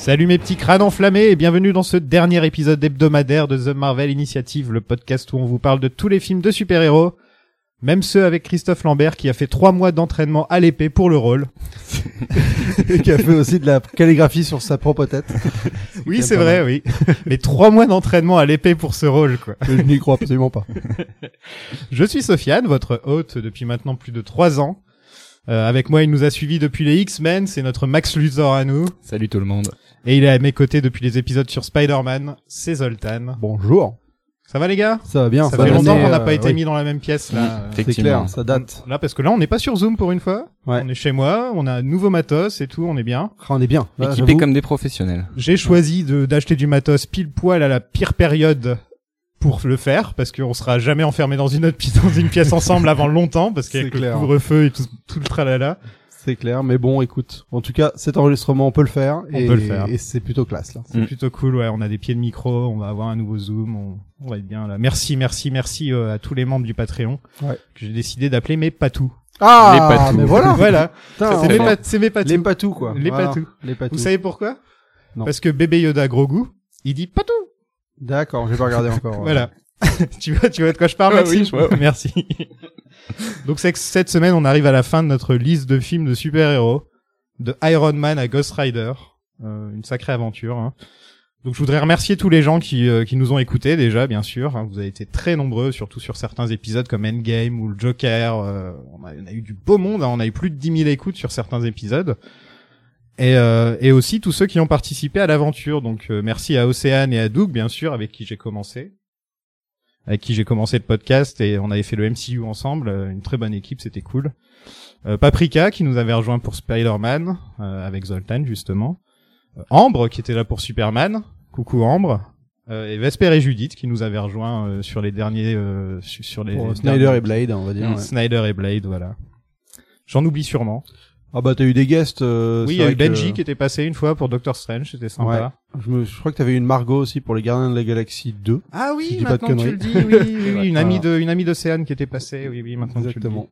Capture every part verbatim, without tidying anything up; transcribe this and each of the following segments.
Salut mes petits crânes enflammés et bienvenue dans ce dernier épisode hebdomadaire de The Marvel Initiative, le podcast où on vous parle de tous les films de super-héros, même ceux avec Christophe Lambert qui a fait trois mois d'entraînement à l'épée pour le rôle. Et qui a fait aussi de la calligraphie sur sa propre tête. C'est oui, c'est vrai, mal. oui. Mais trois mois d'entraînement à l'épée pour ce rôle, quoi. Je n'y crois absolument pas. Je suis Sofiane, votre hôte depuis maintenant plus de trois ans. Euh, avec moi, il nous a suivis depuis les X-Men, c'est notre Max Luthor à nous. Salut tout le monde. Et il est à mes côtés depuis les épisodes sur Spider-Man, c'est Zoltan. Bonjour. Ça va les gars? Ça va bien. Ça fait longtemps qu'on n'a euh, pas été oui. mis dans la même pièce là. C'est clair, ça date. Là parce que là on n'est pas sur Zoom pour une fois. Ouais. On est chez moi, on a un nouveau matos et tout, on est bien. Ah, on est bien. Là, Équipés j'avoue. comme des professionnels. J'ai choisi de d'acheter du matos pile poil à la pire période pour le faire parce qu'on sera jamais enfermés dans une autre pièce, dans une pièce ensemble avant longtemps parce qu'avec C'est le clair. couvre-feu et tout, tout le tralala. C'est clair, mais bon, écoute. En tout cas, cet enregistrement, on peut le faire. On et, peut le faire. Et c'est plutôt classe, là. C'est Mm. plutôt cool, ouais. On a des pieds de micro, on va avoir un nouveau Zoom, on, on va être bien là. Merci, merci, merci euh, à tous les membres du Patreon Ouais. que j'ai décidé d'appeler mes patous. Ah, Les patous. mais voilà. Voilà, Putain, c'est très mes, fort. pat- c'est mes patous. les patous, quoi. Les Voilà. patous. Les patous. Vous savez pourquoi? Non. Parce que bébé Yoda gros goût, il dit patou. D'accord, j'ai pas regardé encore. ouais. Voilà. tu vois, tu vois de quoi je parle, Ouais, Maxime? oui, je vois. Merci. Donc c'est que cette semaine, on arrive à la fin de notre liste de films de super-héros, de Iron Man à Ghost Rider, euh, une sacrée aventure. Hein. Donc je voudrais remercier tous les gens qui euh, qui nous ont écoutés déjà, bien sûr. Hein. Vous avez été très nombreux, surtout sur certains épisodes comme Endgame ou le Joker. Euh, on, a, on a eu du beau monde, hein. On a eu plus de dix mille écoutes sur certains épisodes. Et, euh, et aussi tous ceux qui ont participé à l'aventure. Donc euh, merci à Océane et à Doug, bien sûr, avec qui j'ai commencé. Avec qui j'ai commencé le podcast et on avait fait le M C U ensemble. Euh, une très bonne équipe, c'était cool. Euh, Paprika qui nous avait rejoint pour Spider-Man euh, avec Zoltan justement. Euh, Ambre qui était là pour Superman. Coucou Ambre. Euh, et Vesper et Judith qui nous avaient rejoint euh, sur les derniers euh, su- sur les Pour Snyder derniers- et Blade, on va dire. Mm, ouais. Snyder et Blade, voilà. J'en oublie sûrement. Ah bah, t'as eu des guests. Euh, oui, il c'est y a eu vrai Benji que- qui était passé une fois pour Doctor Strange, c'était sympa. Ouais. Je, me, je crois que t'avais eu une Margot aussi pour les Gardiens de la Galaxie deux. Ah Si oui, je dis pas de maintenant que tu le conneries. dis, oui, oui, oui, une amie Voilà. de une amie d'Océane qui était passée, oui, oui, maintenant que tu le dis. Exactement.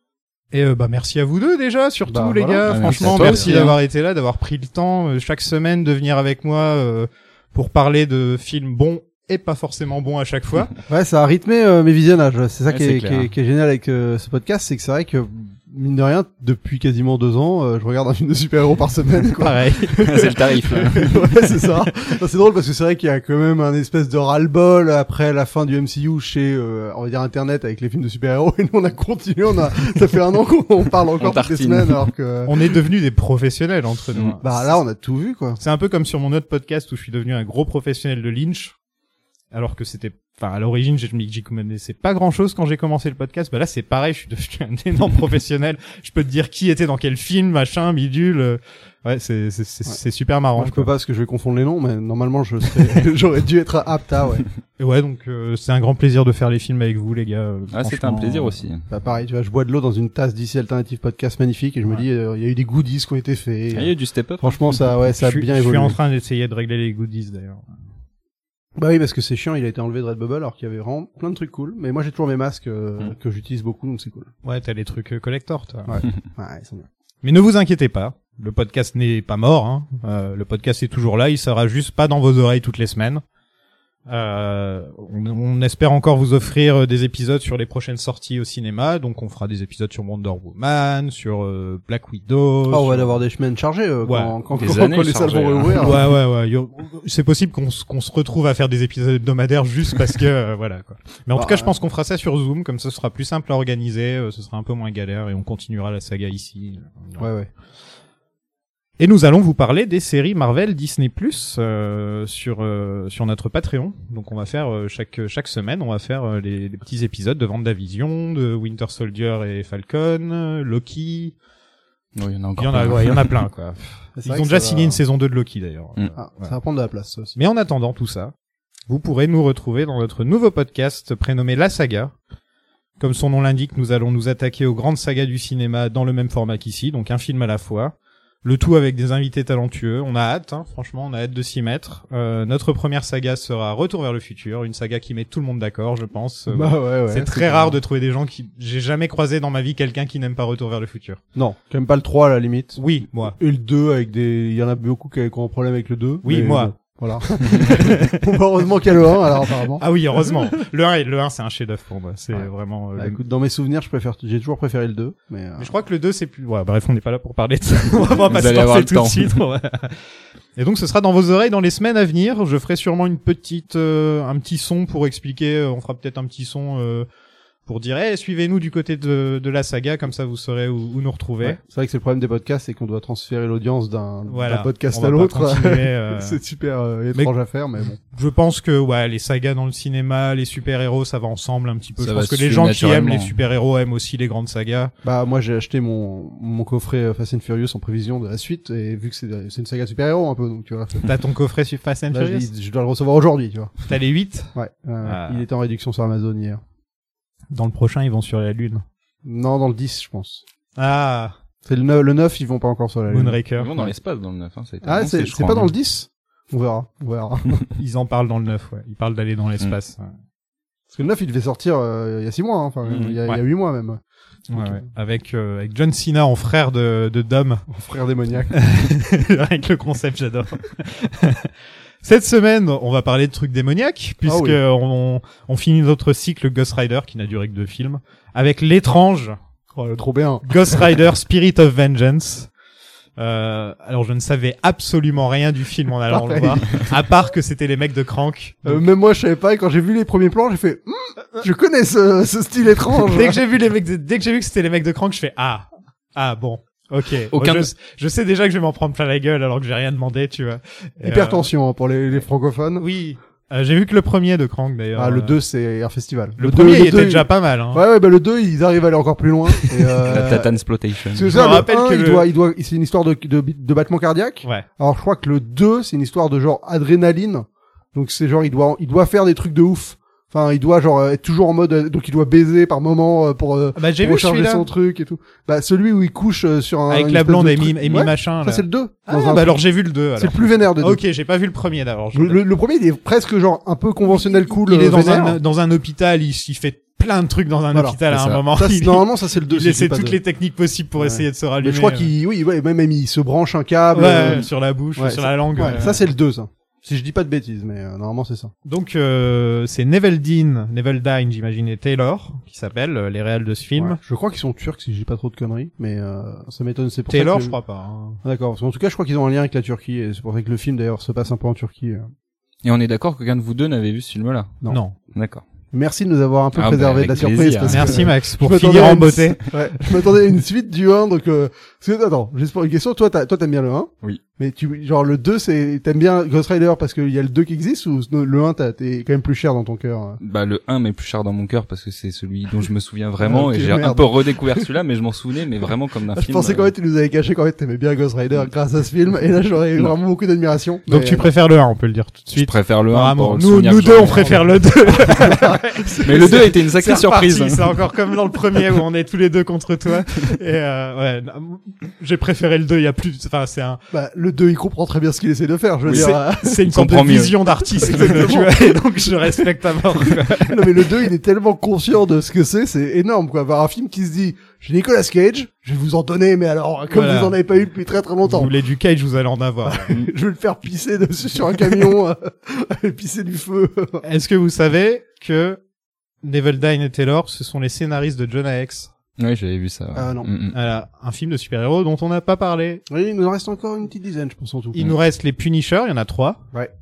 Et euh, bah merci à vous deux déjà, surtout Bah, les voilà. gars. Ah, Franchement, merci à toi merci aussi, d'avoir été là, d'avoir pris le temps euh, chaque semaine de venir avec moi euh, pour parler de films bons et pas forcément bons à chaque fois. Ouais, ça a rythmé euh, mes visionnages. C'est ça Ouais, qui, c'est est, clair. qui, est, qui est génial avec euh, ce podcast, c'est que c'est vrai que mine de rien, depuis quasiment deux ans, euh, je regarde un film de super-héros par semaine. Quoi. Pareil. C'est le tarif. Là. Ouais, c'est ça. Non, c'est drôle parce que c'est vrai qu'il y a quand même un espèce de ras-le-bol après la fin du M C U chez, euh, on va dire Internet avec les films de super-héros. Et nous, on a continué. On a, ça fait un an qu'on parle encore On toutes les tartine. semaines, alors que. On est devenus des professionnels entre nous. Mm. Bah là, on a tout vu, quoi. C'est un peu comme sur mon autre podcast où je suis devenu un gros professionnel de Lynch, alors que c'était, enfin, à l'origine, je me j'y connaissais pas grand chose quand j'ai commencé le podcast. Bah là, c'est pareil, je suis devenu un énorme professionnel. Je peux te dire qui était dans quel film, machin, bidule. euh, Ouais, c'est, c'est, c'est, Ouais. c'est super marrant. Moi, je peux quoi. pas parce que je vais confondre les noms, mais normalement, je serais, j'aurais dû être apte à, ouais. Et ouais, donc, euh, c'est un grand plaisir de faire les films avec vous, les gars. euh, Ah, c'était un franchement, plaisir euh, aussi. Bah pareil, tu vois, je bois de l'eau dans une tasse d'ici Alternative Podcast magnifique et je me Ouais. dis, euh, il y a eu des goodies qui ont été faits. Ah, il y a eu du step-up. Franchement, ça, ouais, ça a je suis, bien je évolué. suis en train d'essayer de régler les goodies, d'ailleurs. Bah oui, parce que c'est chiant, il a été enlevé de Redbubble alors qu'il y avait vraiment plein de trucs cool. Mais moi, j'ai toujours mes masques euh, Mm. que j'utilise beaucoup, donc c'est cool. Ouais, t'as les trucs euh, collector, toi. Ouais, ouais, ils sont bien. Mais ne vous inquiétez pas, le podcast n'est pas mort. Hein. Euh, le podcast est toujours là, il sera juste pas dans vos oreilles toutes les semaines. Euh, on, on espère encore vous offrir des épisodes sur les prochaines sorties au cinéma, donc on fera des épisodes sur Wonder Woman, sur euh, Black Widow. Ah, on va sur- avoir des chemins chargés euh, Ouais, quand, quand, des quand, années quand les salles chargées, vont hein. réouvrir. Ouais, ouais, ouais. Yo- C'est possible qu'on s- qu'on se retrouve à faire des épisodes hebdomadaires juste parce que euh, voilà quoi. Mais en Bah, tout cas, je ouais. pense qu'on fera ça sur Zoom, comme ça ce sera plus simple à organiser, euh, ce sera un peu moins galère et on continuera la saga ici. Ouais, ouais. Et nous allons vous parler des séries Marvel Disney Plus euh, sur euh, sur notre Patreon. Donc on va faire euh, chaque chaque semaine, on va faire euh, les, les petits épisodes de WandaVision, de Winter Soldier et Falcon, euh, Loki. Oui, il y en a encore Il y en a, plein. ouais, il y en a plein quoi. C'est Ils vrai ont que déjà ça signé va- une saison deux de Loki d'ailleurs. Mm. Ah, Ouais. ça va prendre de la place, ça aussi. Mais en attendant tout ça, vous pourrez nous retrouver dans notre nouveau podcast prénommé La Saga. Comme son nom l'indique, nous allons nous attaquer aux grandes sagas du cinéma dans le même format qu'ici, donc un film à la fois. Le tout avec des invités talentueux. On a hâte, hein, franchement, on a hâte de s'y mettre. Euh, notre première saga sera Retour vers le futur, une saga qui met tout le monde d'accord, je pense. Euh, Bah ouais, ouais. c'est très rare de trouver des gens qui... J'ai jamais croisé dans ma vie quelqu'un qui n'aime pas Retour vers le futur. Non, quand même pas le trois à la limite. Oui, moi. Et le deux avec des... Il y en a beaucoup qui ont un problème avec le deux. Oui, mais moi. bon, voilà. Bon, bah, heureusement qu'il y a le un, alors apparemment. Ah oui, heureusement. le un, le un c'est un chef-d'œuvre pour moi. C'est Ouais. vraiment... euh, Bah, le- écoute, dans mes souvenirs, je préfère, j'ai toujours préféré le deux, mais, euh... Mais je crois que le deux c'est plus... Ouais, bref, on n'est pas là pour parler de ça. On va pas Vous se allez avoir lancer le tout temps. de suite. on va- Et donc ce sera dans vos oreilles dans les semaines à venir. Je ferai sûrement une petite, euh, un petit son pour expliquer. euh, On fera peut-être un petit son euh, pour dire, hey, suivez-nous du côté de, de la saga, comme ça vous saurez où, où nous retrouver. ouais. C'est vrai que c'est le problème des podcasts, c'est qu'on doit transférer l'audience d'un, Voilà. d'un podcast On va à pas l'autre. continuer, euh, C'est super euh, étrange à faire, mais bon. Je pense que ouais, les sagas dans le cinéma, les super-héros, ça va ensemble un petit peu. Ça Je va pense que se les suivre gens qui aiment naturellement. les super-héros aiment aussi les grandes sagas. Bah, moi, j'ai acheté mon, mon coffret euh, Fast and Furious en prévision de la suite, et vu que c'est, c'est une saga super-héros un peu, donc tu vois. T'as ton coffret sur Fast and Là, Furious? je, je dois le recevoir aujourd'hui, tu vois. T'as les huit? Ouais. Euh, Ah. Il était en réduction sur Amazon hier. Dans le prochain, ils vont sur la Lune. Non, dans le dix, je pense. Ah, C'est le neuf, le neuf, ils vont pas encore sur la lune. Moonraker. Ils vont dans l'espace dans le neuf, hein, ça a été Ah, annoncé, c'est, je c'est crois, pas dans hein. le dix? On verra, on verra. Ils en parlent dans le neuf, ouais. Ils parlent d'aller dans l'espace. Parce que le neuf, il devait sortir euh, il y a six mois, hein. Enfin, Mhm. il y a, il y Ouais. a huit mois même. Ouais, Ok. ouais. Avec, euh, avec John Cena en frère de, de Dom. Frère démoniaque. Avec le concept, j'adore. Cette semaine, on va parler de trucs démoniaques, puisque oui. on, on finit notre cycle Ghost Rider, qui n'a duré que deux films, avec l'étrange Oh, trop bien. Ghost Rider Spirit of Vengeance. Euh, alors je ne savais absolument rien du film en allant le Pareil. voir, à part que c'était les mecs de Crank. Euh, même moi, je savais pas, et quand j'ai vu les premiers plans, j'ai fait, Hum, je connais ce, ce style étrange. Dès que j'ai vu les mecs, de- dès que j'ai vu que c'était les mecs de Crank, je fais ah, ah bon, ok. Aucun- Moi, je, je sais déjà que je vais m'en prendre plein la gueule alors que j'ai rien demandé, tu vois. Et, Hypertension, hein, pour les, les francophones. euh, oui, Euh, j'ai vu que le premier de Crank d'ailleurs. Ah, le euh, deux, c'est un festival. Le, deux- premier il deux, était déjà pas mal. Hein. Ouais, ouais, bah, le deux, ils arrivent à aller encore plus loin. Et, euh... La Tatan Exploitation. C'est Je ça, me le rappelle un, que il le- doit, il doit, c'est une histoire de, de, de battement cardiaque. Ouais. Alors, je crois que le deux, c'est une histoire de genre adrénaline. Donc, c'est genre, il doit, il doit faire des trucs de ouf. Enfin, il doit genre être toujours en mode, euh, donc il doit baiser par moment euh, pour, euh, Ah bah j'ai pour vu recharger celui-là son truc et tout. Bah, celui où il couche euh, sur un, avec une la espèce blonde de Amy, truc- Amy Ouais, machin. ça là. c'est le deux. Ah Dans un- bah alors j'ai vu le deux. c'est Alors. le plus vénère des deux. Ok, j'ai pas vu le premier d'abord. je- Le, le, le premier, il est presque genre un peu conventionnel cool. il est euh, dans vénère. un dans un hôpital, il, il fait plein de trucs dans un Voilà, hôpital à c'est un ça. moment. Ça, c'est- il, normalement, ça c'est le deux. il si je essaie dis pas toutes deux. les techniques possibles pour Ouais. essayer de se rallumer. Mais je crois euh, qu'il, oui, ouais, même il se branche un câble. ouais, euh, sur la bouche, ouais, sur ça- la langue. ouais, euh. ça c'est le deux, ça. Si je dis pas de bêtises, mais euh, normalement c'est ça. Donc euh, c'est Neveldine, Neveldine, j'imagine, et Taylor qui s'appellent euh, les réals de ce film. Ouais. Je crois qu'ils sont turcs si je dis pas trop de conneries, mais euh, ça m'étonne. C'est pour Taylor, ça que... je crois pas. hein. Ah, d'accord. Parce qu'en tout cas, je crois qu'ils ont un lien avec la Turquie et c'est pour ça que le film d'ailleurs se passe un peu en Turquie. euh. Et on est d'accord qu'aucun de vous deux n'avait vu ce film-là. Non. Non. D'accord. Merci de nous avoir un peu Ah, préservé bah, de la avec surprise. plaisir. Parce que, Merci euh, Max je pour m'attendais finir à en une- beauté. Ouais, je m'attendais à une suite du un, donc euh... parce que, attends, juste pour une question, toi, t'as, toi, t'aimes bien le un. Oui. Mais tu, genre le deux, c'est, t'aimes bien Ghost Rider parce qu'il y a le deux qui existe ou le un, t'as, t'es quand même plus cher dans ton cœur. euh Bah le un m'est plus cher dans mon cœur parce que c'est celui dont je me souviens vraiment Ok, et j'ai un merde. peu redécouvert celui-là mais je m'en souvenais mais vraiment comme d'un Je film. pensais qu'en euh, fait, tu nous avais caché qu'en fait, t'aimais bien Ghost Rider grâce à ce film, et là, j'aurais eu Non. vraiment beaucoup d'admiration. Donc Mais, tu euh, préfères le un, on peut le dire tout de Je suite. préfère le un Vraiment, pour le nous, souvenir nous que deux, j'en on ai. préfère le deux. Mais le deux a été une C'est sacrée reparti, surprise. c'est encore comme dans le premier où on est tous les deux contre toi. Et euh, ouais, non, j'ai préféré le deux. Il y a plus, enfin c'est un, Bah, le deux, il comprend très bien ce qu'il essaie de faire, je veux Oui, dire. c'est- euh, c'est une Il sorte de comprend mieux. vision d'artiste. le deux, tu vois, et donc je respecte à mort. quoi. non, mais le deux, il est tellement conscient de ce que c'est, c'est énorme, quoi. Avoir un film qui se dit, j'ai Nicolas Cage, je vais vous en donner, mais alors, comme Voilà. vous en avez pas eu depuis très très Vous longtemps. voulez du Cage, vous allez en avoir. Je vais le faire pisser dessus sur un camion, euh, et pisser du feu. Est-ce que vous savez que Neveldine et Taylor, ce sont les scénaristes de Jonah Hex? Oui, j'avais vu ça. ouais. Ah, non. Mm, mm. Voilà, un film de super-héros dont on n'a pas parlé. Oui, il nous en reste encore une petite dizaine, je pense, en tout. Il nous reste les Punisher, il y en a trois. Ouais.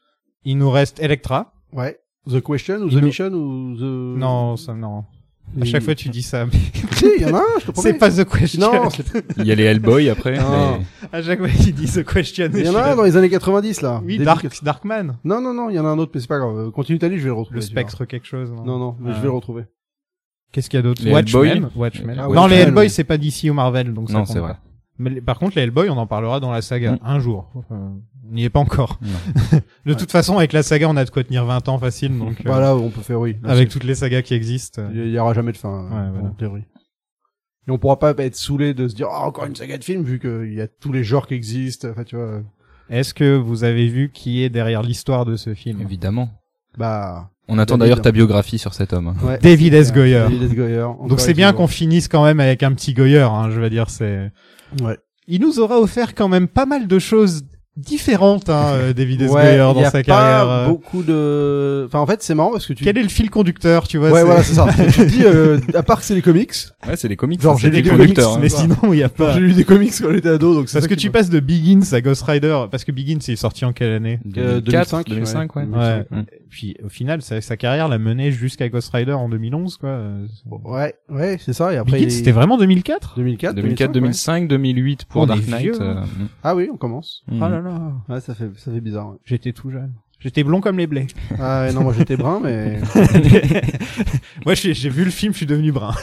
Il nous reste Elektra. Ouais. The Question ou Il The nous- Mission ou The... Non, ça, non. À Il- chaque fois, tu dis ça, mais Si, il y en a un, je te promets. c'est pas The Question. Non, c'est... Il y a les Hellboy après. Non. mais- À chaque fois, il dit The Question. il y en a un dans les années quatre-vingt-dix, là. Oui, Début Dark, quatre- Darkman. Non, non, non, il y en a un autre, mais c'est pas grave. Euh, Continue ta liste, je vais le retrouver. Le tu vois. Spectre quelque chose. Non, non, mais Ah. je vais le retrouver. Qu'est-ce qu'il y a d'autre? Les Watchmen. Hellboy. Watchmen. Ah, non, Watchmen, les Hellboy, oui. c'est pas D C ou Marvel, donc ça Non, compte c'est pas. vrai. Mais les- par contre, les Hellboy, on en parlera dans la saga. Mm. Un jour. Enfin, on n'y est pas encore. Non. De toute façon, avec la saga, on a de quoi tenir vingt ans facile, donc, euh, Voilà, on peut faire, oui. avec toutes les sagas qui existent. Il y aura jamais de fin, Ouais, euh, voilà. en théorie. Et on pourra pas être saoulé de se dire, oh, encore une saga de films, vu qu'il y a tous les genres qui existent. Enfin, tu vois. Est-ce que vous avez vu qui est derrière l'histoire de ce film? Évidemment. Bah. On attend David, d'ailleurs hein. ta biographie sur cet homme. Ouais. David S. Goyer. David S. Goyer. Donc c'est bien qu'on finisse quand même avec un petit Goyer, hein, je veux dire, c'est... Ouais. Il nous aura offert quand même pas mal de choses différentes, hein, euh, David S. Ouais, Goyer, y dans a sa pas carrière. euh. beaucoup de, enfin, en fait, c'est marrant parce que tu... Quel est le fil conducteur, tu vois? Ouais, c'est- voilà, c'est ça. tu te dis, euh, à part que c'est les comics. Ouais, c'est les comics. Genre, c'est j'ai les des conducteurs. comics, hein. Mais sinon, il y a pas... J'ai lu des comics quand j'étais ado, donc c'est Parce ça que qui tu m'a- passes de Begins à Ghost Rider, parce que Begins il est sorti en quelle année? Euh, deux mille quatre, deux deux mille mille cinq, cinq, ouais. ouais. Ouais. Et puis au final, sa, sa carrière l'a mené jusqu'à Ghost Rider en deux mille onze, quoi. Euh, c'est- Ouais, ouais, c'est ça. Et après, Begins, il- c'était vraiment deux mille quatre? deux mille quatre, deux mille quatre, deux mille cinq, deux mille huit pour On est Dark Knight. vieux, euh, hein. Ah oui, on commence. mm. Oh là là. Ouais, ça fait, ça fait bizarre. Ouais. J'étais tout jeune. J'étais blond comme les blés. Ah ouais, non, moi j'étais brun, mais Moi, j'ai j'ai vu le film, je suis devenu brun.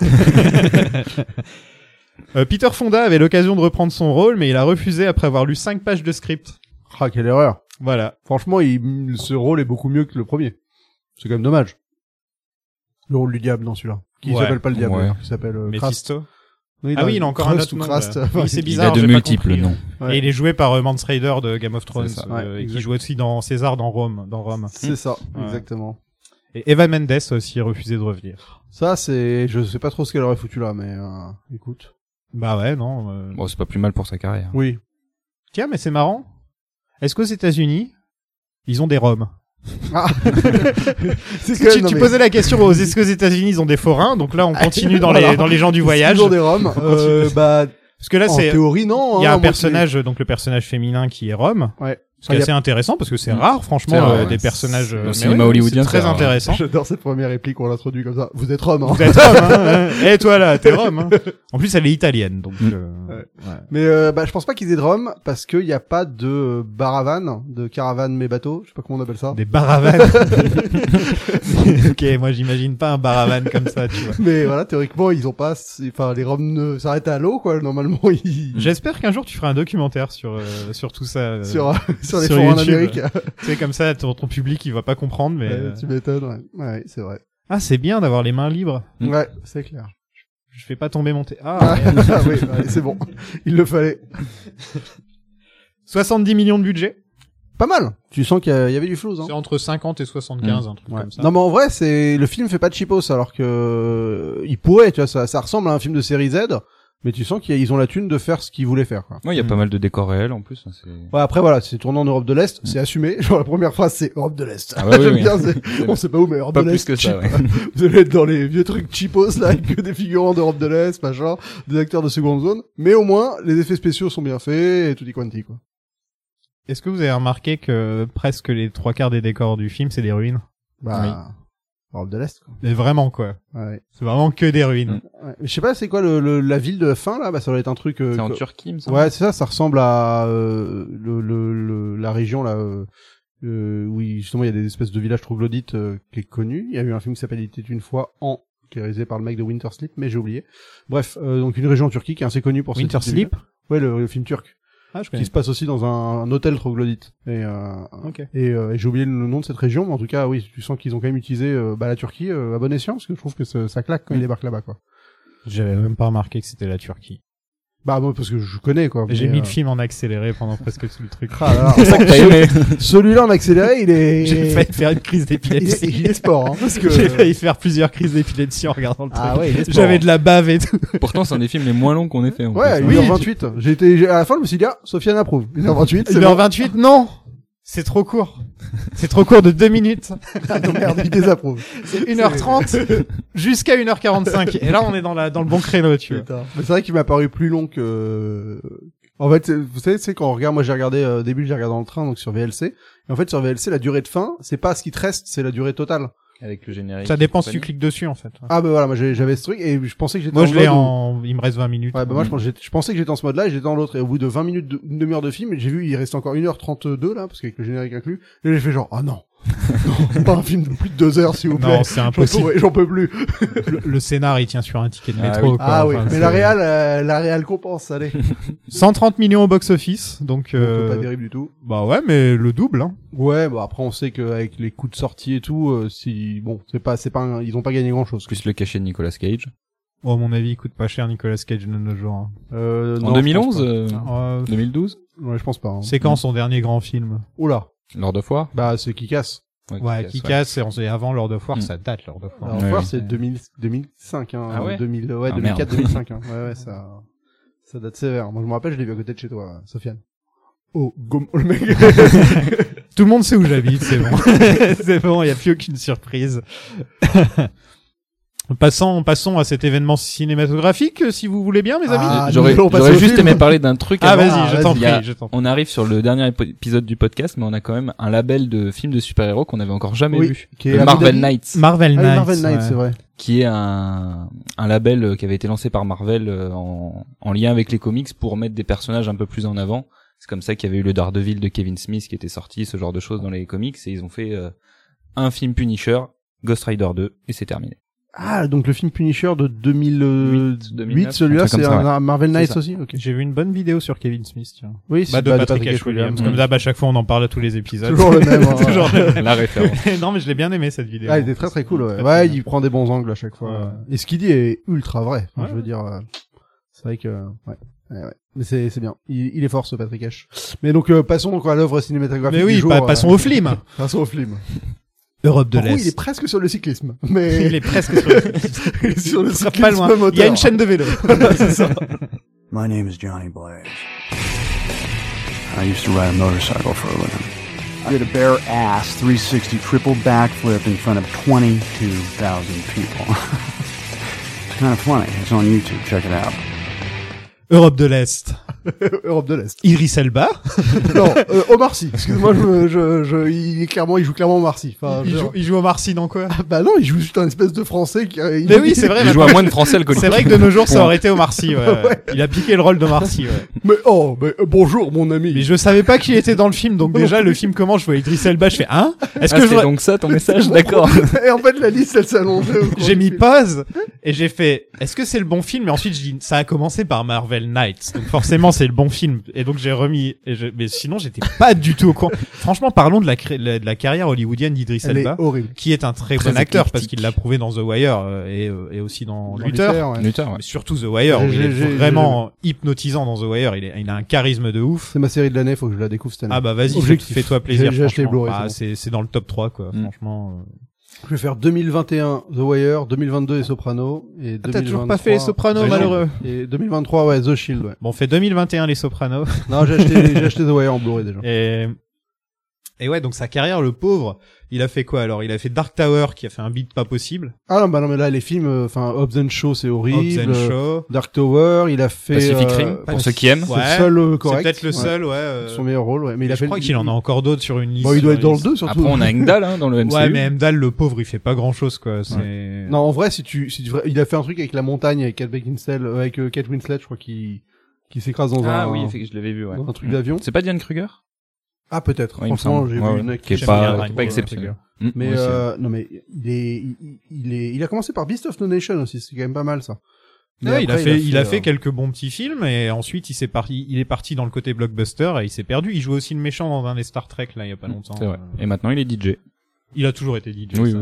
Euh, Peter Fonda avait l'occasion de reprendre son rôle, mais il a refusé après avoir lu cinq pages de script. ah quelle erreur. Voilà. Franchement, il, ce rôle est beaucoup mieux que le premier. C'est quand même dommage. Le rôle du diable dans celui-là, qui Ouais. s'appelle pas le diable, Ouais. qui s'appelle euh, Krast. Mephisto. Oui, Ah non, oui, il a encore un Krust autre ou nom. Krast. là. Oui, c'est Il bizarre. a de j'ai pas multiples compris. noms. Ouais. Et il est joué par euh, Mance Rayder de Game of Thrones, C'est ça. Ouais, euh, et qui exact. joue aussi dans César dans Rome, dans Rome. C'est ça, Ouais. exactement. Et Eva Mendes a aussi refusé de revenir. Ça, c'est, je sais pas trop ce qu'elle aurait foutu là, mais euh, écoute. Bah ouais, non. euh, Bon, c'est pas plus mal pour sa carrière. Oui. Tiens, mais c'est marrant. Est-ce qu'aux États-Unis, ils ont des Roms? Ah. c'est Parce que tu, tu posais la question aux est-ce qu'aux États-Unis ils ont des forains, donc là on continue dans Voilà. les dans les gens du voyage. Toujours des Roms. Euh, bah, Parce que là en c'est théorie, non. il y a hein, un moi, personnage, donc le personnage féminin qui est Rom. Ouais. Ce qui est Enfin, assez intéressant parce que c'est Mm. rare, franchement, C'est rare, euh, ouais. des personnages. euh, Au mais cinéma ouais, hollywoodien, c'est très c'est rare. intéressant. J'adore cette première réplique qu'on l'introduit comme ça. Vous êtes Rome, hein. Vous êtes Rom, hein. Eh toi là, t'es Rom. Hein. En plus, elle est italienne, donc. Mm. euh, Ouais. ouais. Mais euh, bah, je pense pas qu'ils aient de Rome parce qu'il y a pas de euh, baravane, de caravane mais bateau. Je sais pas comment on appelle ça. Des baravanes. Ok, moi j'imagine pas un baravan comme ça, tu vois. Mais voilà, théoriquement, ils ont pas. c'est- Enfin, les Roms ne s'arrêtent à l'eau, quoi. Normalement, ils. J'espère qu'un jour tu feras un documentaire sur euh, sur tout ça. euh, Sur, sur les sur forums en YouTube. Amérique. Tu sais, comme ça, ton, ton public il va pas comprendre, mais. Ouais, euh, tu m'étonnes, ouais. Ouais, c'est vrai. Ah, c'est bien d'avoir les mains libres. Mm. Ouais, c'est clair. Je fais pas tomber mon thé. Ah, Ah, merde. oui, allez, c'est bon. Il le fallait. soixante-dix millions de budget. Pas mal. Tu sens qu'il y, a- il y avait du flou, hein. C'est entre cinquante et soixante-quinze, un truc Ouais. comme ça. Non mais en vrai, c'est le film fait pas de cheapos alors que euh, il pourrait, tu vois, ça, ça ressemble à un film de série Z, mais tu sens qu'ils ont la thune de faire ce qu'ils voulaient faire, quoi. Ouais, il y a Mm. pas mal de décors réels en plus. hein, C'est... Ouais, après voilà, c'est tourné en Europe de l'Est, c'est assumé. Genre la première phrase c'est Europe de l'Est. Ah ouais, oui, J'aime oui. bien, c'est- on sait pas où, mais Europe Pas de l'Est. plus que ça, cheap. ouais. Vous allez être dans les vieux trucs cheapos là, avec que des figurants d'Europe de l'Est, machin, des acteurs de seconde zone. Mais au moins, les effets spéciaux sont bien faits et tout dit quanti, quoi. Est-ce que vous avez remarqué que presque les trois quarts des décors du film, c'est des ruines? Bah, Europe de l'Est, quoi. Mais vraiment, quoi. Ouais. C'est vraiment que des ruines. Ouais. Mais je sais pas, c'est quoi le, le- la ville de fin là? Bah ça doit être un truc. euh, C'est en que- Turquie, il me semble. Ouais, c'est ça, ça ressemble à euh, le, le, le- la région là euh, euh, où il- justement il y a des espèces de villages troglodytes euh, qui est connu. Il y a eu un film qui s'appelle Il était une fois en qui est réalisé par le mec de Winter Sleep, mais j'ai oublié. Bref, euh, donc une région en Turquie qui est assez connue pour ce Winter type de Sleep? ville. Ouais, le, le film turc Ah, je qui se passe aussi dans un, un hôtel troglodyte. Et, euh, Ok. et, euh, et j'ai oublié le nom de cette région, mais en tout cas, oui, tu sens qu'ils ont quand même utilisé euh, bah, la Turquie euh, à bon escient, parce que je trouve que ça, ça claque quand ils débarquent là-bas, quoi. J'avais même pas remarqué que c'était la Turquie. Bah moi parce que je connais, quoi. J'ai mais, mis euh, le film en accéléré pendant presque tout le truc. Ah, là, là. C'est ça que t'as aimé. Celui-là en accéléré, il est. J'ai failli faire une crise Il est, d'épilepsie. il est sport, hein, parce que. J'ai failli faire plusieurs crises d'épilepsie en regardant le truc. Ah ouais, il est sport. J'avais de la bave et tout. Pourtant, c'est un des films les moins longs qu'on ait fait. En Ouais, plus, une hein. heure vingt-huit. J'ai été, j'ai- à la fin, je me suis dit, ah, Sofiane approuve. une heure vingt-huit, c'est une heure bon. vingt-huit, non! C'est trop court. C'est trop court de deux minutes. Ah non, merde, il désapprouve. C'est une heure trente jusqu'à une heure quarante-cinq. Et là, on est dans la, dans le bon créneau, tu vois. Putain. Mais c'est vrai qu'il m'a paru plus long que, en fait, c'est- vous savez, c'est quand on regarde, moi j'ai regardé, euh, au début j'ai regardé dans le train, donc sur V L C. Et en fait, sur V L C, la durée de fin, c'est pas ce qui te reste, c'est la durée totale. Avec le générique. Ça dépend si compagnie. tu cliques dessus, en fait. Ah, bah voilà, moi j'ai- j'avais ce truc, et je pensais que j'étais Moi, en je l'ai mode où- en, il me reste vingt minutes. Ouais, bah moi je pensais, je pensais que j'étais en ce mode-là et j'étais dans l'autre. Et au bout de vingt minutes, de, une demi-heure de film, j'ai vu il reste encore une heure trente-deux là, parce qu'avec le générique inclus, et j'ai fait genre, ah non, non, pas un film de plus de deux heures s'il vous plaît. Non, c'est J'en impossible. peux, j'en peux plus. le, le scénar, il tient sur un ticket de Ah métro, oui. quoi. Ah oui, Enfin, mais c'est- la réal, euh, la réal compense, allez. cent trente millions au box-office, donc, euh, Pas terrible du tout. bah ouais, mais le double, hein. Ouais, bon après on sait qu'avec les coups de sortie et tout, euh, si bon, c'est pas, c'est pas, un- ils ont pas gagné grand chose. Plus le cachet de Nicolas Cage. Oh, à mon avis, il coûte pas cher Nicolas Cage de nos jours. Hein. Euh, En non, deux mille je pense onze, euh, Euh, deux mille douze, pas. Ouais, je pense pas. Hein. c'est quand son dernier grand film? Oula. Lord of War. Bah, c'est qui casse. Ouais, qui casse, et on sait avant Lord of War, Mm. ça date Lord of War. Alors, Ouais, voir, oui. c'est deux mille, deux mille cinq, hein. Ah ouais deux mille, ouais, Ah, deux mille quatre, merde. deux mille cinq, hein. Ouais, ouais, ça, ça date sévère. Moi, je me rappelle, je l'ai vu à côté de chez toi, Sofiane. Oh, gomme, le mec. Tout le monde sait où j'habite, c'est bon. C'est bon, il y a plus aucune surprise. Passons, passons à cet événement cinématographique, si vous voulez bien, mes amis. Ah, J'aurais, nous allons passer j'aurais au juste film. aimé parler d'un truc. Ah, avant. vas-y, Ah, je t'en Il y a- prie, je t'en prie. On arrive sur le dernier épo- épisode du podcast, mais on a quand même un label de films de super-héros qu'on avait encore jamais Oui, vu. qui est Le Abu Marvel Dhabi. Knights, Marvel Ah, Knights. oui, Marvel Knights, ouais. c'est vrai. qui est un, un label euh, qui avait été lancé par Marvel euh, en, en lien avec les comics pour mettre des personnages un peu plus en avant. C'est comme ça qu'il y avait eu le Daredevil de Kevin Smith qui était sorti, ce genre de choses dans les comics, et ils ont fait euh, un film Punisher, Ghost Rider deux, et c'est terminé. Ah, donc le film Punisher de deux mille huit, deux mille neuf, celui-là, un truc c'est comme ça, un, un Marvel C'est Knights ça. aussi, ok. J'ai vu une bonne vidéo sur Kevin Smith, tiens. Oui, c'est Bah, de bah, Patrick H. H. Williams. Mm. Comme d'hab, à chaque fois, on en parle à tous les épisodes. Toujours le même, hein, ouais. Toujours le même. La référence. Non, mais je l'ai bien aimé, cette vidéo. Ah, il était très très cool, ouais. Très, Ouais, très il bien. prend des bons angles à chaque fois. Ouais. Et ce qu'il dit est ultra vrai. Enfin, Ouais. je veux dire, euh, c'est vrai que, ouais. Ouais, ouais. Mais c'est, c'est bien. Il, il est fort, ce Patrick H. Mais donc, euh, passons donc à l'œuvre cinématographique Mais oui, du jour. pa- passons euh, au film. Passons au film. Europe de Par contre, l'Est. il est presque sur le cyclisme. Mais Il est presque sur le... il est sur le Il sera cyclisme pas loin. moteur. Il y a une chaîne de vélo. C'est ça. My name is Johnny Blaze. I used to ride a motorcycle for a living. I did a bare ass three sixty triple backflip in front of twenty-two thousand people. It's kind of funny. It's on YouTube. Check it out. Europe de l'Est. Europe de l'Est. Idriss Elba. Non, euh, Omar Sy. Excuse-moi, je, me- je, je, il est clairement, il joue clairement Omar Sy. Enfin, Il je- joue, il joue Omar Sy dans quoi? Bah non, il joue juste un espèce de français qui, euh, il- Mais oui, c'est vrai. Il joue maintenant. à moins de français alcooliques. C'est vrai que de nos jours, ça Point. aurait été Omar Sy, ouais. Ouais. Il a piqué le rôle d'Omar Sy, ouais. Mais oh, mais euh, bonjour mon ami. Mais je savais pas qu'il était dans le film, donc déjà, le film commence, je vois Idriss Elba, je fais, hein? Est-ce Ah, que c'est je... donc ça ton message, d'accord. Et en fait, la liste, elle s'allongeait. au cours J'ai du mis film. pause, et j'ai fait, est-ce que c'est le bon film? Et ensuite, je dis, ça a commencé par Marvel Knights. Donc forcément, c'est le bon film. Et donc, j'ai remis, et je... mais sinon, j'étais pas du tout au courant. Franchement, parlons de la, cré- de la carrière hollywoodienne d'Idriss Elle est Elba, horrible. qui est un très, Très bon acteur, éclectique. parce qu'il l'a prouvé dans The Wire, euh, et, euh, et aussi dans Dans Luther. Luther, ouais. Luther, ouais. Mais surtout The Wire, où J'ai- il est j'ai- vraiment hypnotisant dans The Wire. Il, est, il a un charisme de ouf. C'est ma série de l'année, faut que je la découvre cette année. Ah bah vas-y, Objectif. fais- fais-toi plaisir. J'ai- j'ai acheté franchement. Blu-ray, Ah, c'est c'est c'est dans le top trois quoi. Mm. Franchement. euh. Je vais faire deux mille vingt et un The Wire, deux mille vingt-deux et Soprano, et Ah, t'as toujours pas fait deux mille vingt-trois les Sopranos, The malheureux. Shield. Et deux mille vingt-trois, ouais, The Shield, ouais. Bon, on fait deux mille vingt et un les Sopranos. Non, j'ai acheté, j'ai acheté The Wire en Blu-ray déjà. Et et ouais, donc sa carrière, le pauvre, il a fait quoi alors? Il a fait Dark Tower, qui a fait un beat pas possible. Ah non, bah non, mais là, les films, euh, enfin, Hobbs and Shaw, c'est horrible. Hobbs and euh, Shaw. Dark Tower, il a fait, Pacific euh, Rim, pour Pacific- ceux qui aiment. C'est Ouais. le seul euh, C'est correct. peut-être le Ouais. seul, ouais. euh. Son meilleur rôle, ouais. Mais il a je fait. crois qu'il en a encore d'autres sur une liste. Bon, il doit sur être dans une le deux, liste. surtout. Après, on a Engdahl, hein, dans le M C U. Ouais, mais Emdal, le pauvre, il fait pas grand chose quoi. C'est. Non, en vrai, si tu, si tu, il a fait un truc avec la montagne, avec Kate Beckinsale, euh, avec euh, Kate Winslet, je crois, qui, qui s'écrase dans Ah un, oui, effectivement, je l'avais vu, ouais. dans un truc Mm. d'avion. C'est pas Diane Kruger? Ah, peut-être. Ouais, il me Franchement, semble. j'ai Ouais, vu ouais. une mec Qui est J'aime pas, bien qui est Ryan pas Gosling. exceptionnel. Mm, Mais moi aussi, ouais. euh, non mais il est il, il est il a commencé par Beast of No Nation aussi, c'est quand même pas mal ça. Mais Ouais, il a après, fait, il a fait euh, quelques bons petits films et ensuite il s'est parti, il est parti dans le côté blockbuster et il s'est perdu. Il jouait aussi le méchant dans un des Star Trek là il y a pas longtemps. C'est vrai. Euh, Et maintenant, il est D J. Il a toujours été D J. Oui,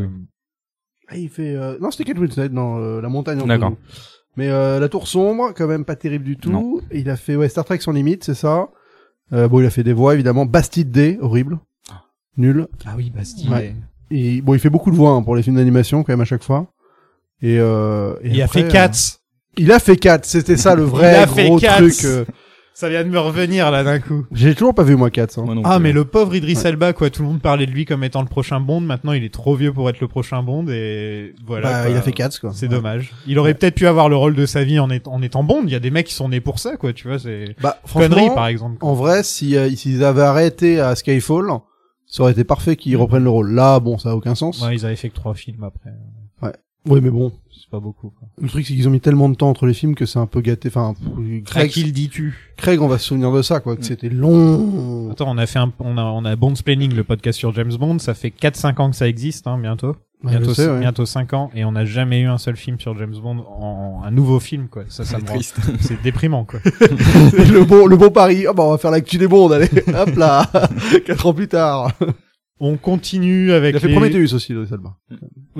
ça. oui. ah, il fait euh, non, c'était Kate Winslet dans euh, La Montagne entre D'accord. nous. Mais euh, La Tour sombre, quand même pas terrible du tout. Non. Et il a fait ouais Star Trek sans limite, c'est ça. Euh, bon, il a fait des voix évidemment, Bastille Day, horrible. Nul. Ah oui, Bastille. Ouais. Et bon, il fait beaucoup de voix hein, pour les films d'animation quand même à chaque fois. Et, euh, et Il a après, fait Cats. euh, il a fait Cats, c'était ça le Il vrai a fait gros Cats. truc. euh. Ça vient de me revenir là d'un coup. J'ai toujours pas vu moi Cats. Hein. Moi non Ah plus. mais le pauvre Idriss Elba quoi, tout le monde parlait de lui comme étant le prochain Bond. Maintenant il est trop vieux pour être le prochain Bond et voilà. Bah, quoi. il a fait Cats quoi. C'est Ouais. dommage. Il aurait peut-être pu avoir le rôle de sa vie en, étant en étant Bond. Il y a des mecs qui sont nés pour ça quoi, tu vois. C'est Bah Connery franchement, par exemple. en vrai, si euh, s'ils avaient arrêté à Skyfall, ça aurait été parfait qu'ils reprennent le rôle. Là, bon, ça a aucun sens. Ouais, ils avaient fait que trois films après. Oui, mais bon, C'est pas beaucoup. Quoi. le truc c'est qu'ils ont mis tellement de temps entre les films que c'est un peu gâté. Enfin, À Craig, qui le dis-tu? Craig, on va se souvenir de ça quoi, que Mm. c'était long. Attends, on a fait un, on a, on a Bond's Planning, le podcast sur James Bond. Ça fait quatre cinq ans que ça existe, hein, bientôt. Ouais, bientôt, je sais, ouais. bientôt cinq ans. Et on n'a jamais eu un seul film sur James Bond en, un nouveau film, quoi. Ça, ça C'est me rend, triste. c'est déprimant, quoi. C'est le bon, le bon pari. Ah bah on va faire l'actu des Bonds, allez, hop là, quatre ans plus tard. On continue avec Il a fait les... Prometheus aussi, Idris Elba. Oui.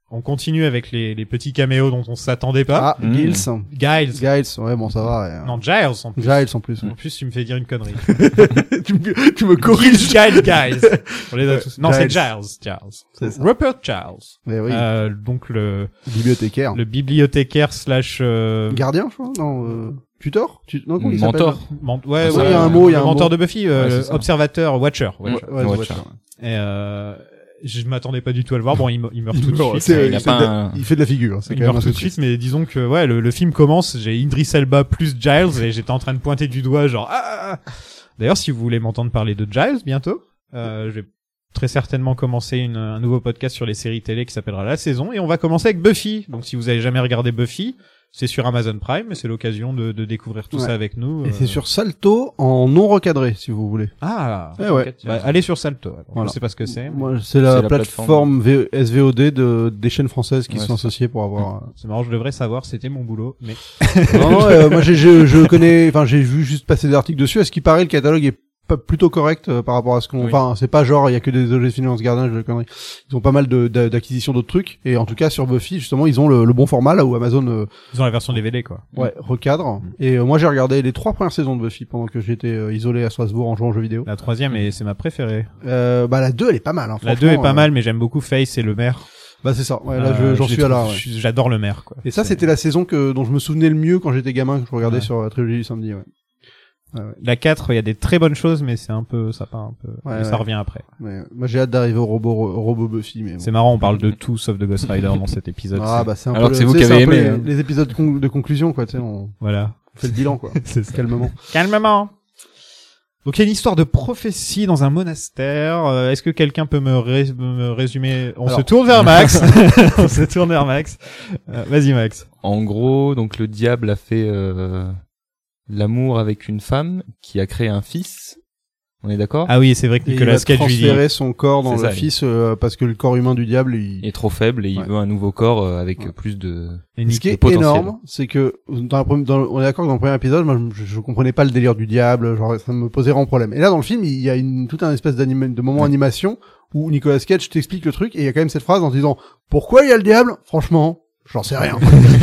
On continue avec les, les petits caméos dont on s'attendait pas. Ah, Mmh. Giles. Giles. Giles, ouais, bon, ça va. ouais. Non, Giles en plus. Giles en plus. En plus, tu me fais dire une connerie. tu, me, tu me corriges. Giles, Giles. On les a Ouais, tous. Non, c'est Giles. Giles. Giles. C'est ça. Rupert Giles. Mais oui, Euh, donc le, bibliothécaire. le bibliothécaire slash, euh, Gardien, je crois. Non, euh, tuteur. Tu... Non, comment il Mentor. s'appelle ment- ouais, Oui, ouais, il y a un euh, mot, il y a le un mentor mot. de Buffy, euh, Ouais, c'est ça. observateur, watcher. Ouais, Ouais, ouais, Watcher. Watcher. Et euh, je m'attendais pas du tout à le voir. Bon, il, me- il meurt tout de Non, suite. c'est- il a il, fait pas de la... un- il fait de la figure. C'est Il quand même meurt un tout de peu suite, triste. mais disons que ouais, le, le film commence. J'ai Idris Elba plus Giles et j'étais en train de pointer du doigt, genre. Ah, ah, ah. D'ailleurs, si vous voulez m'entendre parler de Giles bientôt, euh, je vais très certainement commencer une, un nouveau podcast sur les séries télé qui s'appellera La Saison et on va commencer avec Buffy. Donc, si vous avez jamais regardé Buffy, c'est sur Amazon Prime et c'est l'occasion de, de découvrir tout Ouais. ça avec nous. Et euh. c'est sur Salto en non recadré, si vous voulez. Ah. Eh ouais. Bah, allez sur Salto. Alors. Voilà. Je sais pas ce que c'est. mais Moi, c'est la, C'est la plateforme V- S V O D de, des chaînes françaises qui Ouais, sont c'est associées pour avoir... C'est marrant, je devrais savoir. C'était mon boulot, mais non, non, euh, moi j'ai, je, je connais, enfin j'ai vu juste passer des articles dessus. À ce qui paraît, le catalogue est pas plutôt correct euh, par rapport à ce qu'on, Oui. enfin c'est pas genre il y a que des objets de finance gardien, je conneries. Ils ont pas mal de, de- d'acquisitions d'autres trucs. Et en tout cas sur Buffy, justement, ils ont le, le bon format là où Amazon euh, ils ont la version D V D quoi. ouais recadre. Et euh, moi j'ai regardé les trois premières saisons de Buffy pendant que j'étais euh, isolé à Strasbourg en jouant aux jeux vidéo. La troisième, et c'est ma préférée. Euh, bah la deux elle est pas mal. Hein, La deux est franchement, pas euh, mal, mais j'aime beaucoup Face et le maire. Bah c'est ça. Ouais, là Euh, je, j'en je les suis à là. trouve- Ouais. je suis- J'adore le maire quoi. Et ça C'est- c'était la saison que dont je me souvenais le mieux quand j'étais gamin, que je regardais Ouais. sur la trilogie du samedi. Ouais. Ouais, ouais. La quatre, il y a des très bonnes choses, mais c'est un peu, ça part un peu, Ouais, mais ça ouais. revient après. Mais, moi j'ai hâte d'arriver au robot au robot Buffy, mais bon. C'est marrant, on parle de tout sauf de Ghost Rider dans cet épisode. Ah c'est- bah c'est un Alors peu que le- c'est vous tu sais, qui avez un peu aimé, les, hein. les épisodes con- de conclusion quoi, tu sais, on Voilà. fait le bilan quoi, C'est ça. calmement. Calmement. Donc il y a une histoire de prophétie dans un monastère. Euh, Est-ce que quelqu'un peut me, ré- me résumer? On Alors- se tourne vers Max. On se tourne vers Max. Euh, Vas-y Max. En gros, donc le diable a fait euh, l'amour avec une femme qui a créé un fils. On est d'accord? Ah oui, c'est vrai que Et il Nicolas va Cage lui dit. transférer son corps dans C'est le ça, fils euh, parce que le corps humain du diable il... Il est trop faible et il Ouais. veut un nouveau corps euh, avec Ouais. plus de... Et Ce Nick- qui le est potentiel. énorme, c'est que dans la première, dans le- on est d'accord que dans le premier épisode, moi je, je comprenais pas le délire du diable, genre ça me posait vraiment problème. Et là dans le film, il y a une tout un espèce d'anima- de moment Ouais. animation où Nicolas Cage t'explique le truc et il y a quand même cette phrase en disant pourquoi il y a le diable? Franchement, j'en sais rien.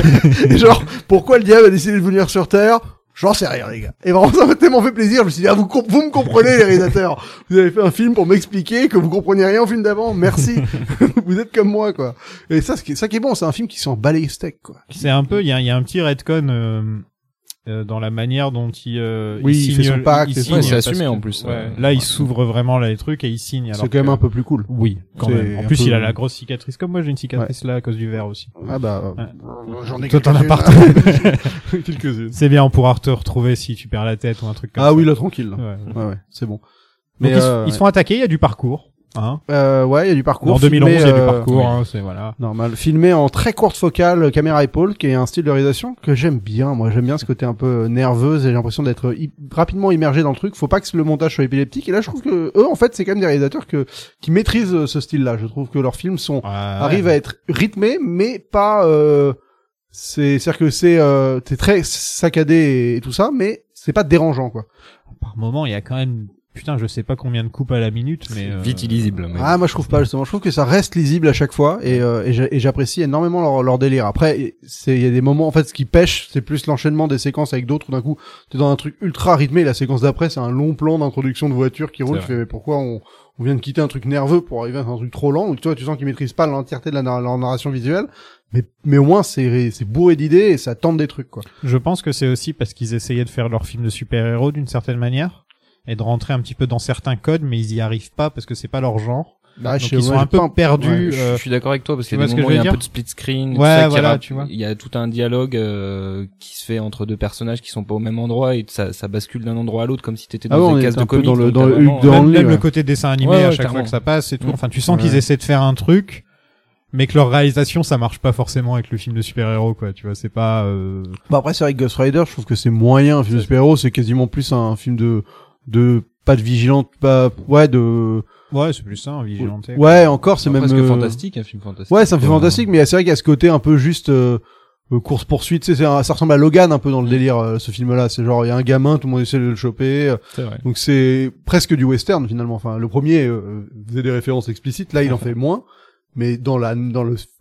Et genre pourquoi le diable a décidé de venir sur Terre? J'en sais rien, les gars. Et vraiment, ça m'a tellement fait plaisir. Je me suis dit, ah, vous, comp- vous me comprenez, les réalisateurs. Vous avez fait un film pour m'expliquer que vous compreniez rien au film d'avant. Merci. Vous êtes comme moi, quoi. Et ça, ce qui est, ça qui est bon, c'est un film qui s'en bat les steaks, quoi. C'est un peu, il y a, il y a un petit retcon euh, euh, dans la manière dont il, euh, Oui, il signe, fait son pacte et signe tout. Ouais, c'est parce assumé que- en plus, ouais. ouais. Là, il s'ouvre vraiment là les trucs et il signe. alors C'est quand même que- un peu plus cool. Oui, quand C'est même. En un plus, peu- il a la grosse cicatrice. Comme moi, j'ai une cicatrice là à cause du verre aussi. Ah bah, Ouais. euh, j'en ai Toi, t'en as quelques-unes. partout. quelques-unes. C'est bien, on pourra te retrouver si tu perds la tête ou un truc comme ça. Ah oui, là, tranquille. là. Ouais. Ouais, ouais, c'est bon. Donc, Mais, ils, se- euh, ils se font attaquer, il y a du parcours. Hein. Euh, ouais, il y a du parcours. En deux mille onze, il filmé, y a du euh, parcours. oui. Hein, c'est voilà. Normal. Filmé en très courte focale, caméra épaule, qui est un style de réalisation que j'aime bien. Moi, j'aime bien ce côté un peu nerveuse et j'ai l'impression d'être hy- rapidement immergé dans le truc. Faut pas que le montage soit épileptique. Et là, je trouve que eux, en fait, c'est quand même des réalisateurs que qui maîtrisent euh, ce style-là. Je trouve que leurs films sont Ouais, arrivent à être rythmés, mais pas. Euh, c'est, c'est-à-dire que c'est euh, c'est très saccadé et, et tout ça, mais c'est pas dérangeant, quoi. Par moment, il y a quand même, putain, je sais pas combien de coupes à la minute, mais euh, Vite illisible. Mais... Ah, moi je trouve pas justement. Je trouve que ça reste lisible à chaque fois et, euh, et j'a- et j'apprécie énormément leur, leur délire. Après, c'est il y a des moments en fait ce qui pêche, c'est plus l'enchaînement des séquences avec d'autres. Où d'un coup, t'es dans un truc ultra rythmé. La séquence d'après, c'est un long plan d'introduction de voiture qui roule. C'est Tu fais mais pourquoi on, on vient de quitter un truc nerveux pour arriver à un truc trop lent. Donc toi, tu sens qu'ils maîtrisent pas l'entièreté de la, nar- leur narration visuelle. Mais mais au moins c'est c'est bourré d'idées et ça tente des trucs, quoi. je pense que c'est aussi parce qu'ils essayaient de faire leur film de super-héros d'une certaine manière et de rentrer un petit peu dans certains codes, mais ils y arrivent pas parce que c'est pas leur genre. Bah, Donc je- ils sont moi, un j'ai peu pas- perdus. ouais, Je, euh, je suis d'accord avec toi parce tu qu'il y a vois des ce que moments où je il y a veux un dire peu de split screen. Ouais, tout ça, qui voilà, ra- tu vois. Il y a tout un dialogue euh, qui se fait entre deux personnages qui sont pas au même endroit et ça, ça bascule d'un endroit à l'autre comme si t'étais Ah dans ouais, on une est case un de peu comics. dans le- donc dans t'as le vraiment, Hulk de euh, même, Hanley, même ouais. le côté dessin animé Ouais, à ouais, chaque fois clairement. que ça passe et tout. Mm. Enfin, tu sens Ouais. qu'ils essaient de faire un truc, mais que leur réalisation ça marche pas forcément avec le film de super-héros, quoi. Tu vois, c'est pas. Euh... Bah après c'est vrai que Ghost Rider, je trouve que c'est moyen un film de super-héros, c'est quasiment plus un film de de pas de vigilante, pas ouais de Ouais, c'est plus ça, un vigilanté. ouais encore c'est même presque euh, fantastique, un film fantastique. Ouais, c'est un film Euh, fantastique, mais c'est vrai qu'il y a ce côté un peu juste euh, euh, course poursuite, tu sais, c'est un- ça ressemble à Logan un peu dans le délire euh, ce film-là. C'est genre il y a un gamin, tout le monde essaie de le choper, euh, C'est vrai. donc c'est presque du western finalement. Enfin le premier euh, faisait des références explicites, là il en fait moins, mais dans la dans le, le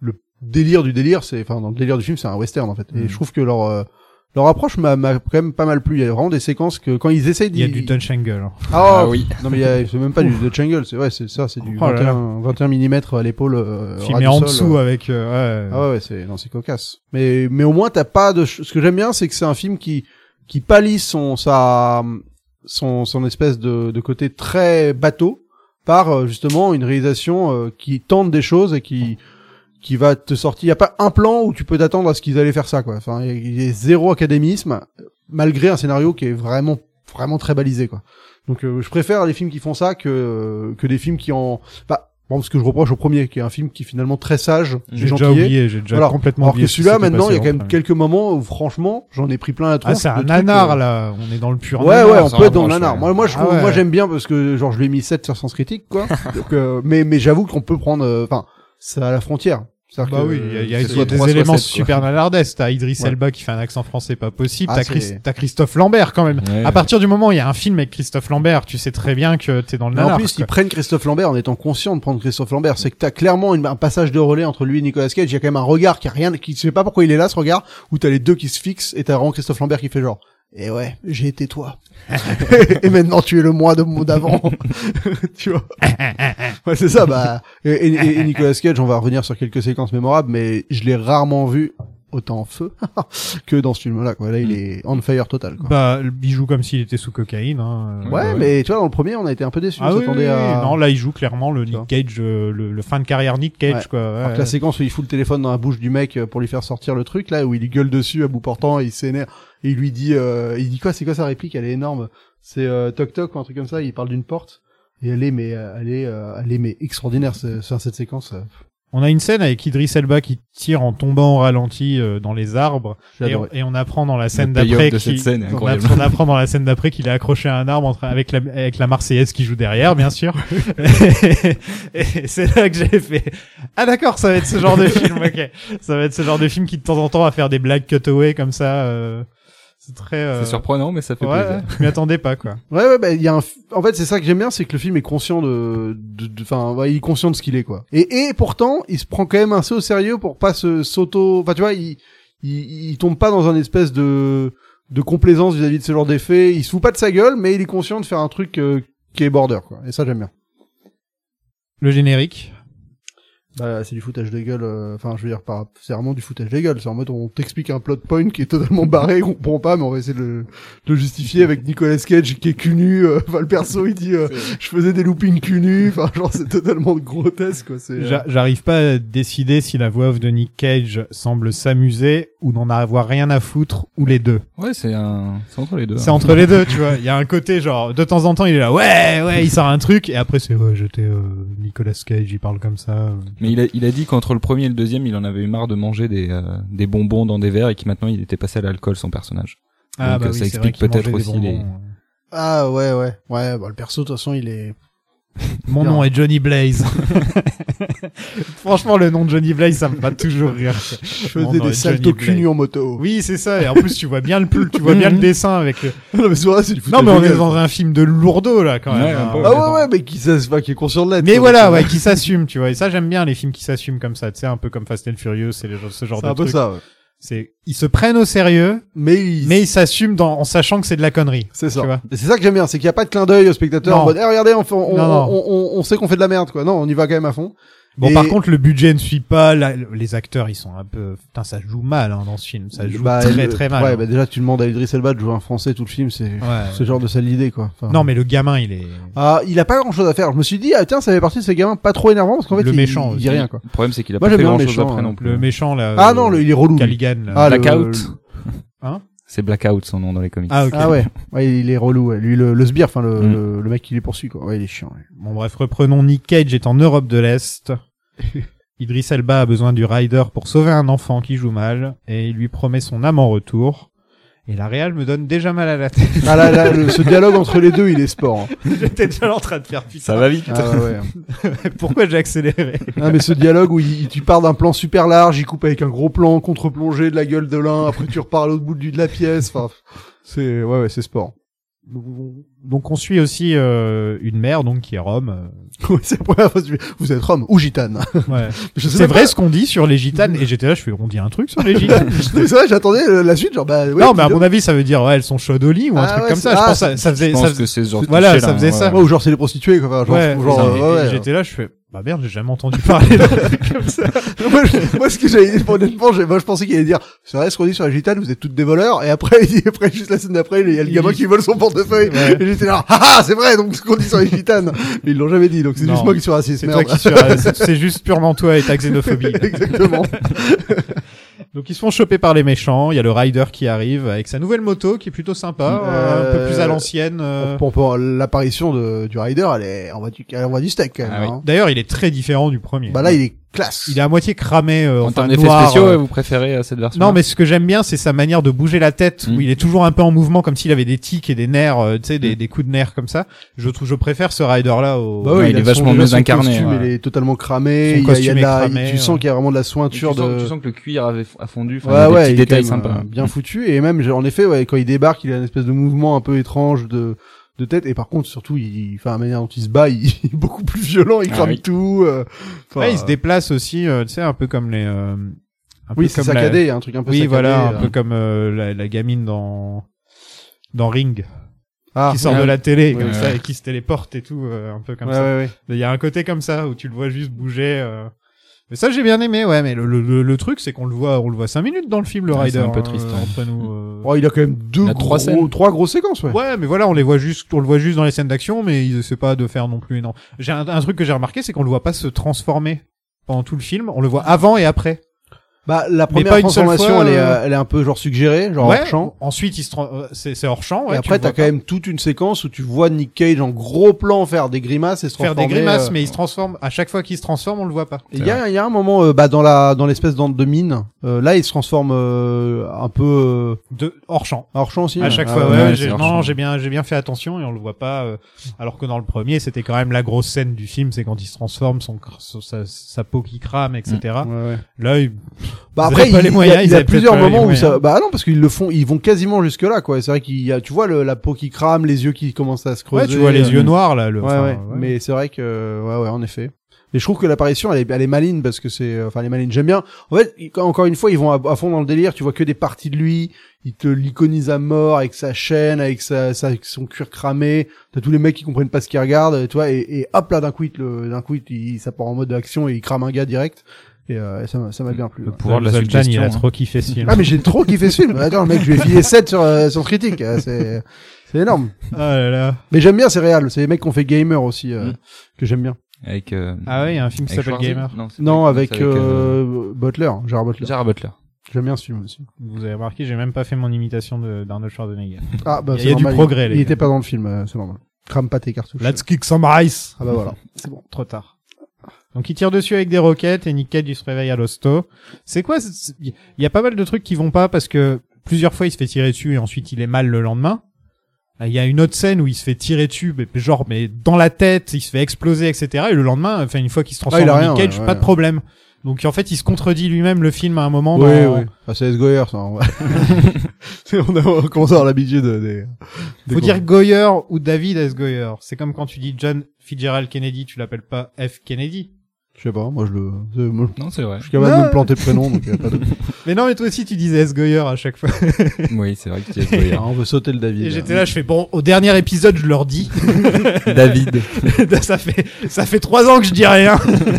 délire du délire, c'est, enfin, dans le délire du film, c'est un western, en fait. Et Mm. je trouve que leur, euh, leur approche m'a, m'a quand même pas mal plu. Il y a vraiment des séquences que, quand ils essayent Il y a d'y- du Dutch Angle. hein. Ah, Ah oui. Non, mais il y a, c'est même pas du Dutch Angle, c'est, ouais, c'est ça, c'est du Oh là là. vingt et un millimètres à l'épaule, euh, ras Filmé du en sol, dessous euh. avec, euh, ouais. Ah ouais, ouais, c'est, non, c'est cocasse. Mais, mais au moins, t'as pas de, ch- ce que j'aime bien, c'est que c'est un film qui, qui pallie son, sa, son, son espèce de, de côté très bateau par, euh, justement, une réalisation, euh, qui tente des choses et qui, qui va te sortir. Il y a pas un plan où tu peux t'attendre à ce qu'ils allaient faire ça, quoi. Enfin, il y a zéro académisme, malgré un scénario qui est vraiment, vraiment très balisé, quoi. Donc, euh, je préfère les films qui font ça que, que des films qui en, bah, bon, ce que je reproche au premier, qui est un film qui est finalement très sage, J'ai déjà gentillé. oublié, j'ai déjà Voilà. complètement Alors oublié. que ce qui celui-là, s'était maintenant, il y a passé quand même en quelques moments où, franchement, j'en ai pris plein la Ah, tronche. c'est un de trucs, nanar, euh, là. On est dans le pur Ouais, nanar. ouais, on ça peut être dans le rapproche, nanar. ouais. Moi, moi, je Ah trouve, ouais. moi, j'aime bien parce que, genre, je lui ai mis sept sur Sens Critique, quoi. Donc, euh, mais, mais j'avoue qu'on peut prendre, euh, enfin, c'est à la frontière. C'est-à-dire Bah que, oui, il y a, il y a- c'est il y a soit des trois, soit éléments sept, quoi. super nanardesques. T'as Idris Ouais. Elba qui fait un accent français pas possible. Ah, t'as, c'est- Chris- t'as Christophe Lambert quand même. Ouais. À partir du moment où il y a un film avec Christophe Lambert, tu sais très bien que t'es dans le Mais nanar. en plus, quoi. ils prennent Christophe Lambert en étant conscient de prendre Christophe Lambert. C'est que t'as clairement une- un passage de relais entre lui et Nicolas Cage. Il y a quand même un regard qui a rien, qui, je sais pas pourquoi il est là, ce regard, où t'as les deux qui se fixent et t'as vraiment Christophe Lambert qui fait genre, eh ouais, j'ai été toi. Et maintenant tu es le moi de mon d'avant. Tu vois. Ouais, c'est ça, bah, et, et- et Nicolas Cage, on va revenir sur quelques séquences mémorables, mais je l'ai rarement vu autant en feu que dans ce film-là, quoi. Là, il est on fire total, quoi. Bah, il joue comme s'il était sous cocaïne. Hein. Ouais, ouais. mais tu vois, dans le premier, on a été un peu déçus. Ah on oui, s'attendait oui, à... oui. Non, là, il joue clairement le Tu Nick vois. Cage, euh, le, le fin de carrière Nick Cage, Ouais. quoi. Ouais, Alors que ouais. la séquence où il fout le téléphone dans la bouche du mec euh, pour lui faire sortir le truc, là, où il lui gueule dessus à bout portant, et il s'énerve, et il lui dit, euh, il dit quoi, c'est quoi sa réplique, elle est énorme. C'est, euh, toc toc, ou un truc comme ça, il parle d'une porte. Et elle est, mais, euh, elle est, euh, elle est, mais extraordinaire, ce- ce- cette séquence. euh, On a une scène avec Idris Elba qui tire en tombant au ralenti euh, dans les arbres. J'ai Et on, adoré. et on apprend dans la scène Le payoff d'après de qu'il- cette scène est on, incroyable. apprend, on apprend dans la scène d'après qu'il est accroché à un arbre en train, avec la avec la Marseillaise qui joue derrière, bien sûr. Et c'est là que j'ai fait ah d'accord, ça va être ce genre de film. Ok, ça va être ce genre de film qui de temps en temps va faire des blagues cutaway comme ça. Euh, c'est très. Euh... C'est surprenant, mais ça fait Ouais, plaisir. je m'y attendais pas quoi. Ouais, ouais, bah, il y a un, f- en fait, c'est ça que j'aime bien, c'est que le film est conscient de, de, de- enfin, ouais, il est conscient de ce qu'il est, quoi. Et, et pourtant, il se prend quand même assez au sérieux pour pas se, s'auto, enfin, tu vois, il, il, il tombe pas dans un espèce de, de complaisance vis-à-vis de ce genre d'effet. Il se fout pas de sa gueule, mais il est conscient de faire un truc euh, qui est border, quoi. Et ça, j'aime bien. Le générique. Bah, c'est du foutage de gueule, euh, enfin, je veux dire, pas, c'est vraiment du foutage de gueule. C'est en mode, on t'explique un plot point qui est totalement barré, qu'on comprend pas, mais on va essayer de le, de le justifier avec Nicolas Cage qui est cul nu, euh, enfin, le perso, il dit, euh, je faisais des loopings cul nu, enfin, genre, c'est totalement grotesque, quoi. C'est, euh, J'a- J'arrive pas à décider si la voix off de Nick Cage semble s'amuser ou n'en avoir rien à foutre ou les deux. Ouais, c'est un, c'est entre les deux. C'est hein. entre les deux, tu vois. Il y a un côté genre de temps en temps il est là, ouais, ouais, il sort un truc et après c'est ouais, j'étais euh, Nicolas Cage, il parle comme ça. Mais il a, il a dit qu'entre le premier et le deuxième, il en avait eu marre de manger des, euh, des bonbons dans des verres et que maintenant il était passé à l'alcool, son personnage. Ah Donc, bah euh, oui, ça c'est vrai explique qu'il peut-être mangeait des aussi les- bonbons. ah, ouais, ouais. Ouais, bah, le perso, de toute façon, il est, Mon Bien. nom est Johnny Blaze. Franchement, le nom de Johnny Blaze, ça me fait toujours rire. je Mon faisais nom des est saltos Johnny cul Blaze. nu en moto. Oui, c'est ça. Et en plus, tu vois bien le tu vois bien le dessin avec. le- non, mais c'est vrai, c'est du foutage Non, mais de on est gueule. dans un film de lourdeau là quand même. Ouais, hein. un peu. Ah ouais, ouais, mais qui, ça, enfin, qui est conscient de l'être. Mais quoi. voilà, Donc, ouais, qui s'assume, tu vois. Et ça, j'aime bien les films qui s'assument comme ça. Tu sais, un peu comme Fast and Furious, c'est les- ce genre c'est de un peu truc. ça, ouais. C'est, ils se prennent au sérieux, Mais il- mais ils s'assument dans, en sachant que c'est de la connerie. c'est ça. tu vois. Et c'est ça que j'aime bien, c'est qu'il n'y a pas de clin d'œil au spectateur Non. en mode, eh, regardez, on, fait- on, Non, non. on, on, on sait qu'on fait de la merde, quoi. Non, on y va quand même à fond. Bon, Et- par contre, le budget ne suit pas. La- les acteurs, ils sont un peu. Putain, ça joue mal hein, dans ce film. Ça joue Bah, très le- très mal. Ouais, hein. bah déjà, tu demandes à Idris Elba de jouer un français tout le film, c'est, Ouais. ce genre de sale idée, quoi. Enfin, Non, mais le gamin, il est. Ah, il a pas grand chose à faire. Je me suis dit, ah, tiens, ça fait partie de ces gamins pas trop énervants, parce qu'en fait, Le il, méchant il aussi. dit rien, quoi. Le problème, c'est qu'il a Moi, pas j'aime fait bien grand le chose méchant, après hein. non plus. Le méchant là. Ah euh, non, le, il est relou. lui. Caligan. Là. Ah, le- Blackout. le- Hein C'est Blackout son nom dans les comics. Ah, ok. Ah ouais. Ouais, il est relou, ouais. Lui, le, le sbire, enfin, le, Mm. le, le mec qui les poursuit, quoi. Ouais, il est chiant, ouais. Bon, bref, reprenons. Nick Cage est en Europe de l'Est. Idris Elba a besoin du Rider pour sauver un enfant qui joue mal et il lui promet son âme en retour. Et la réal me donne déjà mal à la tête. Ah là, là, le- ce dialogue entre les deux, il est sport. Hein. J'étais déjà en train de faire putain. Ça va vite. Ah ouais, ouais. Pourquoi j'ai accéléré? Ah, mais ce dialogue où il, tu pars d'un plan super large, il coupe avec un gros plan contre-plongé de la gueule de l'un, après tu repars à l'autre bout du, de la pièce, enfin, c'est, ouais, ouais, c'est sport. donc on suit aussi euh, une mère donc qui est Rome. Euh... Oui, c'est la première fois que je- vous êtes Rome ou gitane. Ouais. Je sais C'est même vrai pas- ce qu'on dit sur les gitanes et j'étais là, je fais on dit un truc sur les gitanes. C'est vrai, j'attendais euh, la suite, genre bah. Ouais, non mais à tu- mon avis ça veut dire ouais elles sont chaudes au lit ou un Ah truc ouais, comme c'est- ça. Je ah, pense que ça, ça Je faisait pense ça, que c'est ce genre de voilà, cliché, ça là, faisait ouais. ça. Ouais, ou genre c'est les prostituées quoi. Enfin, genre, ouais, genre, et- ouais, et ouais. j'étais là, je fais bah merde, j'ai jamais entendu parler d'un truc comme ça. moi, je, moi, ce que j'avais dit, honnêtement, j'ai- moi, je pensais qu'il allait dire, c'est vrai, ce qu'on dit sur la gitane, vous êtes toutes des voleurs, et après, il dit, après, juste la scène d'après, il y a le Il gamin dit- qui vole son portefeuille, Ouais. et j'étais là, ah, ah, c'est vrai, donc, ce qu'on dit sur les gitanes. Mais ils l'ont jamais dit, donc c'est Non. juste moi qui suis raciste, C'est merde. toi qui suis, c'est c'est juste purement toi et ta xénophobie. Exactement. Donc ils se font choper par les méchants, il y a le rider qui arrive avec sa nouvelle moto qui est plutôt sympa, euh, un peu plus à l'ancienne. euh. Pour, pour l'apparition de, du rider, elle est, on voit du, elle envoie du steak, quand même, Ah oui. hein. D'ailleurs, il est très différent du premier. Bah là, il est classe. Il est à moitié cramé, euh, En enfin termes d'effets noir. spéciaux, euh. ouais, vous préférez euh, cette version? Non, mais ce que j'aime bien, c'est sa manière de bouger la tête, Mm. où il est toujours un peu en mouvement, comme s'il avait des tics et des nerfs, euh, tu sais, des, Mm. des coups de nerfs comme ça. Je trouve, je préfère ce rider-là au. Bah Ouais, oui, il a est son- vachement déjà, mieux son incarné, costume, ouais. il est totalement cramé. Son il y a, il y a costume de est la, cramé, tu sens ouais. qu'il y a vraiment de la tu, sointure sens, de, tu sens que le cuir avait a fondu. Enfin, Ouais, il y a des ouais, petits il est détails quand même, sympas. euh, bien foutu. Et même, j'ai- en effet, ouais, quand il débarque, il a une espèce de mouvement un peu étrange de, de tête. Et par contre, surtout, il, enfin, la manière dont il se bat, il, il est beaucoup plus violent, il Ah crame oui. tout. euh, enfin, Ouais, il se déplace aussi, euh, tu sais, un peu comme les. Euh, un oui, peu c'est comme la- saccadé, il y a un truc un peu Oui, saccadé. voilà, un euh. peu comme euh, la, la gamine dans dans Ring, Ah, qui sort ouais. de la télé Ouais, comme ouais, ça ouais. et qui se téléporte et tout, euh, un peu comme ouais, ça. ouais, ouais. Il y a un côté comme ça où tu le vois juste bouger. Euh... Mais ça j'ai bien aimé, ouais. Mais le, le, le, le truc c'est qu'on le voit, on le voit cinq minutes dans le film, le Ouais, rider. c'est un peu hein, triste, euh, ouais. entre nous. euh. Oh, il a quand même deux Il a gros, trois scènes. trois grosses séquences, ouais. Ouais, mais voilà, on les voit juste, on le voit juste dans les scènes d'action, mais il essaie pas de faire non plus énorme. J'ai un, un truc que j'ai remarqué, c'est qu'on le voit pas se transformer pendant tout le film. On le voit avant et après. Bah, la Mais première pas une seule transformation, fois, elle est, euh, euh, elle est un peu genre suggérée, genre ouais. hors champ. Ensuite, il se, tran- euh, c'est, c'est hors champ. Ouais, et après, tu t'as le quand vois même toute une séquence où tu vois Nick Cage en gros plan faire des grimaces et se pas. faire des transformer, grimaces, euh, mais il se transforme. À chaque fois qu'il se transforme, on le voit pas. Il y a, il y a un moment, euh, bah, dans la, dans l'espèce d'ante de mine, euh, là, il se transforme, euh, un peu, euh, De hors champ. hors champ aussi. À hein. chaque Ah fois, ouais, ouais, ouais, j'ai, c'est hors non, champ. j'ai bien, j'ai bien fait attention et on le voit pas. euh, alors que dans le premier, c'était quand même la grosse scène du film, c'est quand il se transforme, son, cr- son- sa, sa peau qui crame, et cetera. Ouais, ouais. Là, il, Bah Ils après, avaient pas il, les il moyens, y a, ils il y a avaient plusieurs peut-être pas les moments où ça, moyens. bah non, parce qu'ils le font, ils vont quasiment jusque là, quoi. C'est vrai qu'il y a, tu vois, le, la peau qui crame, les yeux qui commencent à se creuser. ouais, tu vois les euh, yeux noirs là. Le, Ouais, enfin, ouais. Mais c'est vrai que, ouais, ouais, en effet. Et je trouve que l'apparition, elle est, elle est maligne parce que c'est, enfin, elle est maligne. J'aime bien. En fait, il- quand- encore une fois, ils vont à, à fond dans le délire. Tu vois que des parties de lui. Ils te l'iconisent à mort avec sa chaîne, avec sa, sa avec son cuir cramé. T'as tous les mecs qui comprennent pas ce qu'ils regardent, tu vois. Et, et hop là, d'un coup, il, te le, d'un coup, il, il- ça part en mode action et il crame un gars direct. Et, euh, et ça, m'a- ça m'a bien plu. Le ouais. pouvoir de la Zoltan, suggestion. il a hein. trop kiffé ce film. Ah mais j'ai trop kiffé ce film. Attends, le mec, je lui ai filé sept sur, euh, sur critique. Euh, C'est, c'est énorme. Ah là là. Mais j'aime bien ces réals. C'est les mecs qui ont fait Gamer aussi, euh, Mm. que j'aime bien. Avec, euh, Ah ouais, il y a un film qui avec s'appelle Schwarzy Gamer. Non, c'est Non, pas- avec, c'est euh, Butler, Gérard Butler. Gerard Butler. J'aime bien ce film aussi. Vous avez remarqué, j'ai même pas fait mon imitation de, d'Arnold Schwarzenegger. Ah bah Il y a c'est du normal. progrès, Il, les il gars. était pas dans le film, euh, c'est normal. Crame pas tes cartouches. Let's kick some ice. Ah bah voilà. C'est bon, trop tard. Donc il tire dessus avec des roquettes et Nick Cage il se réveille à l'hosto. C'est quoi c'est- Il y a pas mal de trucs qui vont pas parce que plusieurs fois il se fait tirer dessus et ensuite il est mal le lendemain. Il y a une autre scène où il se fait tirer dessus, mais genre mais dans la tête, il se fait exploser, et cetera. Et le lendemain, enfin une fois qu'il se transforme Ah, il a en rien, Nick Cage, ouais, pas ouais. de problème. Donc en fait, il se contredit lui-même le film à un moment. Oui, dans... oui. Ah, c'est S. Goyer, ça. Ouais. on, a, on commence à avoir l'habitude des, des Faut dire Goyer ou David S. Goyer. C'est comme quand tu dis John Fitzgerald Kennedy, tu l'appelles pas F. Kennedy. Je sais pas, moi je le, c'est- moi, Non, c'est vrai. je suis capable Non. de me planter de prénom, donc y a pas de... Mais non, mais toi aussi tu disais S. Goyer à chaque fois. Oui, c'est vrai que tu es Goyer. Ah, on veut sauter le David. Et j'étais là, je fais bon, au dernier épisode, je leur dis. David. ça fait, ça fait trois ans que je dis rien.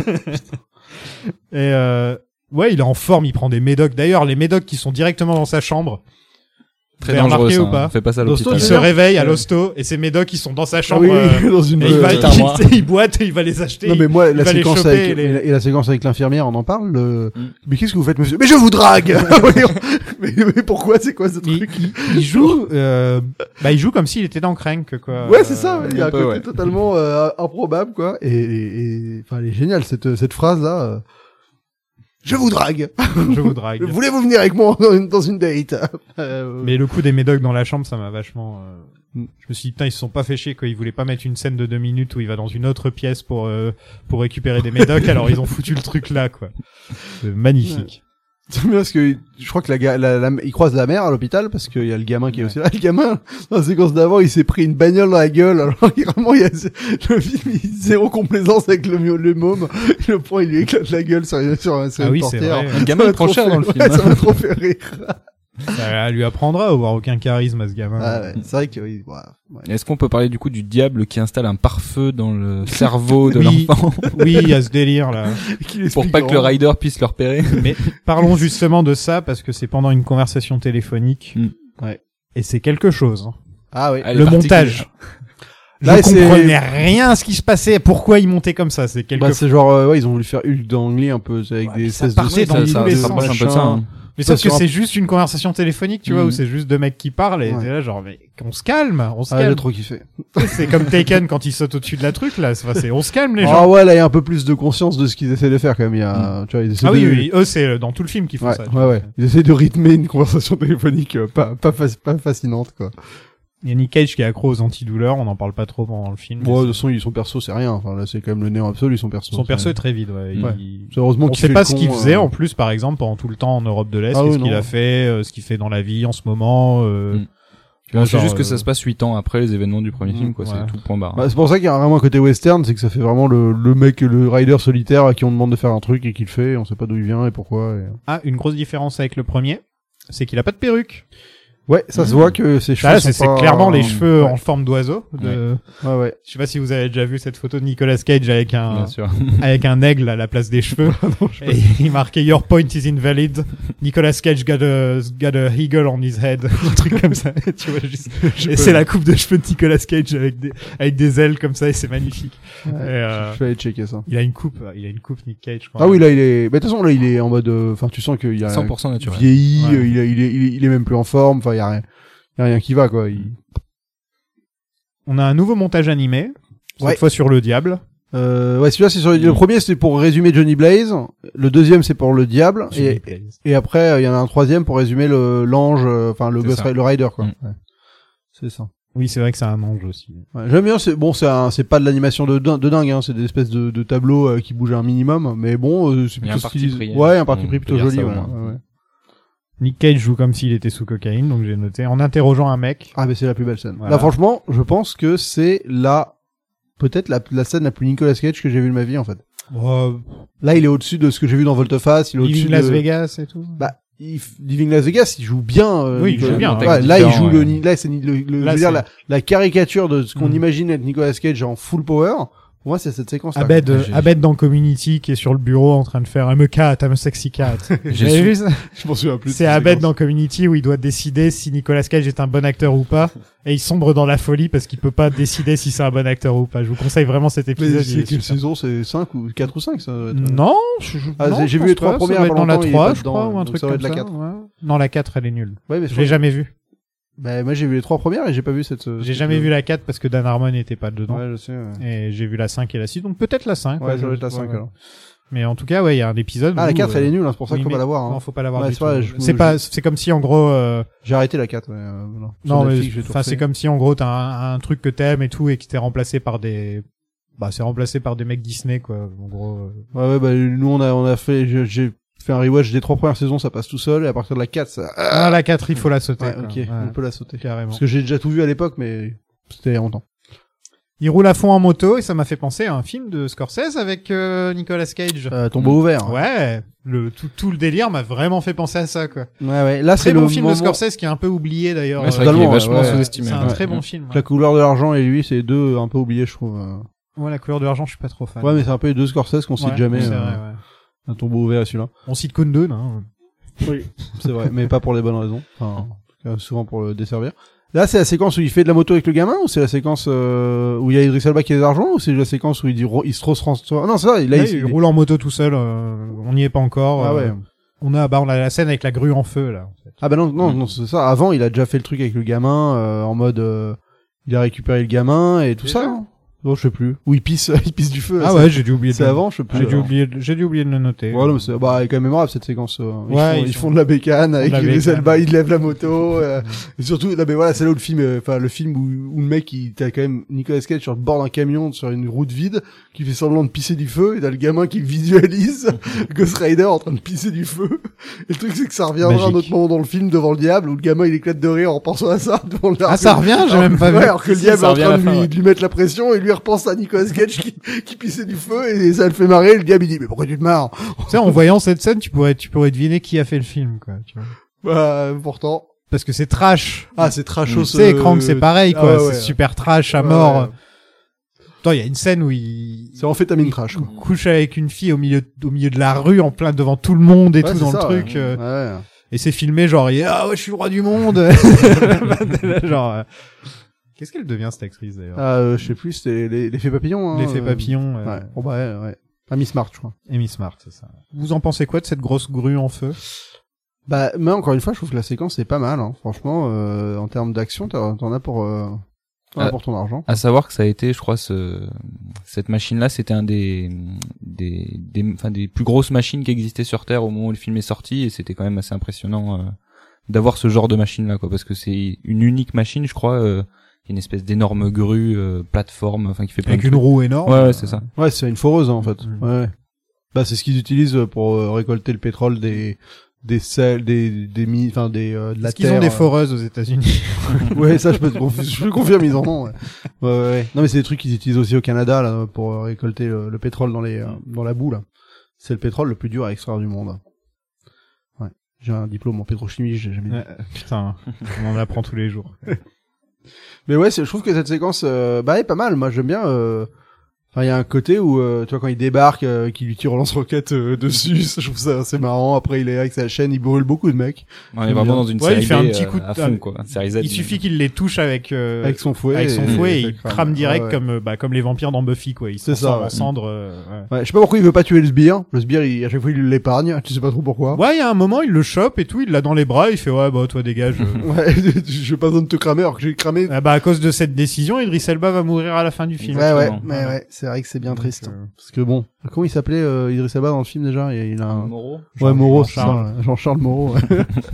Et euh, ouais, il est en forme, il prend des médocs. D'ailleurs, les médocs qui sont directement dans sa chambre. Très Vous avez dangereux, remarqué ça. ou pas hein. Fais pas ça à L'hosto, l'hôpital. Il se D'ailleurs, réveille à euh, l'hosto et ses médocs ils sont dans sa Ah chambre. oui, euh, oui, dans une, et il va, euh, il, armoire. il boite et il va les acheter. Non mais moi il la va les séquence choper, avec les- et la séquence avec l'infirmière on en parle le... Mm. mais qu'est-ce que vous faites monsieur mais je vous drague mais, mais pourquoi c'est quoi ce il, truc il- il joue, euh, bah il joue comme s'il était dans Crank quoi. ouais c'est ça ouais. Il y a un un peu, côté ouais. totalement euh, improbable quoi et, et, et- enfin elle est géniale cette cette phrase là je vous drague Je vous drague. voulez-vous venir avec moi dans une, dans une date euh, Mais le coup des médocs dans la chambre, ça m'a vachement. Euh... Mm. Je me suis dit putain, ils se sont pas fait chier quoi. Ils voulaient pas mettre une scène de deux minutes où il va dans une autre pièce pour euh, pour récupérer des médocs. Alors ils ont foutu le truc là quoi. C'est magnifique. C'est bien parce que je crois que la, ga- la, la, il croise la mère à l'hôpital parce qu'il y a le gamin qui est Ouais. aussi là. Le gamin, dans la séquence d'avant, il s'est pris une bagnole dans la gueule. Alors vraiment, il y a le film, il zéro complaisance avec le, le môme. Le point, il lui éclate la gueule sur, sur, sur Ah une oui, c'est portière. vrai. Le gamin, Ça il m'a prend trop cher fait- dans le film. Ouais, ça m'a trop fait rire. Ça lui apprendra à avoir aucun charisme à ce gamin. Ah ouais, c'est vrai que oui. Ouais, ouais. Est-ce qu'on peut parler du coup du diable qui installe un pare-feu dans le cerveau de Oui. l'enfant Oui, il y a ce délire là. Qu'il pour explique pas que le vraiment. rider puisse le repérer? Mais parlons justement de ça parce que c'est pendant une conversation téléphonique. Mm. Ouais. Et c'est quelque chose. Ah oui. Ah, Elle est Le particulière. montage. Là, je c'est- comprenais rien à ce qui se passait. Pourquoi ils montaient comme ça? C'est quelque Bah, c'est genre, euh, ouais, ils ont voulu faire Hulk d'Angly un peu, avec Ouais, des mais ça cesses de partait dans ça, tous ça, les ça sens, approche un peu de ça. hein. Mais Ça, sauf que sur un- c'est juste une conversation téléphonique, tu vois, Mhm. où c'est juste deux mecs qui parlent et Ouais. t'es là genre, mais on se calme, on se Ah, j'ai calme. trop kiffé. C'est comme Taken quand il saute au-dessus de la truc, là. C'est, c'est on se calme, les Ah gens. ouais, là, il y a un peu plus de conscience de ce qu'ils essaient de faire, quand même. Il y a, tu vois, ils essaient Ah oui, de... oui, eux, c'est dans tout le film qu'ils font Ouais, ça. tu ouais, vois. ouais. Ils essaient de rythmer une conversation téléphonique euh, pas, pas, faci- pas fascinante, quoi. Il y a Nick Cage qui est accro aux antidouleurs, on n'en parle pas trop pendant le film. Bon, de mais toute façon, ils sont perso, c'est rien. Enfin, là, c'est quand même le néant absolu, son perso. son perso C'est- est très vide, ouais. Ouais. Il- C'est heureusement On qu'il sait fait pas le ce con, qu'il faisait euh, en plus, par exemple, pendant tout le temps en Europe de l'Est, Ah qu'est-ce oui, qu'il non. a fait, euh, ce qu'il fait dans la vie en ce moment. Euh, Mm. tu vois, C'est genre, juste que euh, ça se passe huit ans après les événements du premier Mm, film, quoi. ouais. C'est tout point barre. Bah, c'est pour ça qu'il y a vraiment un côté western, c'est que ça fait vraiment le, le mec, le rider solitaire à qui on demande de faire un truc et qu'il le fait, et on sait pas d'où il vient et pourquoi. et- Ah, une grosse différence avec le premier, c'est qu'il a pas de perruque. Ouais, ça se Mhm. voit que ses cheveux Ça, sont c'est, c'est pas- clairement les cheveux Ouais. en forme d'oiseau. De... Ouais, ouais. Je sais pas si vous avez déjà vu cette photo de Nicolas Cage avec un, Bien sûr. avec un aigle à la place des cheveux. Et il marquait Your point is invalid. Nicolas Cage got a, got a eagle on his head. Un truc comme ça. Tu vois, juste. Et c'est la coupe de cheveux de Nicolas Cage avec des, avec des ailes comme ça et c'est magnifique. Ouais. Et, euh, Je vais aller checker ça. il a une coupe, il a une coupe Nick Cage. Quoi. Ah oui, là, il est, bah, de toute façon, là, il est en mode, euh, enfin, tu sens qu'il y a cent pour cent naturel. vieilli, Ouais. euh, il, est, il, est, il, est, il est même plus en forme, enfin, il y a rien, il y a rien qui va, quoi. Il... On a un nouveau montage animé. Cette Ouais. fois sur le diable. Euh, ouais, celui-là, c'est sur, le Mm. premier, c'est pour résumer Johnny Blaze. Le deuxième, c'est pour le diable. Et, et après, euh, il y en a un troisième pour résumer le, l'ange, euh, enfin, le C'est Ghost ça. Rider, le Rider, quoi. Mm. Ouais. C'est ça. Oui, c'est vrai que c'est un ange aussi. Ouais, j'aime bien, c'est, bon, c'est un, c'est pas de l'animation de, din- de dingue, hein, c'est des espèces de, de tableaux, euh, qui bougent un minimum, mais bon, euh, c'est Il y a plutôt un parti stylisé. pris, Ouais, un parti on pris peut plutôt dire joli, ça au ouais, moins. ouais, ouais. Nick Cage joue comme s'il était sous cocaïne, donc j'ai noté. En interrogeant un mec. Ah, mais c'est la plus belle scène. Voilà. Là, franchement, je pense que c'est la, peut-être la, la scène la plus Nicolas Cage que j'ai vue de ma vie, en fait. Oh, Là, il est au-dessus de ce que j'ai vu dans Volteface, il est au-dessus Living de... Las Vegas et tout. Bah, il, f- Living Las Vegas, il joue bien. euh, Oui, il Nicolas- joue bien, Ouais, ouais. là, il Différent, joue le, ouais. ni- là, c'est ni- le, le- Là, je veux dire, c'est- la, la caricature de ce qu'on Mm. imagine être Nicolas Cage en full power. Pour moi, c'est cette séquence-là. Abed, Ouais, euh, j'ai- Abed dans Community qui est sur le bureau en train de faire I'm a cat, I'm a sexy cat. Vous J'ai avez sou- vu ça Je m'en souviens plus. de C'est cette Abed séquence. dans Community où il doit décider si Nicolas Cage est un bon acteur ou pas. Et il sombre dans la folie parce qu'il peut pas décider si c'est un bon acteur ou pas. Je vous conseille vraiment cet Mais épisode. il c'est est quelle super. saison? C'est cinq ou quatre ou cinq, ça doit être. Non, je, je- Ah, non, j'ai je vu pense les trois pas. premières Ça doit être pendant dans la longtemps, il est trois, pas je dedans, crois, ou un donc truc ça va comme être la ça. quatre. ouais. Non, la quatre, elle est nulle. Ouais, mais je Je l'ai crois- jamais vue. Bah, moi, j'ai vu les trois premières et j'ai pas vu cette, J'ai jamais vu la quatre parce que Dan Harmon n'était pas dedans. Ouais, je sais, ouais. Et j'ai vu la cinq et la six, donc peut-être la cinq. Ouais, ça je- doit être la ouais, cinq, ouais. alors. Mais en tout cas, ouais, il y a un épisode. Ah, la où, quatre, euh, elle est nulle, hein, c'est pour ça oui, qu'il faut mais- pas la voir, hein. Non, faut pas l'avoir Ouais, du c'est tout. vrai, je- C'est je- pas, c'est comme si en gros, euh, J'ai arrêté la quatre, ouais, euh, voilà. Sur non, mais, Netflix, je vais tout enfin, c'est refaire. comme si en gros t'as un, un truc que t'aimes et tout et qui t'est remplacé par des, bah, c'est remplacé par des mecs Disney, quoi. En gros. euh. Ouais, ouais, bah, nous, on a, on a fait, j'ai- j'ai fait un rewatch des trois premières saisons, ça passe tout seul, et à partir de la quatre, ça, Ah, la quatre, il faut la sauter. ouais, quoi. ok, Ouais, on peut la sauter. carrément. Parce que j'ai déjà tout vu à l'époque, mais c'était il y a longtemps. Il roule à fond en moto et ça m'a fait penser à un film de Scorsese avec euh, Nicolas Cage. Euh, tombeau ouvert. Ouais, le tout, tout le délire m'a vraiment fait penser à ça, quoi. Ouais, ouais. Là, Très c'est bon le film moment... de Scorsese qui est un peu oublié d'ailleurs. Ouais, c'est Euh, vrai qu'il est totalement, vachement ouais. sous-estimé. c'est un ouais. très bon Ouais. film. La couleur de l'argent et lui, c'est deux un peu oubliés, je trouve. euh. Ouais, la couleur de l'argent, je suis pas trop fan. Ouais, mais c'est un peu les deux Scorsese qu'on cite Ouais, jamais. c'est euh, vrai, ouais. Un tombeau ouvert et celui-là. On cite Kundun, hein. Oui. C'est vrai, mais pas pour les bonnes raisons. Enfin, en tout cas, souvent pour le desservir. Là, c'est la séquence où il fait de la moto avec le gamin, ou c'est la séquence euh, où il y a Idris Elba qui a des argent, ou c'est la séquence où il dit il se transforme. Non, c'est ça. Là, Là, il, il roule en moto tout seul. euh, on n'y est pas encore. Ah euh, ouais. On a, bah, on a la scène avec la grue en feu là. En fait. Ah bah non, non, non, c'est ça. Avant, il a déjà fait le truc avec le gamin, euh, en mode, euh, il a récupéré le gamin et tout Déjà ça. hein. Non, je sais plus. Ou il pisse, il pisse du feu. Ah c'est- ouais, j'ai dû oublier. de C'est le- avant, je sais plus. J'ai dû alors. oublier, de- j'ai dû oublier de le noter. Ouais, non, mais c'est, bah, elle est quand même mémorable, cette séquence. euh. Ils, Ouais, font, ils ils font- font de la bécane avec la Idris bécane. Elba, ils lèvent la moto, euh, et surtout, là, mais voilà, c'est là où le film, euh, enfin, le film où, où le mec, il, t'as quand même Nicolas Cage sur le bord d'un camion, sur une route vide, qui fait semblant de pisser du feu, et t'as le gamin qui le visualise, Ghost Rider en train de pisser du feu. Et le truc, c'est que ça reviendra à un Magique. autre moment dans le film devant le diable, où le gamin, il éclate de rire en pensant à ça, devant le Ah, ça revient, j'ai même pas ouais, vu. alors que le Si, diable est ça en revient à train la de lui, fin, ouais. de lui mettre la pression, et lui repense à Nicolas Cage qui, qui pissait du feu, et ça le fait marrer, le diable, il dit, mais pourquoi tu te marres? Tu sais, en voyant cette scène, tu pourrais, tu pourrais deviner qui a fait le film, quoi. Tu vois. Bah, pourtant. Parce que c'est trash. Ah, c'est trashos. Tu sais, Crank, c'est pareil, ah quoi. ouais, ouais. C'est super trash à Ouais, mort. ouais. Attends, il y a une scène où il C'est amphétamine trash, quoi. couche avec une fille au milieu, au milieu de la rue, en plein devant tout le monde et Ouais, tout c'est dans ça, le truc. ouais. euh, Ouais. Et c'est filmé genre, il est, ah ouais, je suis le roi du monde. genre, euh, qu'est-ce qu'elle devient cette actrice d'ailleurs? Ah, euh, je sais plus, c'était les- l'effet papillon, hein. L'effet euh, papillon. euh, Ouais. Bon, bah, ouais, ouais. Amy Smart, je crois. Amy Smart, c'est ça. Vous en pensez quoi de cette grosse grue en feu? Bah, mais encore une fois, je trouve que la séquence est pas mal, hein. Franchement, euh, en termes d'action, t'en t'en as pour, euh, t'en as Ah. pour ton argent. À savoir que ça a été, je crois, ce, cette machine-là, c'était un des, des, des, enfin, des plus grosses machines qui existaient sur Terre au moment où le film est sorti, et c'était quand même assez impressionnant, euh, d'avoir ce genre de machine-là, quoi, parce que c'est une unique machine, je crois, euh, une espèce d'énorme grue, euh, plateforme, enfin, qui fait plein Avec de une trucs. roue énorme. Ouais, ouais, c'est ça. Ouais, c'est une foreuse, hein, en fait. Mm. Ouais. Bah, c'est ce qu'ils utilisent pour euh, récolter le pétrole des, des sels, des, des mi, enfin, des, euh, de la Est-ce qu'ils terre. ont des euh. foreuses aux États-Unis? Ouais, ça, je peux te conf- je te confirme, ils en ont, ouais. Ouais, ouais, ouais. Non, mais c'est des trucs qu'ils utilisent aussi au Canada, là, pour euh, récolter le, le pétrole dans les, euh, dans la boue, là. C'est le pétrole le plus dur à extraire du monde. Ouais. J'ai un diplôme en pétrochimie, j'ai jamais dit. Ouais, putain, on en apprend tous les jours. Mais ouais, c'est- je trouve que cette séquence, euh, bah, est pas mal. Moi, j'aime bien, euh, enfin, il y a un côté où, euh, tu vois, quand il débarque, euh, qu'il lui tire au lance-roquette euh, dessus, je trouve ça assez marrant. Après, il est avec sa chaîne, il brûle beaucoup de mecs. On est vraiment dans une Ouais, il série fait un B, petit euh, coup de- à fond, quoi. Série Z. Il suffit qu'il les touche avec, euh, Avec son fouet. avec son et- fouet et ça il crame direct Ouais, ouais. comme, euh, bah, comme les vampires dans Buffy, quoi. Ils se C'est ça, transforment ouais. en cendres, euh, ouais. Ouais, je sais pas pourquoi il veut pas tuer le sbire. Le sbire, il, à chaque fois, il l'épargne. Tu sais pas trop pourquoi. Ouais, il y a un moment, il le chope et tout, il l'a dans les bras, il fait, ouais, bah, toi, dégage. euh. Ouais, j'ai pas besoin de te cramer alors que j'ai cramé. Ah bah, à cause de cette décision, Idris Elba va mourir à la fin du film. Ouais, ouais, exactement. mais ouais, c'est vrai que c'est bien Donc, triste. euh, Parce que bon, comment il s'appelait euh, Idriss Elba dans le film déjà? Il, il a un... Moreau. Ouais, Moreau, c'est Jean-Charles. ça, ouais. Jean-Charles Moreau. Ouais.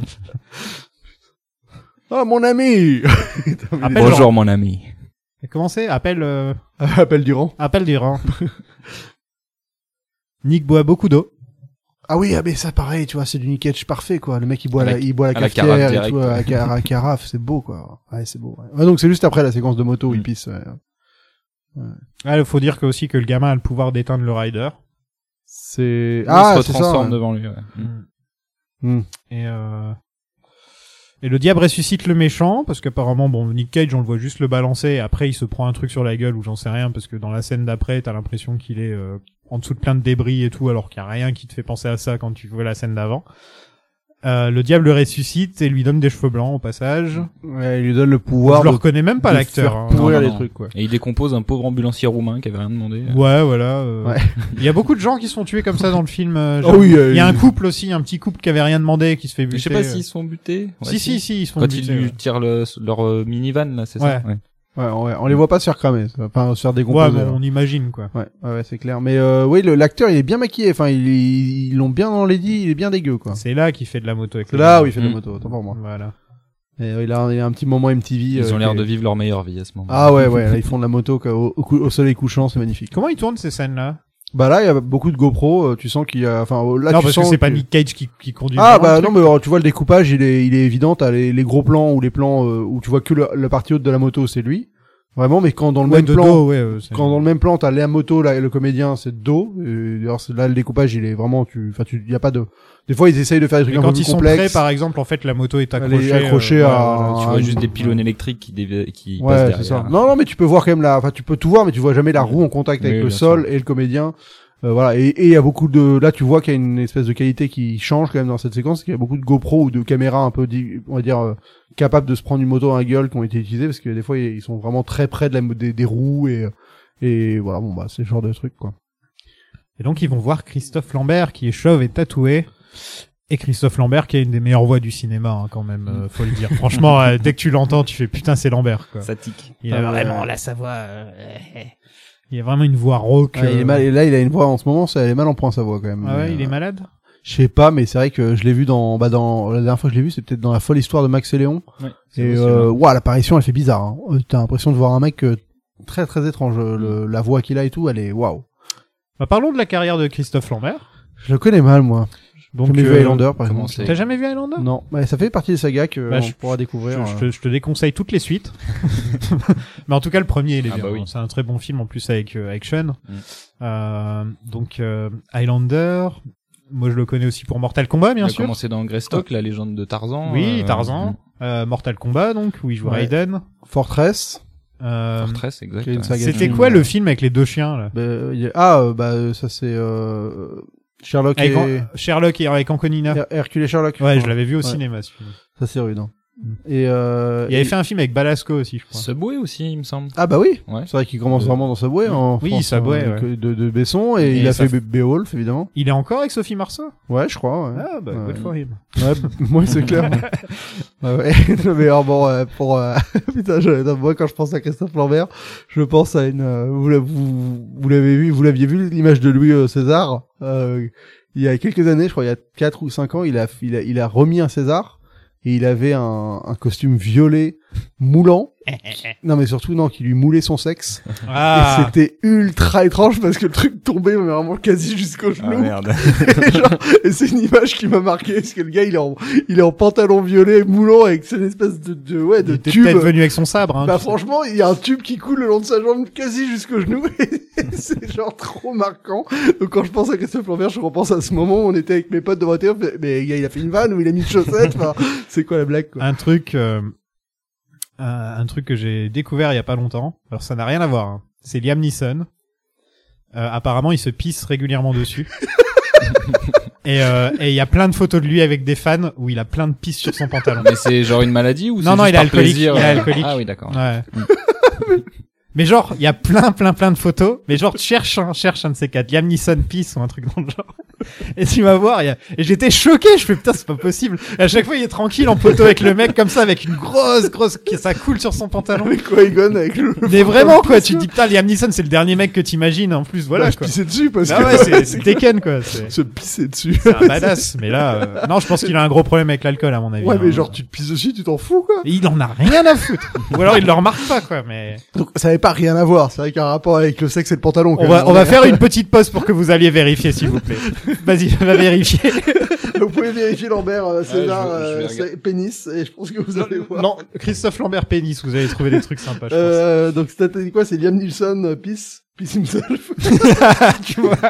Ah, mon ami! Appelle Bonjour, Jean. mon ami. Comment c'est? Appelle, euh, Appel Durand. appelle des rangs. Nick boit beaucoup d'eau. Ah oui, ah mais ça pareil, tu vois, c'est du Nick Cage parfait, quoi. Le mec, il boit À la, la- il boit la à la cafetière carafe et direct, tout, à la, ouais. ca- à la carafe, c'est beau, quoi. Ouais, c'est beau, ouais. Ouais, donc c'est juste après la séquence de moto où il Mm. pisse, ouais. Ah, il faut dire que aussi que le gamin a le pouvoir d'éteindre le rider. C'est... Ah, Ah, il se c'est ça. transforme ouais. devant lui, ouais. Mm. Et euh... et le diable ressuscite le méchant parce qu'apparemment bon Nick Cage on le voit juste le balancer et après il se prend un truc sur la gueule ou j'en sais rien parce que dans la scène d'après t'as l'impression qu'il est euh, en dessous de plein de débris et tout alors qu'il y a rien qui te fait penser à ça quand tu vois la scène d'avant. Euh, le diable le ressuscite et lui donne des cheveux blancs au passage. Ouais, il lui donne le pouvoir Je le de, reconnais même pas de l'acteur. faire hein. pourrir Non, non, les non. trucs, quoi. Et il décompose un pauvre ambulancier roumain qui avait rien demandé. Ouais voilà. euh, Ouais. Il y a beaucoup de gens qui se sont tués comme ça dans le film. euh, Oh genre- oui, euh, il y a un il- couple aussi, un petit couple qui avait rien demandé qui se fait buter. Je sais pas euh. s'ils sont butés. Ouais, Si si si ils se font Quand buter. ils lui ouais. tirent le, leur euh, minivan, là, c'est Ouais. ça? Ouais. Ouais, ouais, on les voit pas se faire cramer, enfin se faire Ouais, décomposer. bon, alors. on imagine quoi. Ouais, ouais, ouais, c'est clair. Mais euh, oui, le- l'acteur, il est bien maquillé. Enfin, il, ils l'ont bien enlaidi. Il est bien dégueu, quoi. C'est là qu'il fait de la moto avec C'est le là gamin. où il fait de la Mm. moto. Autant pour moi. Voilà. Et euh, il a, il a un petit moment M T V. Ils euh, ont l'air qui de est- vivre leur meilleure vie à ce moment. Ah ouais, ouais. Là, ils font de la moto quoi, au, au, cou- au soleil couchant, c'est magnifique. Comment ils tournent ces scènes-là? Bah là, il y a beaucoup de GoPro. euh, Tu sens qu'il y a, enfin, euh, là, Non, tu parce que sens c'est pas Nick Cage qui, qui conduit. Ah vraiment bah le non, truc. mais alors, tu vois le découpage, il est, il est évident. T'as les, les gros plans ou les plans euh, où tu vois que le, la partie haute de la moto, c'est lui. Vraiment, mais quand dans le Ouais, même de plan, dos, ouais, euh, c'est- quand dans le même plan, t'as la moto, là, et le comédien, c'est de dos. Et d'ailleurs, c'est- là, le découpage, il est vraiment, tu, enfin, tu, y a pas de. Des fois, ils essayent de faire des trucs Mais un peu quand plus ils sont complexes. prêts, par exemple, en fait, la moto est Elle est accrochée. accrochée euh, à- voilà, Tu Ah, vois juste oui. des pylônes électriques qui, dévi- qui passent Ouais, derrière. c'est ça. Non, non, mais tu peux voir quand même la, enfin, tu peux tout voir, mais tu vois jamais la roue en contact avec Oui, le bien sol sûr. et le comédien. Euh, voilà. Et, et il y a beaucoup de, là, tu vois qu'il y a une espèce de qualité qui change quand même dans cette séquence, qu'il y a beaucoup de GoPro ou de caméras un peu, di- on va dire, euh, capables de se prendre une moto dans la gueule qui ont été utilisées parce que des fois, ils sont vraiment très près de la, des, des roues et, et voilà, bon, bah, c'est ce genre de truc, quoi. Et donc, ils vont voir Christophe Lambert, qui est chauve et tatoué. Et Christophe Lambert qui est une des meilleures voix du cinéma hein, quand même, euh, faut le dire. Franchement, euh, dès que tu l'entends, tu fais putain c'est Lambert quoi. Ça tique. Il a Ah, vraiment ouais. là sa voix. Euh, il a vraiment une voix rauque. Ouais, il est euh, mal, et là, il a une voix en ce moment, ça, elle est mal en point sa voix quand même. Ah ouais, Mais, il euh, est malade. Je sais pas, mais c'est vrai que je l'ai vu dans, bah dans, la dernière fois que je l'ai vu, c'est peut-être dans La Folle Histoire de Max et Léon. Ouais, c'est Et aussi, euh, ouais. ouah, l'apparition, elle fait bizarre. Hein. Euh, T'as l'impression de voir un mec euh, très très étrange. Le, la voix qu'il a et tout, elle est waouh. Bah, parlons de la carrière de Christophe Lambert. Je le connais mal moi. Donc, J'ai jamais vu euh, Highlander par comment exemple. c'est T'as jamais vu Highlander? Non, mais ça fait partie des sagas que Bah, on je- pourra découvrir. Je, je euh. te, je te déconseille toutes les suites. Mais en tout cas, le premier, il est Ah bien. bah oui. hein. C'est un très bon film en plus avec, euh, avec Sean. Mm. Euh, donc, euh, Highlander. Moi, je le connais aussi pour Mortal Kombat, bien Il a sûr. commencé dans Greystock, la légende de Tarzan. Oui, euh, Tarzan. Euh, Mortal Kombat, donc, où il joue Ouais. Raiden. Fortress. Euh, Fortress, exact. qui est une ouais. saga. C'était film, quoi euh, le film avec les deux chiens, là? bah, il y a- Ah, euh, bah euh, ça c'est euh, Sherlock Avec et An- Sherlock et avec Anconina. Her- Hercule et Sherlock. Ouais, je crois. l'avais vu au Ouais. cinéma, ce film. Ça c'est rude. Hein. Mm. Et euh, Il avait et- fait un film avec Balasco aussi, je crois. Subway aussi, il me semble. Ah bah oui. Ouais. C'est vrai qu'il commence Euh, vraiment dans Subway en oui, France, Subway, hein, ouais. que- de, de Besson et, Et il a ça fait f- Be- Beowulf évidemment. Il est encore avec Sophie Marceau? Ouais, je crois. Ouais. Ah, bah, Ouais. good for him. Ouais, b- moi c'est clair. Ouais, ouais. Non, mais alors, bon, euh, pour euh, putain, je, non, moi quand je pense à Christophe Lambert, je pense à une. euh, vous l'avez vous, vous l'avez vu, vous l'aviez vu l'image de Louis euh, César. Euh, il y a quelques années, je crois, il y a quatre ou cinq ans, il a, il a, il a remis un César et il avait un, un costume violet moulant. Non mais surtout non, qui lui moulait son sexe. Ah. Et c'était ultra étrange parce que le truc tombait mais vraiment quasi jusqu'au Ah genou. merde. et genre, et c'est une image qui m'a marqué parce que le gars il est en, il est en pantalon violet moulant avec cette espèce de, de ouais, Il de était tube. peut-être venu avec son sabre, hein. Bah tu sais. franchement, il y a un tube qui coule le long de sa jambe quasi jusqu'au genou et c'est genre trop marquant. Donc quand je pense à Christophe Lambert, je repense à ce moment où on était avec mes potes de voiture, mais, mais gars, il a fait une vanne où il a mis une chaussette, enfin, c'est quoi la blague quoi. Un truc, euh, un, un truc que j'ai découvert il y a pas longtemps. Alors ça n'a rien à voir. hein. C'est Liam Neeson. Euh, apparemment, il se pisse régulièrement dessus. Et euh, et il y a plein de photos de lui avec des fans où il a plein de pisses sur son pantalon. Mais c'est genre une maladie ou Non, c'est non, juste il est par alcoolique, plaisir, il est euh, alcoolique. Ah oui, d'accord. Ouais. Mais genre, il y a plein, plein, plein de photos. Mais genre, tu cherches, un, cherche un de ces quatre. Liam Neeson pisse ou un truc dans le genre. Et tu vas voir, il y a... et j'étais choqué. Je fais putain, c'est pas possible. Et à chaque fois, il est tranquille en photo avec le mec comme ça, avec une grosse, grosse, qui ça coule sur son pantalon. Avec Qui-Gon avec le. Mais vraiment quoi, tu te dis putain, Liam Neeson, c'est le dernier mec que t'imagines en plus. Voilà Voilà, je quoi. pissais dessus parce Ah que. ouais, c'est, c'est Tekken quoi. C'est, Se pisser dessus. c'est un badass. Mais là, euh... non, je pense qu'il a un gros problème avec l'alcool à mon avis. Ouais, hein. mais genre, tu te pisses dessus, tu t'en fous, quoi. Et il en a rien à foutre. Ou alors il le remarque pas quoi. Mais Donc, ça n'avait pas rien à voir. C'est vrai qu'il y a un rapport avec le sexe et le pantalon. quand on va, même. on va faire une petite pause pour que vous alliez vérifier s'il vous plaît. Vas-y, va vérifier. Vous pouvez vérifier Lambert, euh, César, je- je vais euh, regarder. c'est pénis, et je pense que vous allez voir. Non, Christophe Lambert pénis, vous allez trouver des trucs sympas, je Euh, donc, c'était quoi? C'est Liam Neeson, euh, Peace, Peace himself. pense. Tu vois.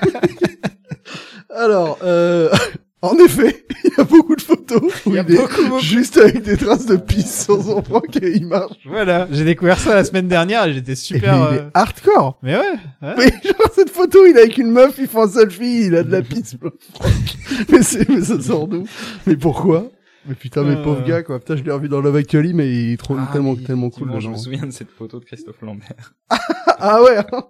Alors, euh, en effet, il y a beaucoup de photos où Il y a il est beaucoup, beaucoup. juste avec des traces de pisse sur son froc et il marche. Voilà, j'ai découvert ça la semaine dernière et j'étais Et super. mais il euh, est hardcore. Mais ouais. ouais. Mais genre, cette photo, il est avec une meuf, il fait un selfie, il a de la pisse sur le froc. mais c'est, mais ça sort d'où? Mais pourquoi? Mais putain, mais Euh. pauvre gars, quoi. Putain, je l'ai revu dans Love Actually, mais il est trop, Ah tellement, oui, tellement cool, effectivement, le Je me genre. souviens de cette photo de Christophe Lambert. Ah ouais, hein.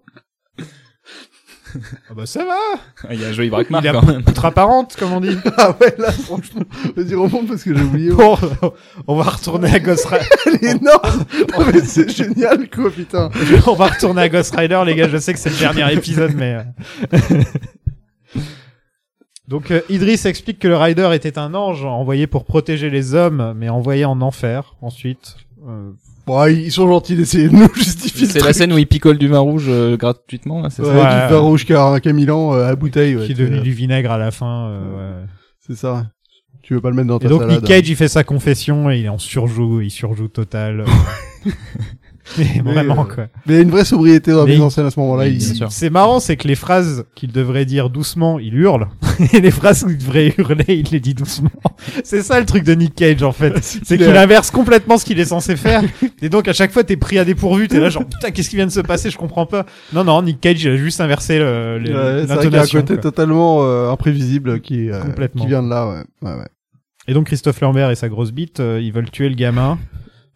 Ah bah ça va. Ah, Il y a Joey Brackmar Il a quand même. poutre apparente, comme on dit. Ah ouais, là, franchement. Vas-y, remonte parce que j'ai oublié. Bon, on va retourner à Ghost Rider. Elle est énorme. Non, mais c'est génial, quoi, putain. On va retourner à Ghost Rider, les gars. Je sais que c'est le dernier épisode, mais. euh. Donc, euh, Idris explique que le Rider était un ange envoyé pour protéger les hommes, mais envoyé en enfer ensuite. Euh, Bon, ils sont gentils d'essayer de nous justifier. C'est la scène où il picole du vin rouge euh, gratuitement, là, c'est Ouais, ça? Ouais. du vin rouge car un Milan euh, à bouteille. Ouais, qui est c'est- devenu du vinaigre à la fin. Euh, ouais. C'est ça. Tu veux pas le mettre dans ta Et donc salade. Nick Cage, il fait sa confession et il est en surjoue, il surjoue total. Mais Mais, vraiment euh, quoi. Mais il y a une vraie sobriété dans la Mais mise il- en scène à ce moment-là. Oui, il... bien sûr. C'est marrant, c'est que les phrases qu'il devrait dire doucement, il hurle. Et les phrases qu'il devrait hurler, il les dit doucement. C'est ça le truc de Nick Cage en fait. C'est qu'il inverse complètement ce qu'il est censé faire. Et donc à chaque fois t'es pris à dépourvu, t'es là genre putain qu'est-ce qui vient de se passer, je comprends pas. Non non, Nick Cage il a juste inversé le, le- Ouais, c'est vrai qu'il y a un l'intonation. côté quoi. totalement euh, imprévisible qui, euh, Complètement. qui vient de là. Ouais. Ouais, ouais. Et donc Christophe Lambert et sa grosse bite, euh, ils veulent tuer le gamin.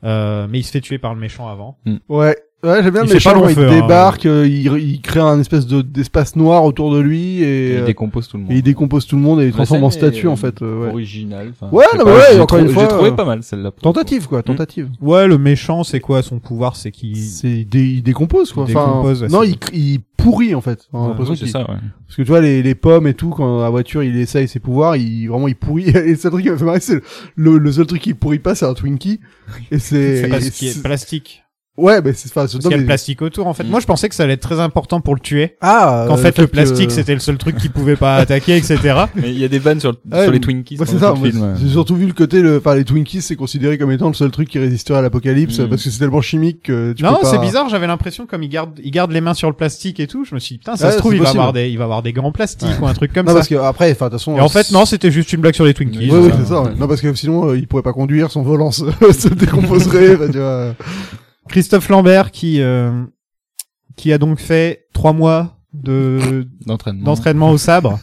Euh, mais il se fait tuer par le méchant avant. Ouais. Ouais, j'aime bien Il le fait pas méchant long quand il feu, hein. débarque, euh, il, il crée un espèce de, d'espace noir autour de lui et, Il euh, décompose tout le monde. et il décompose tout le monde et il La transforme en scène statue est, en fait. euh, ouais. Original. Enfin, Ouais, je sais non, pas, mais ouais, j'ai encore une trou- fois, J'ai trouvé euh, pas mal celle-là. pour- Tentative quoi, tentative. Ouais, le méchant, c'est quoi son pouvoir? C'est qu'il... C'est il, dé- il décompose quoi. Il Enfin, décompose, ouais, non, c'est- il, il pourrit en fait. On a Ouais, l'impression Oui, c'est qu'il- ça, ouais. Parce que tu vois les, les pommes et tout quand la voiture il essaye ses pouvoirs, il vraiment il pourrit. Et le seul truc qui m'a fait marrer, c'est le, le seul truc qui pourrit pas, c'est un Twinkie. Et c'est C'est parce et qu'il est c'est- plastique. ouais, mais c'est enfin Parce non, qu'il y a mais- le plastique autour, en fait. Mm. Moi, je pensais que ça allait être très important pour le tuer. Ah, Qu'en euh, fait, le que- plastique, c'était le seul truc qui pouvait pas attaquer, et cetera. Mais il y a des vannes sur, le- Ouais, sur les mais- Twinkies. Bah, dans c'est le ça, moi, film, ouais. j'ai surtout vu le côté, le, enfin, les Twinkies, c'est considéré comme étant le seul truc qui résisterait à l'apocalypse, Mm. parce que c'est tellement chimique que tu Non, peux pas... c'est bizarre, j'avais l'impression, comme il garde, il garde les mains sur le plastique et tout, je me suis dit, putain, ça Ouais, se trouve, c'est il va possible. avoir des, il va avoir des grands plastiques ou un truc comme Non, ça. parce que après, enfin, de toute façon... Et en fait, non, c'était juste une blague sur les Twinkies. Oui, oui, ça. c'est ça, ouais. Non, parce que sinon, euh, il pourrait pas conduire, son volant se, se décomposerait, bah, tu vois. Christophe Lambert qui, euh, qui a donc fait trois mois de, D'entraînement. d'entraînement au sabre.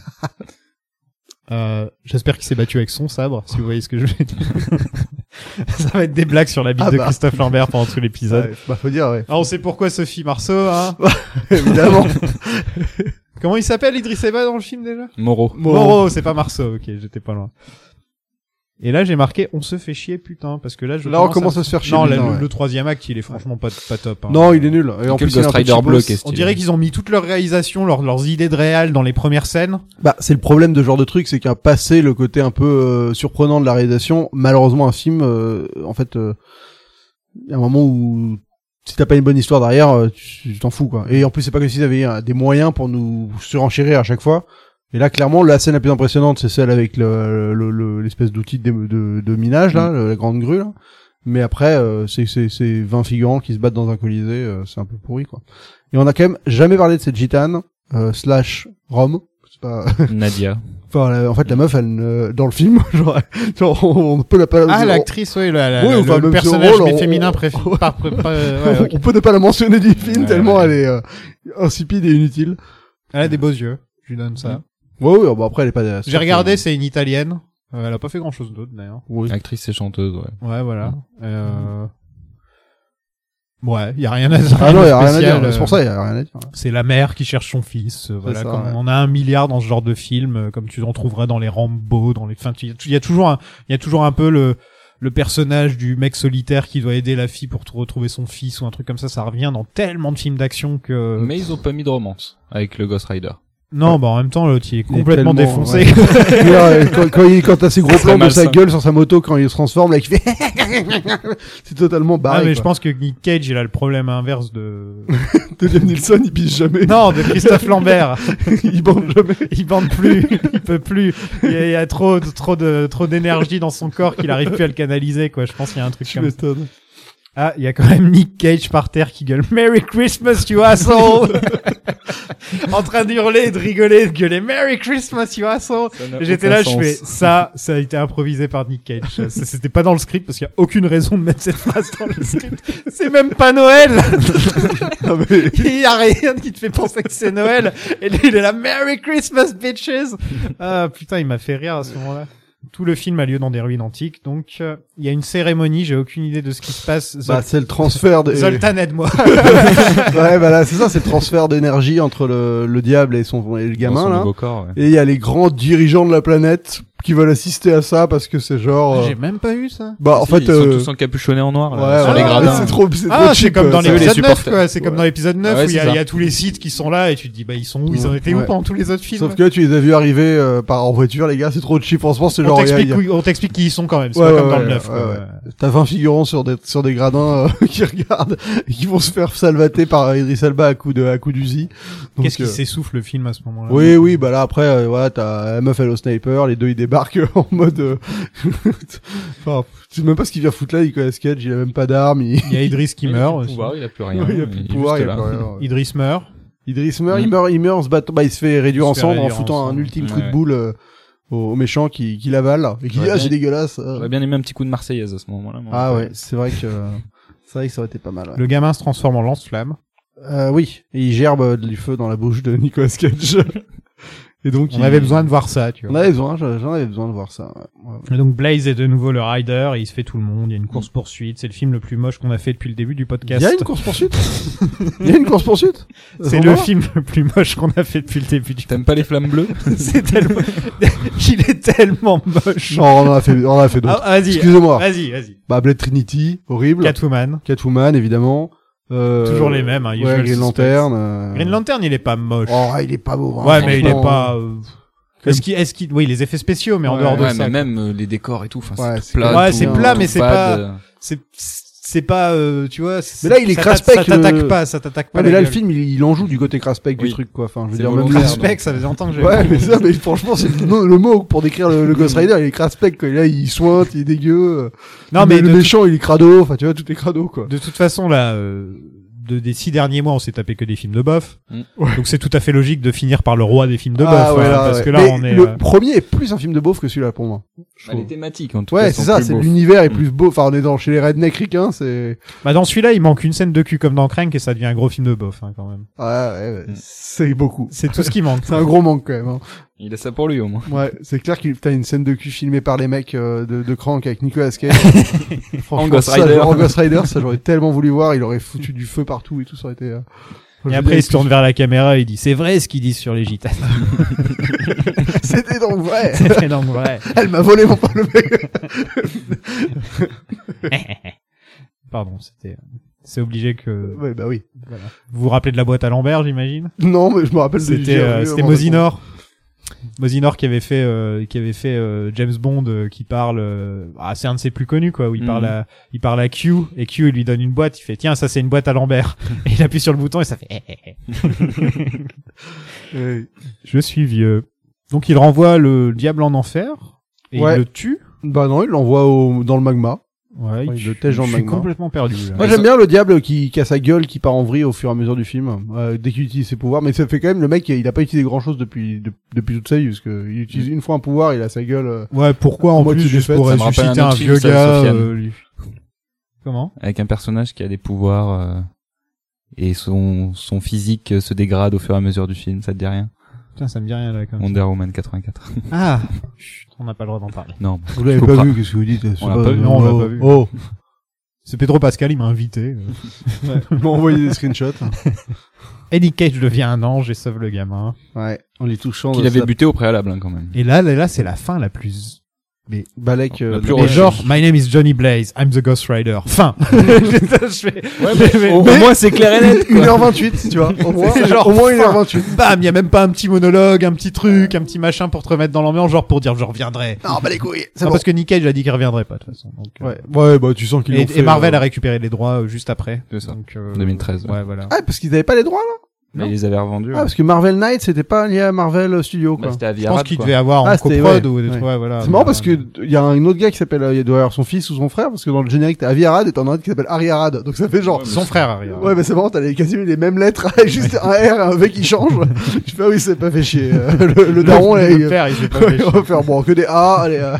Euh, j'espère qu'il s'est battu avec son sabre, si vous voyez ce que je veux dire. Ça va être des blagues sur la bite Ah de bah. Christophe Lambert pendant tout l'épisode. Ouais, bah, faut dire, ouais. Ah, on sait pourquoi Sophie Marceau, hein. Évidemment. Comment il s'appelle, Idriss Elba, dans le film, déjà? Moreau. Moreau, c'est pas Marceau, ok, j'étais pas loin. Et là, j'ai marqué, on se fait chier, putain, parce que là, je Là, on commence à se faire chier, Non, putain, le, ouais. le troisième acte, il est franchement pas, pas top, hein. Non, il est nul. Et en Que le plus, il a un Ghost peu de Rider bleu chibos. qui est On stylé. dirait qu'ils ont mis toute leur réalisation, leur, leurs idées de réal dans les premières scènes. Bah, c'est le problème de ce genre de truc, c'est qu'à passer le côté un peu euh, surprenant de la réalisation, malheureusement, un film, euh, en fait, euh, il y a un moment où si t'as pas une bonne histoire derrière, euh, tu tu t'en fous, quoi. Et en plus, c'est pas comme s'ils avaient euh, des moyens pour nous surenchérir à chaque fois. Et là, clairement, la scène la plus impressionnante, c'est celle avec le, le, le- l'espèce d'outil de, de, de minage, là, le- la grande grue, là. Mais après, euh, c'est, c'est, c'est vingt figurants qui se battent dans un colisée, euh, c'est un peu pourri, quoi. Et on a quand même jamais parlé de cette gitane, euh, slash Rome. C'est pas, Nadia. enfin, la- en fait, la meuf, elle, euh, dans le film, genre, genre, on peut la pas, Ah, on- l'actrice, oui, la, la, Oui, le, enfin, le même ce personnage rôle, on- féminin on- préféré. Par, par- par- ouais, ok. on peut ne pas la mentionner du film Ouais, tellement ouais. elle est, euh, insipide et inutile. Elle a des beaux yeux. Je lui donne ça. Ouais, ouais, bon, après, elle est pas, J'ai regardé, c'est une italienne. Euh, elle a pas fait grand chose d'autre, d'ailleurs. oui. Actrice et chanteuse, ouais. Ouais, voilà. Euh... Ouais, y a rien à dire. Ah non, y a rien à spécial, dire. euh, C'est pour ça, y a rien à dire. C'est la mère qui cherche son fils. euh, Voilà, ça, comme ouais. on a un milliard dans ce genre de film, euh, comme tu en trouveras dans les Rambo, dans les. Enfin, il y a toujours un, il y a toujours un peu le le personnage du mec solitaire qui doit aider la fille pour t- retrouver son fils ou un truc comme ça. Ça revient dans tellement de films d'action que. Mais ils ont pas mis de romance avec le Ghost Rider. Non, bah en même temps, l'autre il est Il est complètement tellement, défoncé. ouais. Et là, euh, quand, quand, il, quand t'as ces gros C'est plans de sa malsain. gueule sur sa moto quand il se transforme, là, il fait, c'est totalement Ah, barré. mais je quoi. pense que Nick Cage, il a le problème inverse de. De Liam Neeson, il pisse jamais. Non, de Christophe Lambert. Il bande jamais. Il bande plus, il peut plus. Il y a, il y a trop, de- trop de, trop d'énergie dans son corps qu'il arrive plus à le canaliser, quoi. Je pense qu'il y a un truc Tu comme ça. m'étonnes. Ah, il y a quand même Nick Cage par terre qui gueule Merry Christmas, you asshole! En train d'hurler, de rigoler, de gueuler Merry Christmas, you asshole! Et J'étais là, je fais, ça, ça a été improvisé par Nick Cage. Ça, C'était pas dans le script parce qu'il y a aucune raison de mettre cette phrase dans le script. C'est même pas Noël! Non, mais, Il y a rien qui te fait penser que c'est Noël. Et lui, il est là, Merry Christmas, bitches! Ah, putain, il m'a fait rire à ce moment-là. Tout le film a lieu dans des ruines antiques, donc euh, il y a une cérémonie, j'ai aucune idée de ce qui se passe. Zol- bah, c'est le transfert de, Zoltan, aide-moi. ouais, bah là, c'est ça, c'est le transfert d'énergie entre le, le diable et son, et le Dans gamin, son là. nouveau corps, ouais. Et il y a les grands dirigeants de la planète qui veulent assister à ça parce que c'est genre, euh, J'ai même pas eu ça. bah, en Si, fait, ils sont euh, tous encapuchonnés en noir, là, ouais, sur ouais, les ouais, gradins. c'est trop, c'est Ah, trop c'est cheap, comme dans euh, ça. les l'épisode neuf, supporters. quoi. C'est comme dans l'épisode neuf Ouais, où il y, a- c'est ça. il y a tous les sites qui sont là et tu te dis, bah, ils sont où? Ils ont été où Ouais. pendant tous les autres films? Sauf que là, tu les as vus arriver, euh, par, en voiture, les gars, c'est trop cheap. Franchement, c'est on genre, il y a- t'explique, il y a- où- on t'explique qui ils sont quand même. C'est Ouais, pas ouais, comme dans ouais, le neuf, ouais, quoi. ouais. T'as vingt figurants sur des, sur des gradins, euh, qui regardent, et qui vont se faire salvater par Idris Elba à coup de, à coup d'Uzi. Donc, Qu'est-ce qui euh, s'essouffle le film à ce moment-là? Oui, oui, bah là après, euh, voilà, t'as la meuf elle au sniper, les deux ils débarquent en mode, euh, enfin, je sais même pas ce qu'il vient foutre là, Nicolas Cage, il a même pas d'armes, il, Il y a Idriss qui Il a meurt. plus de aussi. pouvoir, il a plus rien. il a plus il de est pouvoir, juste il a là. plus rien. Idriss meurt. Idriss meurt, il Mm. meurt, il meurt en se battant, bah il se fait réduire en Il se fait cendres en réduire en foutant un cendres. ultime coup de Ouais. boule euh, au, au méchant qui, qui l'avale, et qui dit Ouais, ah bien. c'est dégueulasse. euh. J'aurais bien aimé un petit coup de Marseillaise à ce moment-là. moi. Ah ouais, c'est vrai que, c'est vrai que ça aurait été pas mal. Ouais. Le gamin se transforme en lance-flamme. Euh, oui, et il gerbe euh, du feu dans la bouche de Nicolas Cage. Et donc, On il- avait besoin de voir ça, tu On vois. avait besoin, j'en j'en avais besoin de voir ça. Ouais. Ouais. Et donc Blaze est de nouveau le rider, et il se fait tout le monde, il y a une course poursuite, c'est le film le plus moche qu'on a fait depuis le début du Il podcast. y a une course poursuite. Il y a une course poursuite. C'est le film le plus moche qu'on a fait depuis le début du T'aimes pas les flammes bleues? C'est tellement, il est tellement moche. Non, on en a fait, on en a fait d'autres. Ah, vas-y. Excusez-moi. Vas-y, vas-y. Bah, Blade Trinity, horrible. Catwoman. Catwoman, évidemment. Euh, Toujours les mêmes, hein, ouais, Usual Green Suspects. Lantern. Euh... Green Lantern, il est pas moche. Oh, il est pas beau. hein, ouais, mais il est franchement. pas, euh... est-ce qu'il, est-ce qu'il, oui, les effets spéciaux, mais en Ouais, dehors de Ouais, ça. mais même euh, les décors et tout, enfin, Ouais, c'est c'est tout plat. clair. Ouais, tout- c'est plat, tout mais c'est fade, pas- euh. c'est, c'est pas, euh, tu vois. c'est- Mais là, il est ça crasse t'a- pec, Ça t'attaque le- pas, ça t'attaque pas. Ouais, mais la là, le gueule. film, il, il en joue du côté crasse-pec du Oui. truc, quoi. Enfin, je veux C'est dire, même volontaire, le... Crasse pec, ça faisait longtemps que j'ai. Ouais, mais ça, mais franchement, c'est le, le mot pour décrire le, le Ghost Rider, il est crasse-pec, quoi. Et là, il sointe, il est dégueu. Non, mais le de, méchant, il est crado. Enfin, tu vois, tout est crado, quoi. de toute façon, là, euh, de, des six derniers mois, on s'est tapé que des films de bof. Mm. Donc c'est tout à fait logique de finir par le roi des films de bof, Ah, ouais, hein, là, parce ouais. que là, Mais on est. le euh, premier est plus un film de beauf que celui-là, pour moi. je Bah, les trouve. thématiques, en tout Ouais, cas. c'est sont ça, plus c'est beaux. l'univers est plus beau. Enfin, on est dans chez les rednecks ricains, c'est. Bah dans celui-là, il manque une scène de cul comme dans Crank et ça devient un gros film de bof, hein, quand même. Ouais, ouais, ouais, Mm. c'est beaucoup. C'est tout ce qui manque. C'est un gros manque quand même. Hein. Il a ça pour lui, au moins. Ouais, c'est clair qu'il t'as une scène de cul filmée par les mecs euh, de, de Crank avec Nicolas Cage. Franchement, En Ghost ça, Rider. en Ghost Rider, ça j'aurais tellement voulu voir. Il aurait foutu du feu partout et tout, ça aurait été. Euh... je Et veux après, dire, il se tourne vers la caméra et il dit, c'est vrai ce qu'ils disent sur les gitanes. C'était donc vrai. C'est donc vrai. Elle m'a volé mon le mec. Pardon, c'était, c'est obligé que, Ouais, bah oui. voilà. Vous vous rappelez de la boîte à Lambert, j'imagine? Non, mais je me rappelle de C'était, j'ai euh, revu c'était avant Mosinor. Mosinor qui avait fait, euh, qui avait fait euh, James Bond euh, qui parle, euh, ah, c'est un de ses plus connus quoi, où il Mhm. parle à, il parle à Q et Q il lui donne une boîte, il fait tiens ça c'est une boîte à Lambert et il appuie sur le bouton et ça fait. de- Ouais. Je suis vieux. Donc il renvoie le diable en enfer et Ouais. il le tue. Bah non, il l'envoie au... dans le magma. Ouais, Ouais, il il le tèche dans je le suis magma. complètement perdu. Là. Moi ils j'aime ont- bien le diable qui, qui a sa gueule qui part en vrille au fur et à mesure du film euh, dès qu'il utilise ses pouvoirs, mais ça fait quand même le mec il a pas utilisé grand chose depuis de- depuis toute sa vie parce que il utilise une fois un pouvoir, il a sa gueule. euh, Ouais, pourquoi en Moi, plus tu juste défaites, pour ça me rappelle ressusciter un un, autre vieux film, ça, gars Sofiane. euh, lui- Comment? Avec un personnage qui a des pouvoirs, euh, et son, son physique euh, se dégrade au fur et à mesure du film, ça te dit rien? Putain, ça me dit rien là comme ça. Wonder Woman quatre-vingt-quatre. Ah, chut, on n'a pas le droit d'en parler. Non. Vous l'avez Je pas comprends. vu, qu'est-ce que vous dites? C'est On l'a pas vu, non, on l'a oh, pas vu. Oh, C'est Pedro Pascal, il m'a invité. euh. il m'a envoyé des screenshots. Eddie Cage devient un ange et sauve le gamin. Ouais, en les touchant. Qu'il de avait sa buté au préalable, hein, quand même. Et là, là, là, c'est la fin la plus. Balek. La euh, plus de- Et Ouais, genre, je- my name is Johnny Blaze, I'm the Ghost Rider. Fin. Je fais- mais- au, mais- au moins, c'est clair et net. une heure vingt-huit, tu vois. Au moins, C'est genre au moins une heure fin. vingt-huit. Bam, y a même pas un petit monologue, un petit truc, un petit machin pour te remettre dans l'ambiance, genre pour dire je reviendrai. Non, bah les couilles. C'est Non, bon. parce que Nick Cage a dit qu'il reviendrait pas de toute façon. Donc, euh, Ouais, ouais, bah tu sens qu'ils l'ont et, fait. et Marvel euh, a récupéré les droits euh, juste après. C'est ça. Donc, euh, deux mille treize, ouais. Ouais, voilà. Ah, parce qu'ils avaient pas les droits là. Mais ils les avaient revendus. Ah, ouais. parce que Marvel Knight c'était pas lié à Marvel Studio Bah, quoi. c'était à Je Viarad, pense qu'il quoi. devait avoir Ah, en c'était- coprod ouais, ou des ouais. trucs, ouais, voilà. C'est marrant Mais, parce que euh, il y a un autre gars qui s'appelle, euh, il doit avoir son fils ou son frère, parce que dans le générique t'as Avi Arad et t'en as un autre qui s'appelle Harry Arad. Donc ça fait genre. son frère arrive. Ouais, mais c'est marrant, t'as les, quasiment les mêmes lettres, juste un R et un V qui changent. Je fais, ah oui, c'est pas fait chier. Euh, Le, le daron, là, le il, père, il s'est pas ouais, fait on chier. va faire bon, que des A, allez, euh...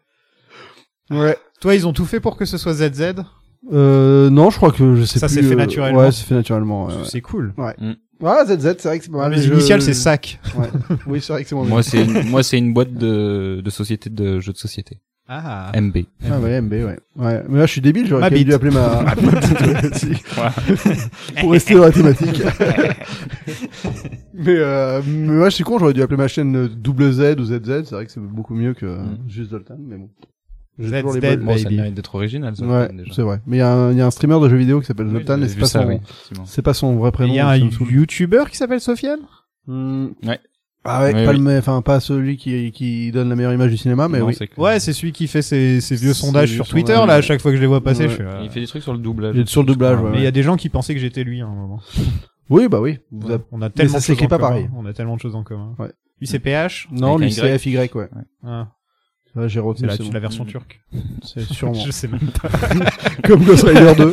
Ouais. Toi, ils ont tout fait pour que ce soit Z Z. Euh, non, je crois que je sais Ça plus. s'est fait euh, naturellement. Ouais, c'est fait naturellement. Ouais, ouais. C'est cool. Ouais, Z Z, c'est vrai que c'est pas mal. Les mais je- initiales, c'est sac. Ouais. Oui, c'est vrai que c'est moi. Moi, c'est une, moi, c'est une boîte de, de société de jeux de société. Ah. M B. Ah ouais, M B, ouais. Ouais. Mais là, je suis débile, j'aurais Ma quand même bite. dû appeler ma, ma petite, ouais, si. Pour rester dans la thématique. mais, euh, mais moi, je suis con, j'aurais dû appeler ma chaîne euh, double Z ou Z Z. C'est vrai que c'est beaucoup mieux que euh, Mm. juste Zoltan, mais bon. J'ai Z toujours les Z, bonnes- Bon, ça baby. mérite d'être original, ça. Ouais, déjà. c'est vrai. Mais il y, a un- il y a un streamer de jeux vidéo qui s'appelle Oui, Zoltan, j'avais et c'est vu pas ça, son, oui, effectivement. c'est pas son vrai prénom. Il y a un ça me saoule. YouTuber qui s'appelle Sofiane. Hmm. Ouais. Ah ouais, Oui, pas oui. le, me- enfin, pas celui qui, qui donne la meilleure image du cinéma, mais Non, oui. c'est que- Ouais, c'est celui qui fait ses, ses vieux Ses sondages vieux sur sondages, Twitter, là, ouais. à chaque fois que je les vois passer, Ouais. je fais, euh, Il fait des trucs sur le doublage. Il est sur le doublage, ouais. Mais il y a des gens qui pensaient que j'étais lui, à un moment. Oui, bah oui. Vous avez- On a tellement ça de choses s'écrit en pas commun. pareil. On a tellement de choses en commun. Ouais. Lui, c'est P H. Non, Avec lui, un c'est Y. F Y, ouais. Ah. Ouais, j'ai retenu, C'est la, c'est c'est bon. la version Mm. turque. C'est sûrement. Je sais même pas. Comme Ghost Rider deux.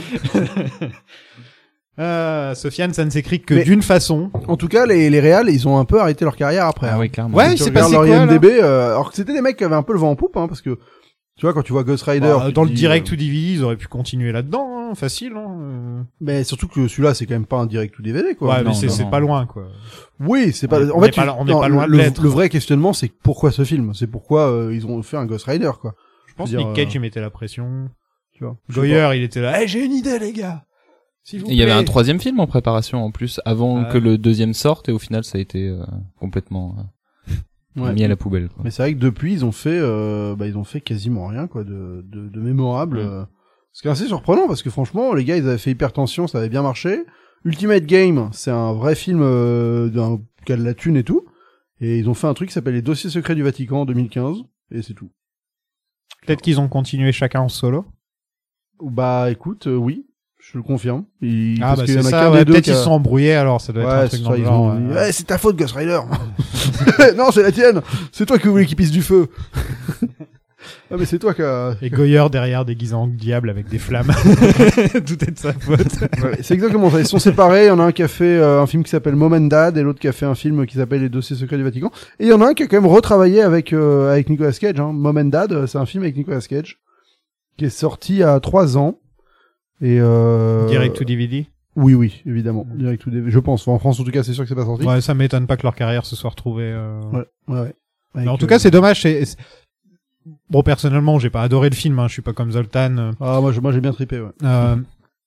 Euh, Sofiane, ça ne s'écrit que Mais- d'une façon. En tout cas, les, les réals, ils ont un peu arrêté leur carrière après. Ah hein. oui, clairement. Ouais, Si il tu s'est regardes passé leur quoi, I M D B, là euh, alors que c'était des mecs qui avaient un peu le vent en poupe, hein, parce que, tu vois, quand tu vois Ghost Rider. Bah, tu dans te le dis, direct euh, ou D V D, ils auraient pu continuer là-dedans, hein, facile. Hein. euh. Mais surtout que celui-là, c'est quand même pas un direct ou D V D, quoi. Ouais, non, mais c'est non, c'est non. pas loin, quoi. Oui, c'est pas. On est- en on fait, est pas tu- là- on est non, pas loin de le, l'être. le vrai questionnement, c'est pourquoi ce film. C'est pourquoi euh, ils ont fait un Ghost Rider, quoi. Je pense Je que veux Nick dire, Cage, il mettait la pression. Tu vois. Je sais Goyer, il était là. Eh, j'ai une idée, les gars. S'il vous Et il y avait plaît. un troisième film en préparation en plus avant Ah. que le deuxième sorte et au final ça a été euh, complètement euh, pas. Ouais. mis à la poubelle. Quoi. Mais c'est vrai que depuis, ils ont fait, euh, bah, ils ont fait quasiment rien, quoi, de, de, de mémorable. Mm. euh. Ce qui est assez surprenant, parce que franchement, les gars, ils avaient fait Hypertension, ça avait bien marché. Ultimate Game, c'est un vrai film euh, d'un qui a de la thune et tout. Et ils ont fait un truc qui s'appelle Les Dossiers Secrets du Vatican en deux mille quinze, et c'est tout. Peut-être qu'ils ont continué chacun en solo. Bah, écoute, euh, oui, je le confirme. Il- Ah, parce bah, qu'il y c'est en a ça, qu'un ouais, des deux peut-être qui ils a- se sont embrouillés, alors ça doit être un Ouais, truc c'est dans ça, le ils genre. ont dit, ouais. Eh, c'est ta faute, Ghost Rider. Non, c'est la tienne. C'est toi qui voulais qu'il pisse du feu. Ah, mais c'est toi qui a... Et Goyer derrière déguisé en diable avec des flammes. Tout est de sa faute. Ouais, c'est exactement ça. Ils sont séparés. Il y en a un qui a fait euh, un film qui s'appelle Mom and Dad et l'autre qui a fait un film qui s'appelle Les Dossiers Secrets du Vatican. Et il y en a un qui a quand même retravaillé avec euh, avec Nicolas Cage. Hein. Mom and Dad, euh, c'est un film avec Nicolas Cage qui est sorti il y a trois ans. Et euh... Direct to D V D. Oui, oui, évidemment. Direct to D V D. Je pense. Enfin, en France, en tout cas, c'est sûr que c'est pas sorti. Ouais, ça m'étonne pas que leur carrière se soit retrouvée. Euh... ouais, ouais. ouais. Mais Avec, en tout euh, cas, c'est dommage. C'est... c'est- Bon, personnellement, j'ai pas adoré le film. Hein. Je suis pas comme Zoltan. euh, Ah, moi, je- moi, j'ai bien trippé. Ouais. Euh,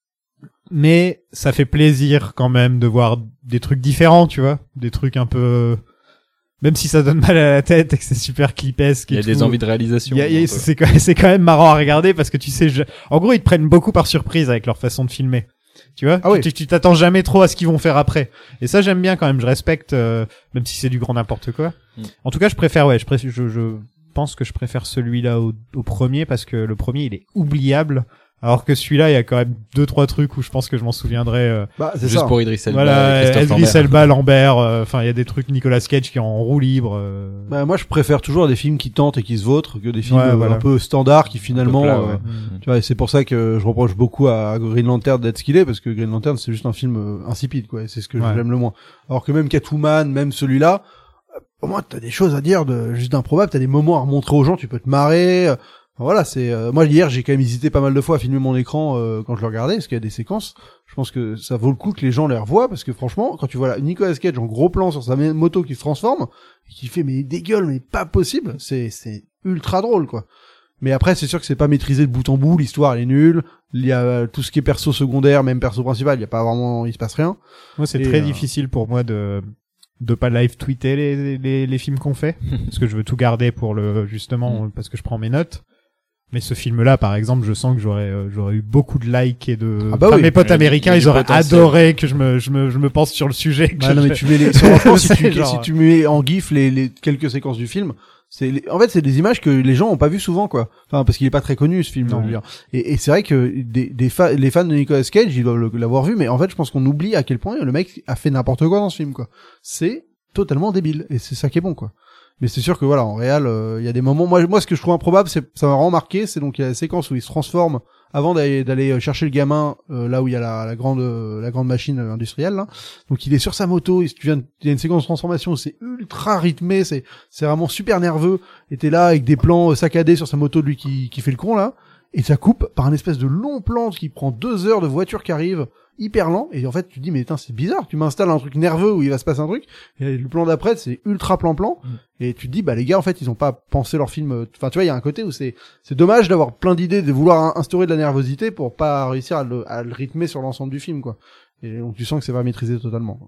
mais ça fait plaisir quand même de voir des trucs différents, tu vois, des trucs un peu, même si ça donne mal à la tête et que c'est super clipesque. Il y a et des tout. envies de réalisation. Il y a- il y a- un peu. c'est quand même, c'est quand même marrant à regarder parce que tu sais, je- en gros, ils te prennent beaucoup par surprise avec leur façon de filmer. Tu vois, Ah oui. tu tu t'attends jamais trop à ce qu'ils vont faire après. Et ça, j'aime bien quand même. Je respecte, euh, même si c'est du grand n'importe quoi. Mm. En tout cas, je préfère, ouais, je préfère, je, je pense que je préfère celui-là au, au premier parce que le premier, il est oubliable. Alors que celui-là, il y a quand même deux, trois trucs où je pense que je m'en souviendrai. Euh, Bah, c'est Juste ça. pour Idriss Elba. voilà, et Christophe Idriss Lambert. Elba, Lambert. Enfin, il y a des trucs Nicolas Cage qui est en roue libre. euh. Bah, moi, je préfère toujours des films qui tentent et qui se vautrent que des films Ouais, euh, voilà. un peu standards qui finalement, plat, euh, ouais. Mm. tu vois, et c'est pour ça que je reproche beaucoup à Green Lantern d'être ce qu'il est, parce que Green Lantern, c'est juste un film euh, insipide, quoi, et c'est ce que Ouais. j'aime le moins. Alors que même Catwoman, même celui-là, euh, au moins, t'as des choses à dire de, juste d'improbable, t'as des moments à remontrer aux gens, tu peux te marrer, euh, enfin, voilà, c'est, euh, moi, hier, j'ai quand même hésité pas mal de fois à filmer mon écran, euh, quand je le regardais, parce qu'il y a des séquences, je pense que ça vaut le coup que les gens les revoient, parce que franchement, quand tu vois là, Nicolas Cage en gros plan sur sa m- moto qui se transforme, et qui fait, mais des gueules, mais pas possible, c'est, c'est ultra drôle, quoi. Mais après, c'est sûr que c'est pas maîtrisé de bout en bout, l'histoire elle est nulle, il y a euh, tout ce qui est perso secondaire, même perso principal, il y a pas vraiment, il se passe rien. Moi, c'est Et, très euh, difficile pour moi de de pas live tweeter les les, les films qu'on fait parce que je veux tout garder pour le justement Mm. parce que je prends mes notes. Mais ce film-là, par exemple, je sens que j'aurais euh, j'aurais eu beaucoup de likes et de Ah bah enfin, oui. mes potes Il y a du- américains, il y a ils du auraient potentiel. adoré que je me je me je me pense sur le sujet. Que Bah je- non, mais tu mets les, franchement, si C'est tu, genre- si tu mets en gif les, les quelques séquences du film, c'est, les- en fait, c'est des images que les gens ont pas vues souvent, quoi. Enfin, parce qu'il est pas très connu, ce film, Non. je veux dire. Et, et c'est vrai que des, des fa- les fans de Nicolas Cage, ils doivent le- l'avoir vu, mais en fait, je pense qu'on oublie à quel point le mec a fait n'importe quoi dans ce film, quoi. C'est totalement débile. Et c'est ça qui est bon, quoi. Mais c'est sûr que voilà, en réel, euh, il y a des moments. Moi, moi, ce que je trouve improbable, c'est ça m'a vraiment marqué, c'est donc il y a la séquence où il se transforme avant d'aller d'aller chercher le gamin euh, là où il y a la, la grande euh, la grande machine euh, industrielle. Là. Donc il est sur sa moto. Il, tu viens, de- il y a une séquence de transformation, c'est ultra rythmé, c'est c'est vraiment super nerveux. Et t'es là avec des plans euh, saccadés sur sa moto de lui qui qui fait le con là. Et ça coupe par un espèce de long plan qui prend deux heures de voiture qui arrive hyper lent. Et en fait, tu te dis, mais putain, c'est bizarre. Tu m'installes un truc nerveux où il va se passer un truc. Et le plan d'après, c'est ultra plan-plan. Mm. Et tu te dis, bah, les gars, en fait, ils ont pas pensé leur film. Enfin, tu vois, il y a un côté où c'est, c'est dommage d'avoir plein d'idées, de vouloir in- instaurer de la nervosité pour pas réussir à le, à le rythmer sur l'ensemble du film, quoi. Et donc, tu sens que c'est pas maîtrisé totalement.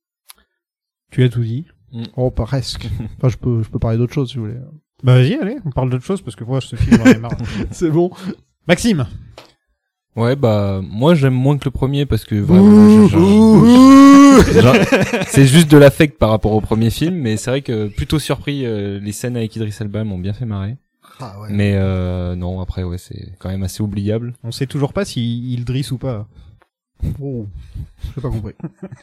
Tu as tout dit. Oh, presque. Enfin, je peux, je peux parler d'autre chose, si vous voulez. Bah vas-y, allez, on parle d'autre chose parce que moi ce film j'en ai marre. C'est bon. Maxime. Ouais, bah moi j'aime moins que le premier parce que vraiment, je- je- genre, c'est juste de l'affect par rapport au premier film, mais c'est vrai que plutôt surpris, euh, les scènes avec Idriss Elba m'ont bien fait marrer. Ah, ouais. Mais euh, non, après ouais, c'est quand même assez oubliable. On sait toujours pas s'il il drisse ou pas. Oh. J'ai pas compris.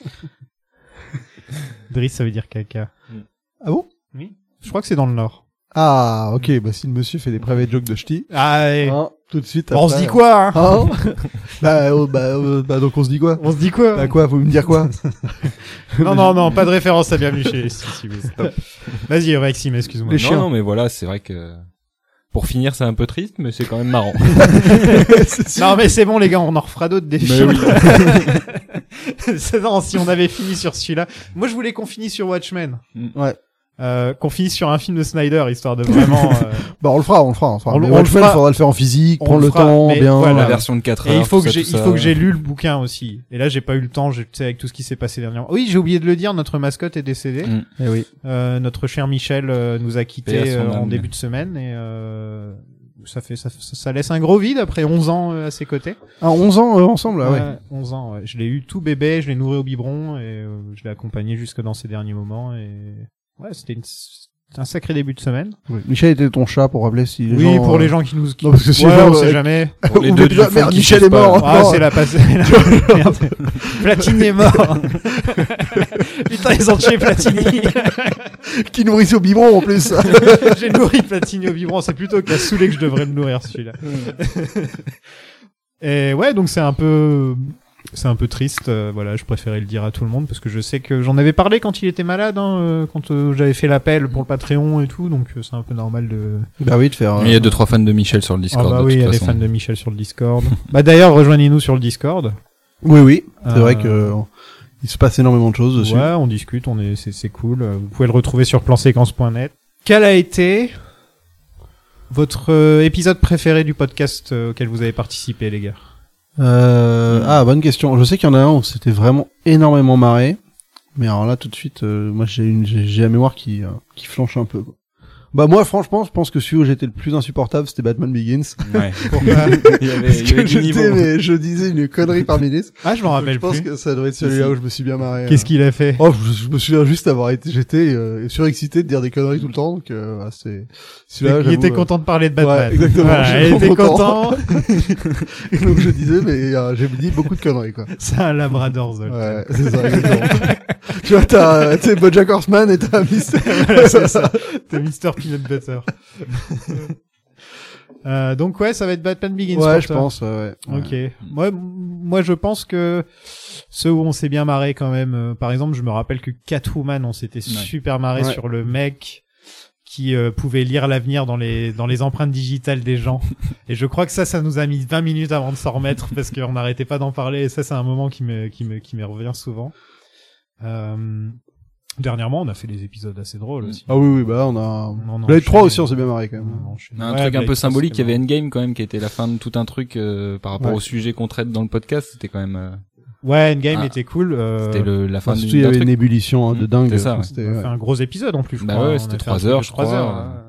Driss, ça veut dire caca. Ah bon? Oui. Je crois que c'est dans le Nord. Ah, ok. Bah, si le monsieur fait des private jokes de ch'ti. Ah, et... Hein, tout de suite. on se après, dit quoi, hein? Hein bah, oh, bah, euh, bah, donc on se dit quoi? On se dit quoi? Bah quoi, vous me dire quoi? Non, non, non, pas de référence à Bienvenue chez les Steve. Vas-y, Maxime, excuse-moi. Les non, chiens. non, mais voilà, c'est vrai que Pour finir, c'est un peu triste, mais c'est quand même marrant. Non mais c'est bon les gars, on en refera d'autres des Mais films. oui. C'est non, si on avait fini sur celui-là. Moi je voulais qu'on finisse sur Watchmen. Ouais. Euh, qu'on finisse sur un film de Snyder, histoire de vraiment... Euh... Bah, on le fera, on le fera, on le fera. On le- Mais on le Watchmen, fera. faudra le faire en physique, On prendre le le fera, temps, mais bien. voilà. La version de quatre Et heures. il faut tout que ça, j'ai, tout il ça. faut que j'ai lu le bouquin aussi. Et là, j'ai pas eu le temps, je, tu sais, avec tout ce qui s'est passé dernièrement. Oui, j'ai oublié de le dire, notre mascotte est décédée. Mm. Eh oui. Euh, notre cher Michel euh, nous a Paix à quittés son euh, en âme. début de semaine et euh, ça fait ça, ça laisse un gros vide après onze ans euh, à ses côtés. Ah, onze ans euh, ensemble, ah ouais. onze ans. Ouais. Je l'ai eu tout bébé, je l'ai nourri au biberon et euh, je l'ai accompagné jusque dans ses derniers moments et ouais, c'était une... un sacré début de semaine. Oui. Michel était ton chat pour rappeler si les Oui, gens, pour euh, les gens qui nous qui... Non, parce que si ouais, les gens, on sait euh, jamais. Pour les Ou deux les du gens- fond merde, qui Michel savent est pas. mort. Ah, Non. c'est la passée. Merde. Platini est mort. Putain, ils ont tué Platini. qui nourrissait au biberon en plus. J'ai nourri Platini au biberon. C'est plutôt qu'à saouler que je devrais le nourrir, celui-là. Et ouais, donc c'est un peu, c'est un peu triste. Euh, voilà, je préférais le dire à tout le monde parce que je sais que j'en avais parlé quand il était malade, hein, euh, quand euh, j'avais fait l'appel pour le Patreon et tout. Donc euh, c'est un peu normal de. Bah oui, de faire. Il y a deux trois fans de Michel sur le Discord. Ah bah de oui, il y toute a des façon. fans de Michel sur le Discord. Bah d'ailleurs, rejoignez-nous sur le Discord. Oui, oui. C'est Euh, vrai que euh, il se passe énormément de choses dessus. Ouais, on discute, on est, c'est, c'est cool. Euh, Vous pouvez le retrouver sur plan séquence point net. Quel a été votre euh, épisode préféré du podcast euh, auquel vous avez participé, les gars? Euh, ah, bonne question. Je sais qu'il y en a un où c'était vraiment énormément marré. Mais alors là, tout de suite, euh, moi, j'ai une, j'ai, j'ai la mémoire qui, euh, qui flanche un peu, quoi. Bah, moi, franchement, je pense que celui où j'étais le plus insupportable, c'était Batman Begins. Ouais. Pourquoi? il y avait, Parce il y avait que du niveau. j'étais, mais je disais une connerie parmi les. Ah, je m'en rappelle Je pense plus. que ça doit être celui-là où je me suis bien marré. Qu'est-ce euh. qu'il a fait? Oh, je, je me souviens juste avoir été, j'étais euh, surexcité de dire des conneries tout le temps, donc euh, voilà, c'est. Celui-là, Il j'avoue, était euh, content de parler de Batman. Ouais, exactement. Voilà, Je suis il était content. content. Et donc je disais, mais euh, j'ai dit beaucoup de conneries, quoi. C'est un Labrador, Zoltan. Ouais, c'est ça, exactement. Tu vois, t'as, euh, tu sais, BoJack Horseman et t'as Mister Voilà, c'est ça. T'es mister Peanut Butter. euh, donc ouais, ça va être Batman Begins. Ouais, pour je toi. pense, ouais. ouais. Ok. Moi, m- moi, je pense que ceux où on s'est bien marré quand même. euh, par exemple, je me rappelle que Catwoman, on s'était super marré Ouais. sur le mec qui euh, pouvait lire l'avenir dans les dans les empreintes digitales des gens. Et je crois que ça, ça nous a mis vingt minutes avant de s'en remettre parce qu'on n'arrêtait pas d'en parler. Et ça, c'est un moment qui me qui me qui me revient souvent. Euh, dernièrement, on a fait des épisodes assez drôles aussi. Ah oui, oui, bah là, on a, On en a Blade trois enchaîné. aussi, on s'est bien marré quand même. On a enchaîné. Un Ouais, truc un Blade peu trois, symbolique, il y c'était avait marrant. Endgame quand même, qui était la fin de tout un truc euh, par rapport Ouais. au sujet qu'on traite dans le podcast. C'était quand même, euh, Ouais, Endgame Ah. était cool. Euh, c'était le, la fin Enfin, d'une- surtout, il y d'un avait truc. une ébullition hein, de Mmh, dingue. c'est ça, ouais. C'était, On a ouais. fait un gros épisode en plus, je Bah crois. ouais, On a c'était fait trois un truc heures, de je trois crois. heures, hein.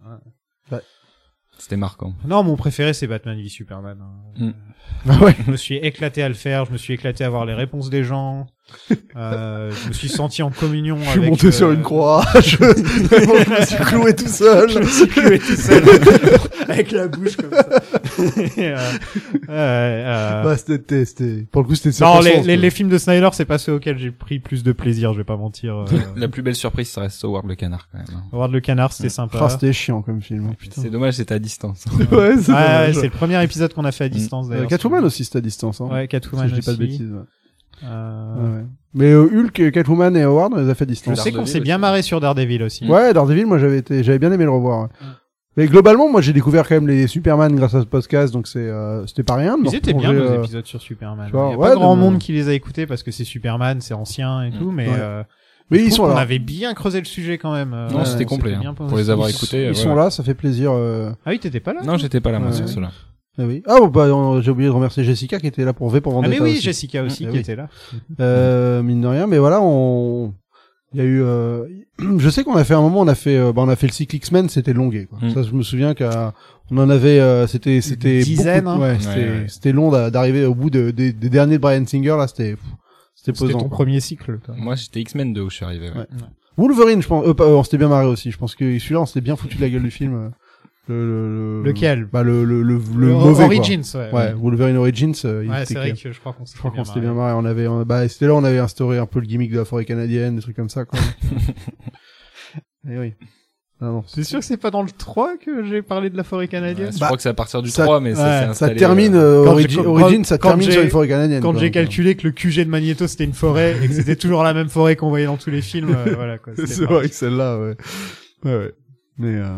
C'était marquant. Non, mon préféré, c'est Batman v Superman. hein. Mm. Ah ouais. Je me suis éclaté à le faire, je me suis éclaté à voir les réponses des gens. Euh, je me suis senti en communion Je suis avec... monté euh, sur une croix. je... Vraiment, je me suis cloué tout seul. Je me suis cloué tout seul avec la bouche comme ça. Et, euh, euh, euh, Bah, c'était, c'était, pour le coup, c'était non, les, circonstance, les, quoi. les films de Snyder, c'est pas ceux auxquels j'ai pris plus de plaisir, je vais pas mentir. Euh, La plus belle surprise, ça reste Howard le Canard quand même. hein. Howard le Canard, c'était sympa. Ah, c'était chiant comme film. hein, Putain. C'est dommage, c'était à distance. Ouais, c'est Ouais, dommage. c'est le premier épisode qu'on a fait à distance Euh, d'ailleurs. Catwoman aussi, c'était à distance. Hein. Ouais, Si Catwoman je dis pas de aussi. bêtises. Ouais. Euh, Ouais, ouais. Mais euh, Hulk, Catwoman et Howard, on les a fait à Je distance. sais qu'on Daredevil s'est bien aussi. marré sur Daredevil aussi. Ouais, Daredevil, moi j'avais été, j'avais bien aimé le revoir. ouais. Mais globalement, moi j'ai découvert quand même les Superman grâce à ce podcast, donc c'est, euh, c'était pas rien. de me Ils étaient bien replonger, nos euh, épisodes sur Superman. tu vois, Il y a ouais, pas grand de- monde qui les a écoutés parce que c'est Superman, c'est ancien et tout, mais Ouais. euh, Mais je ils trouve sont qu'on là. avait bien creusé le sujet quand même. euh, Non, Ouais, c'était complet. bien hein. posé. Pour les avoir Ils- écoutés. Ils ouais, sont ouais. là, ça fait plaisir. Euh... Ah oui, t'étais pas là? Non, j'étais pas là, moi, Ouais, sur ouais. ceux-là. Ah oui. Ah, bah, euh, j'ai oublié de remercier Jessica qui était là pour V pour Ah Vendetta mais oui, aussi. Jessica aussi Ah qui oui. était là. Euh, mine de rien, mais voilà, on, il y a eu, euh... je sais qu'on a fait un moment, on a fait, euh, bah, on a fait le cycle X-Men, c'était longué, quoi. Mm. Ça, je me souviens qu'à, on en avait, euh, c'était, c'était dizaine, beaucoup- hein. ouais, c'était, Ouais, ouais. c'était long d'a- d'arriver au bout de, des, des derniers de Bryan Singer, là, c'était, pff, c'était C'était pesant. ton quoi. premier cycle, toi. Moi, c'était X-Men deux où je suis arrivé. ouais. Ouais. Wolverine, je pense, euh, pas- euh, on s'était bien marré aussi. Je pense que celui-là, on s'était bien foutu de la gueule du film. euh, Le, le, le- Lequel? Bah, le, le, le, le Le mauvais, Origins, ouais. quoi. Ouais, Wolverine Origins, euh, il Ouais, était c'est vrai clair. que je crois qu'on s'est Je crois qu'on s'était marré. bien marré. On avait, on- bah, c'était là, on avait instauré un peu le gimmick de la forêt canadienne, des trucs comme ça, quoi. Et oui. Ah non. C'est sûr que c'est pas dans le trois que j'ai parlé de la forêt Ouais, canadienne? je Bah, crois que c'est à partir du ça- trois, mais ça ouais, s'est ça Ça installé. termine, euh, euh, quand Origi- j'ai- quand- Origins, ça quand termine j'ai- sur une forêt canadienne. Quand quoi, j'ai donc, euh, calculé que le Q G de Magneto c'était une forêt et que c'était toujours la même forêt qu'on voyait dans tous les films, euh, voilà quoi. c'était C'est marrant. vrai que celle-là, ouais. Ouais, ouais. Mais, euh...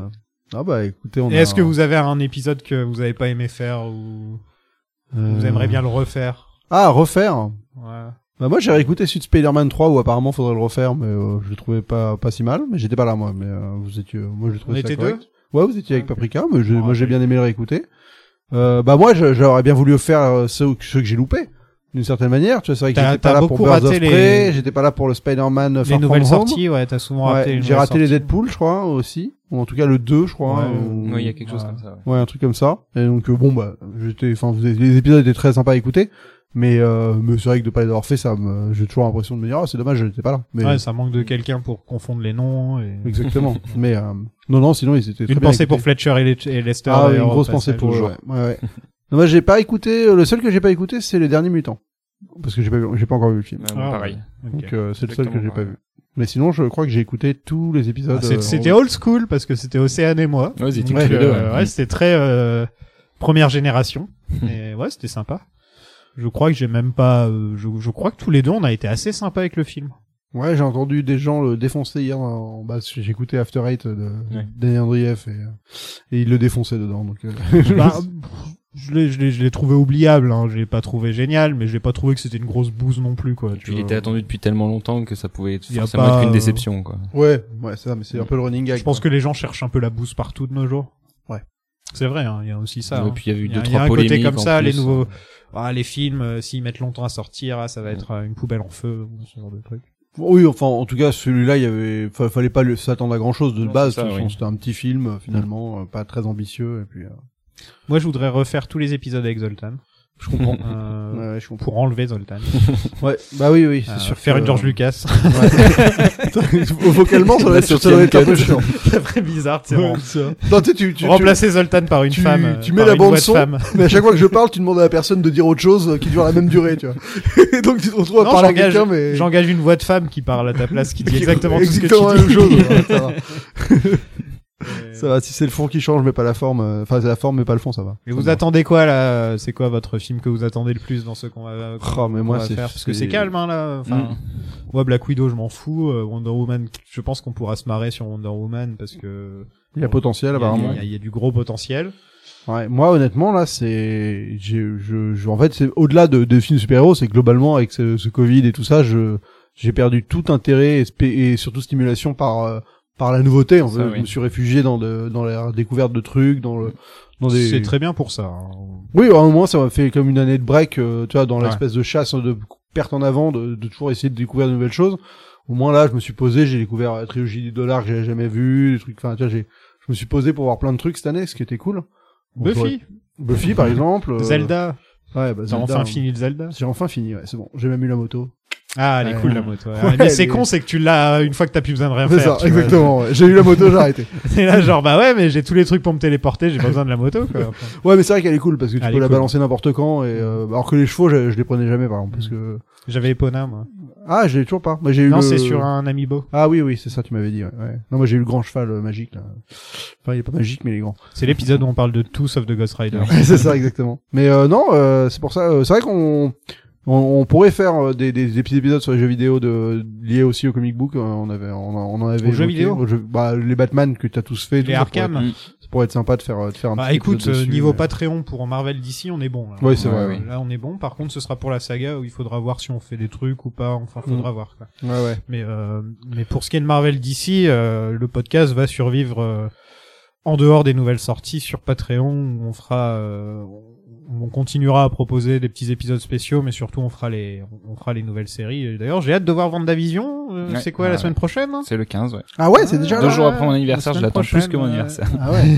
Ah bah écoutez, on Et a... est-ce que vous avez un épisode que vous avez pas aimé faire ou Euh, vous aimeriez bien le refaire? Ah, refaire. Ouais. Bah moi j'ai réécouté celui de Spider-Man trois où apparemment faudrait le refaire, mais euh, je le trouvais pas pas si mal. Mais j'étais pas là moi, mais euh, vous étiez, moi je le On trouvais ça était correct. deux? Ouais, vous étiez avec Ok. Paprika, mais je- Je me moi j'ai rappelle. bien aimé le réécouter. Euh, bah moi je- j'aurais bien voulu faire euh, ceux, ceux que j'ai loupés. D'une certaine manière, tu vois, c'est vrai que T'as- j'étais pas t'as là pour beaucoup Birds of raté les- Prey, j'étais pas là pour le Spider-Man Far Les From nouvelles Home. sorties, ouais, t'as souvent raté Ouais, les j'ai nouvelles raté les sorties. Deadpool, je crois, aussi. Ou en tout cas le deux, je crois. Ouais, ou- Oui, il y a quelque chose Ouais. comme ça. Ouais. Ouais, un truc comme ça. Et donc euh, bon bah j'étais, enfin vous avez- les épisodes étaient très sympas à écouter, mais euh, mais c'est vrai que de pas les avoir fait, ça me, j'ai toujours l'impression de me dire ah c'est dommage, j'étais pas là. Mais Ouais, ça manque de quelqu'un pour confondre les noms. Et... exactement. mais euh, non non, sinon ils étaient très Une bien pensée pour écoutés. Fletcher et, Le- et Lester. Ah oui, une d'ailleurs, au grosse pensée passage. pour eux. toujours. Ouais, ouais. ouais. Non, moi j'ai pas écouté. euh, Le seul que j'ai pas écouté, c'est les derniers mutants, parce que j'ai pas vu- j'ai pas encore vu le film. Ouais, Ah, pareil. Ok. Donc euh, c'est le seul que Exactement j'ai pas pareil. vu. Mais sinon, je crois que j'ai écouté tous les épisodes. Ah, c'est- euh, c'était en- old school parce que c'était Océane et moi. Ouais, vous étiez Donc, que les deux, euh, ouais. ouais, c'était très euh, première génération. Et ouais, c'était sympa. Je crois que j'ai même pas. euh, je, je crois que tous les deux, on a été assez sympa avec le film. Ouais, j'ai entendu des gens le défoncer hier. En... Bah, j'ai écouté After Eight de Ouais. Danny Andrieff et, euh, et il le défonçait dedans. Donc, euh, Bah, je l'ai, je l'ai, je l'ai trouvé oubliable. Hein. Je l'ai pas trouvé génial, mais je l'ai pas trouvé que c'était une grosse bouse non plus, quoi. tu Puis il vois. était attendu depuis tellement longtemps que ça pouvait être Y a forcément pas, être qu'une euh, déception, quoi. ouais, ouais, c'est ça. Mais c'est un peu le running gag. Je pense que les gens cherchent un peu la bouse partout de nos jours. Ouais. C'est vrai, hein, il y a aussi ça. Et hein. puis il y a eu Il y deux a, il y trois a un côté polémiques comme en ça, les plus. nouveaux, ah, les films, euh, s'ils mettent longtemps à sortir, ah, ça va être euh, une poubelle en feu, ou ce genre de truc. Oui, enfin, en tout cas, celui-là, il y avait, fa- fallait pas le- s'attendre à grand chose de Non, base. c'est ça, de toute façon, oui. C'était un petit film, euh, finalement, euh, pas très ambitieux, et puis, euh, Moi, je voudrais refaire tous les épisodes avec Zoltan. je comprends. Euh, ouais, ouais, je comprends. pour enlever Zoltan. Ouais, bah oui, oui, c'est Euh, sûr. faire que- une George Lucas. Ouais. Vocalement, ça va être, ça va être un peu chiant. C'est très bizarre, c'est Ouais, vraiment. c'est ça. Non, tu sais, tu, tu, Remplacer Zoltan par une tu- femme. euh, tu mets par la une bande voix de son, femme. mais à chaque fois que je parle, tu demandes à la personne de dire autre chose euh, qui dure la même durée, tu vois. Et donc tu te retrouves à Non, parler à j'engage, quelqu'un, mais j'engage une voix de femme qui parle à ta place, qui dit Qui- exactement tout ce que exactement tu la même dis. chose. Ouais, ça va. Et- Ça va, si c'est le fond qui change, mais pas la forme. euh, Enfin, c'est la forme, mais pas le fond, ça va. Et Ça vous va. attendez quoi là? C'est quoi votre film que vous attendez le plus dans ce qu'on va, Oh, mais qu'on moi, va c'est- faire? Parce que c'est- c'est calme, hein, là. Enfin, Mm. moi, Black Widow, je m'en fous. Euh, Wonder Woman, je pense qu'on pourra se marrer sur Wonder Woman parce que Il y a potentiel, il y a- apparemment. il y a- il y a du gros potentiel. Ouais, moi honnêtement là, c'est, j'ai, je, je, en fait, c'est au-delà de, de films super-héros, c'est que globalement avec ce, ce Covid et tout ça, je, j'ai perdu tout intérêt et, spé- et surtout stimulation par, euh, par la nouveauté. En Ça, fait, oui. je me suis réfugié dans de, dans la découverte de trucs, dans le, dans des. C'est très bien pour ça. hein. Oui, à un moment, ça m'a fait comme une année de break, euh, tu vois, dans Ouais. l'espèce de chasse, de perte en avant, de, de toujours essayer de découvrir de nouvelles choses. Au moins là, je me suis posé, j'ai découvert la trilogie du dollar que j'avais jamais vu, des trucs, enfin, tu vois, j'ai, je me suis posé pour voir plein de trucs cette année, ce qui était cool. Bon, j'aurais- Buffy, Buffy, par exemple. euh, Zelda. Ouais, bah, T'as Zelda, enfin hein. fini le Zelda? J'ai enfin fini, ouais, c'est bon. J'ai même eu la moto. Ah, elle est Ouais. cool, la moto. ouais. Ouais, mais c'est elle est- con, c'est que tu l'as une fois que t'as plus besoin de rien C'est faire. ça, tu vois. exactement. ouais. J'ai eu la moto, j'ai arrêté. Et là, genre, bah ouais, mais j'ai tous les trucs pour me téléporter, j'ai pas besoin de la moto, quoi. Enfin, Ouais, mais c'est vrai qu'elle est cool parce que tu Elle peux est la cool. balancer n'importe quand et euh, alors que les chevaux, je, je les prenais jamais par exemple parce que J'avais Epona, moi. ah, je l'ai toujours pas. Bah, j'ai eu Non, le... c'est sur un Amiibo. Ah oui, oui, c'est ça, tu m'avais dit. Ouais, ouais. Non, moi j'ai eu le grand cheval euh, magique là. Enfin, il est pas magique, mais il est grand. C'est l'épisode où on parle de tout sauf de Ghost Rider. c'est ça, exactement. Mais euh, non, euh, c'est pour ça. euh, c'est vrai qu'on on, on pourrait faire euh, des, des, des petits épisodes sur les jeux vidéo de liés aussi au comic book. euh, on avait, on, en- on en avait. Aux jeux évoqué. vidéo Aux jeux- Bah, les Batman que t'as tous fait. Les tout, ça pourrait- Arkham. Ça pourrait être sympa de faire, de faire un Bah petit écoute, épisode euh, dessus, niveau mais- Patreon pour Marvel d'ici, on est bon. Là. Ouais, c'est Ouais, vrai. oui. ouais. Là, on est bon. Par contre, ce sera pour la saga où il faudra voir si on fait des trucs ou pas. Enfin, faudra voir. Quoi. Ouais, ouais. Mais euh, mais pour ce qui est de Marvel d'ici, euh, le podcast va survivre euh, en dehors des nouvelles sorties sur Patreon. Où on fera, euh, on continuera à proposer des petits épisodes spéciaux, mais surtout on fera les, on fera les nouvelles séries. Et d'ailleurs, j'ai hâte de voir WandaVision. Euh, Ouais. c'est quoi Ah la ouais. semaine prochaine hein C'est le quinze, ouais. Ah ouais, c'est déjà Deux là. jours après mon anniversaire, la je l'attends semaine plus que mon prochaine, anniversaire. Ah ouais.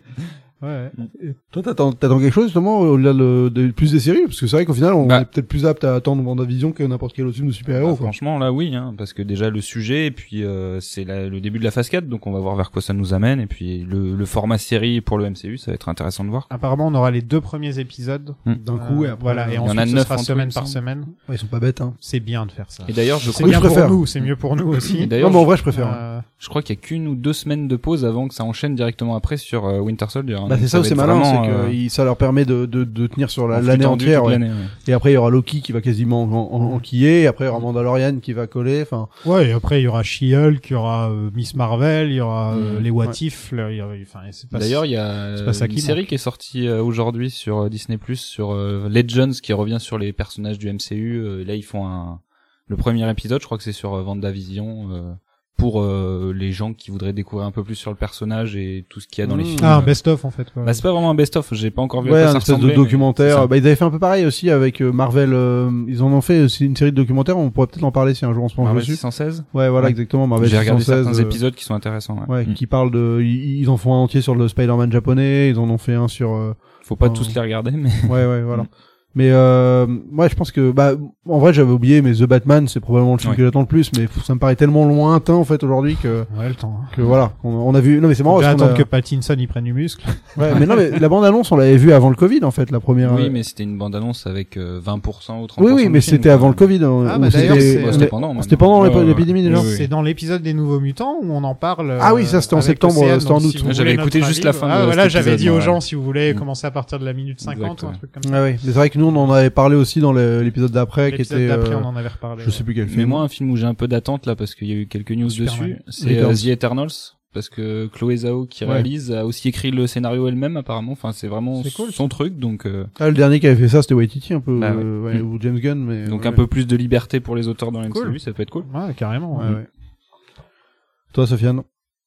Ouais. Toi, t'attends, t'attends quelque chose justement au-delà de, de plus des séries, parce que c'est vrai qu'au final, on Bah. est peut-être plus apte à attendre WandaVision que n'importe quel autre film de super-héros. Bah, quoi. franchement, là, oui, hein, parce que déjà le sujet, et puis euh, c'est la- le début de la phase quatre, donc on va voir vers quoi ça nous amène, et puis le, le format série pour le M C U, ça va être intéressant de voir. Apparemment, on aura les deux premiers épisodes. D'un coup, Euh, et après, voilà. Et euh, en ensuite, a ce neuf sera en tout, semaine il me par semble. semaine. ouais, ils sont pas bêtes. Hein. C'est bien de faire ça. Et d'ailleurs, je C'est crois, Oui, bien je pour préfère. nous, c'est mieux pour nous aussi. et d'ailleurs, Non, mais en vrai, je préfère. Euh, je crois qu'il y a qu'une ou deux semaines de pause avant que ça enchaîne directement après sur euh, Winter Soldier. hein, Bah, Bah, c'est ça, va c'est être malin, vraiment, c'est que euh, il- ça leur permet de, de, de tenir sur la- en flux l'année tendu entière. toute Ouais. l'année, ouais. Et après, il y aura Loki qui va quasiment en, en, enquiller, et après, il y aura Mandalorian qui va coller, enfin. Ouais, et après, il y aura She-Hulk, il y aura euh, Miss Marvel, il y aura euh, Mm. les What Ouais. If, là, il y aura- enfin, c'est pas... D'ailleurs, il y a c'est pas ça une qui série manque. qui est sortie euh, aujourd'hui sur euh, Disney Plus sur euh, Legends qui revient sur les personnages du M C U. Euh, là, ils font un le premier épisode, je crois que c'est sur euh, WandaVision euh, pour euh, les gens qui voudraient découvrir un peu plus sur le personnage et tout ce qu'il y a dans les Mmh. films. Ah, un best-of, en fait, quoi. Bah, c'est pas vraiment un best-of, j'ai pas encore vu Ouais, à quoi un ça espèce de ressemblait, mais c'est documentaire. ça. Bah, ils avaient fait un peu pareil aussi avec euh, Marvel. euh, ils en ont fait aussi une série de documentaires. On pourrait peut-être en parler si un jour on se penche Marvel dessus. six cent seize. Ouais, voilà, Ouais. exactement. Marvel J'ai regardé six cent seize, certains euh, épisodes qui sont intéressants. Ouais. Ouais, Mm. qui parlent de, ils, ils en font un entier sur le Spider-Man japonais. Ils en ont fait un sur. euh, Faut pas euh, tous les regarder, mais Ouais, ouais, voilà. Mm. Mais euh, ouais, je pense que bah en vrai j'avais oublié, mais The Batman c'est probablement le film Ouais. que j'attends le plus, mais pff, ça me paraît tellement lointain en fait aujourd'hui que Ouais, le temps. hein. que voilà, on, on a vu. Non mais c'est marrant. On va parce qu'on attendre a- que Pattinson y prenne du muscle. Ouais, mais non mais la bande annonce on l'avait vue avant le Covid en fait, la première. oui, euh, mais c'était une bande-annonce avec euh, vingt pour cent ou trente pour Oui, cent oui, du mais film, c'était quoi. avant le Covid. hein, Ah, où bah, d'ailleurs, c'était- c'est- Ouais, on c'était est- pendant. C'était pendant Ouais, l'épi- ouais, l'épidémie ouais. déjà. Oui, oui. C'est dans l'épisode des Nouveaux Mutants où on en parle. euh, Ah oui, ça, c'était en avec septembre, Océane, c'était en donc août. si vous J'avais voulez écouté notre juste avis, la fin Ah, de voilà, cet j'avais dit épisode, aux ouais. gens si vous voulez Mm. commencer à partir de la minute cinquante Exact, ou un ouais. truc comme ça. Ah oui, mais c'est vrai que nous on en avait parlé aussi dans le- l'épisode d'après qui L'épisode était. d'après, euh, on en avait reparlé. Je sais plus quel film. Mais moi, un film où j'ai un peu d'attente là, parce qu'il y a eu quelques news Superman. dessus, c'est Returns. euh, The Eternals, parce que Chloé Zhao qui Ouais. réalise a aussi écrit le scénario elle-même apparemment. Enfin, c'est vraiment C'est cool, son truc, donc euh, Ah, le dernier qui avait fait ça, c'était Waititi un peu, Bah ouais. euh, ouais, Mm. ou James Gunn, mais. donc ouais. un peu plus de liberté pour les auteurs dans le Cool. M C U, ça peut être cool. Ouais, carrément. Ouais, ouais. ouais. Toi, Sofiane.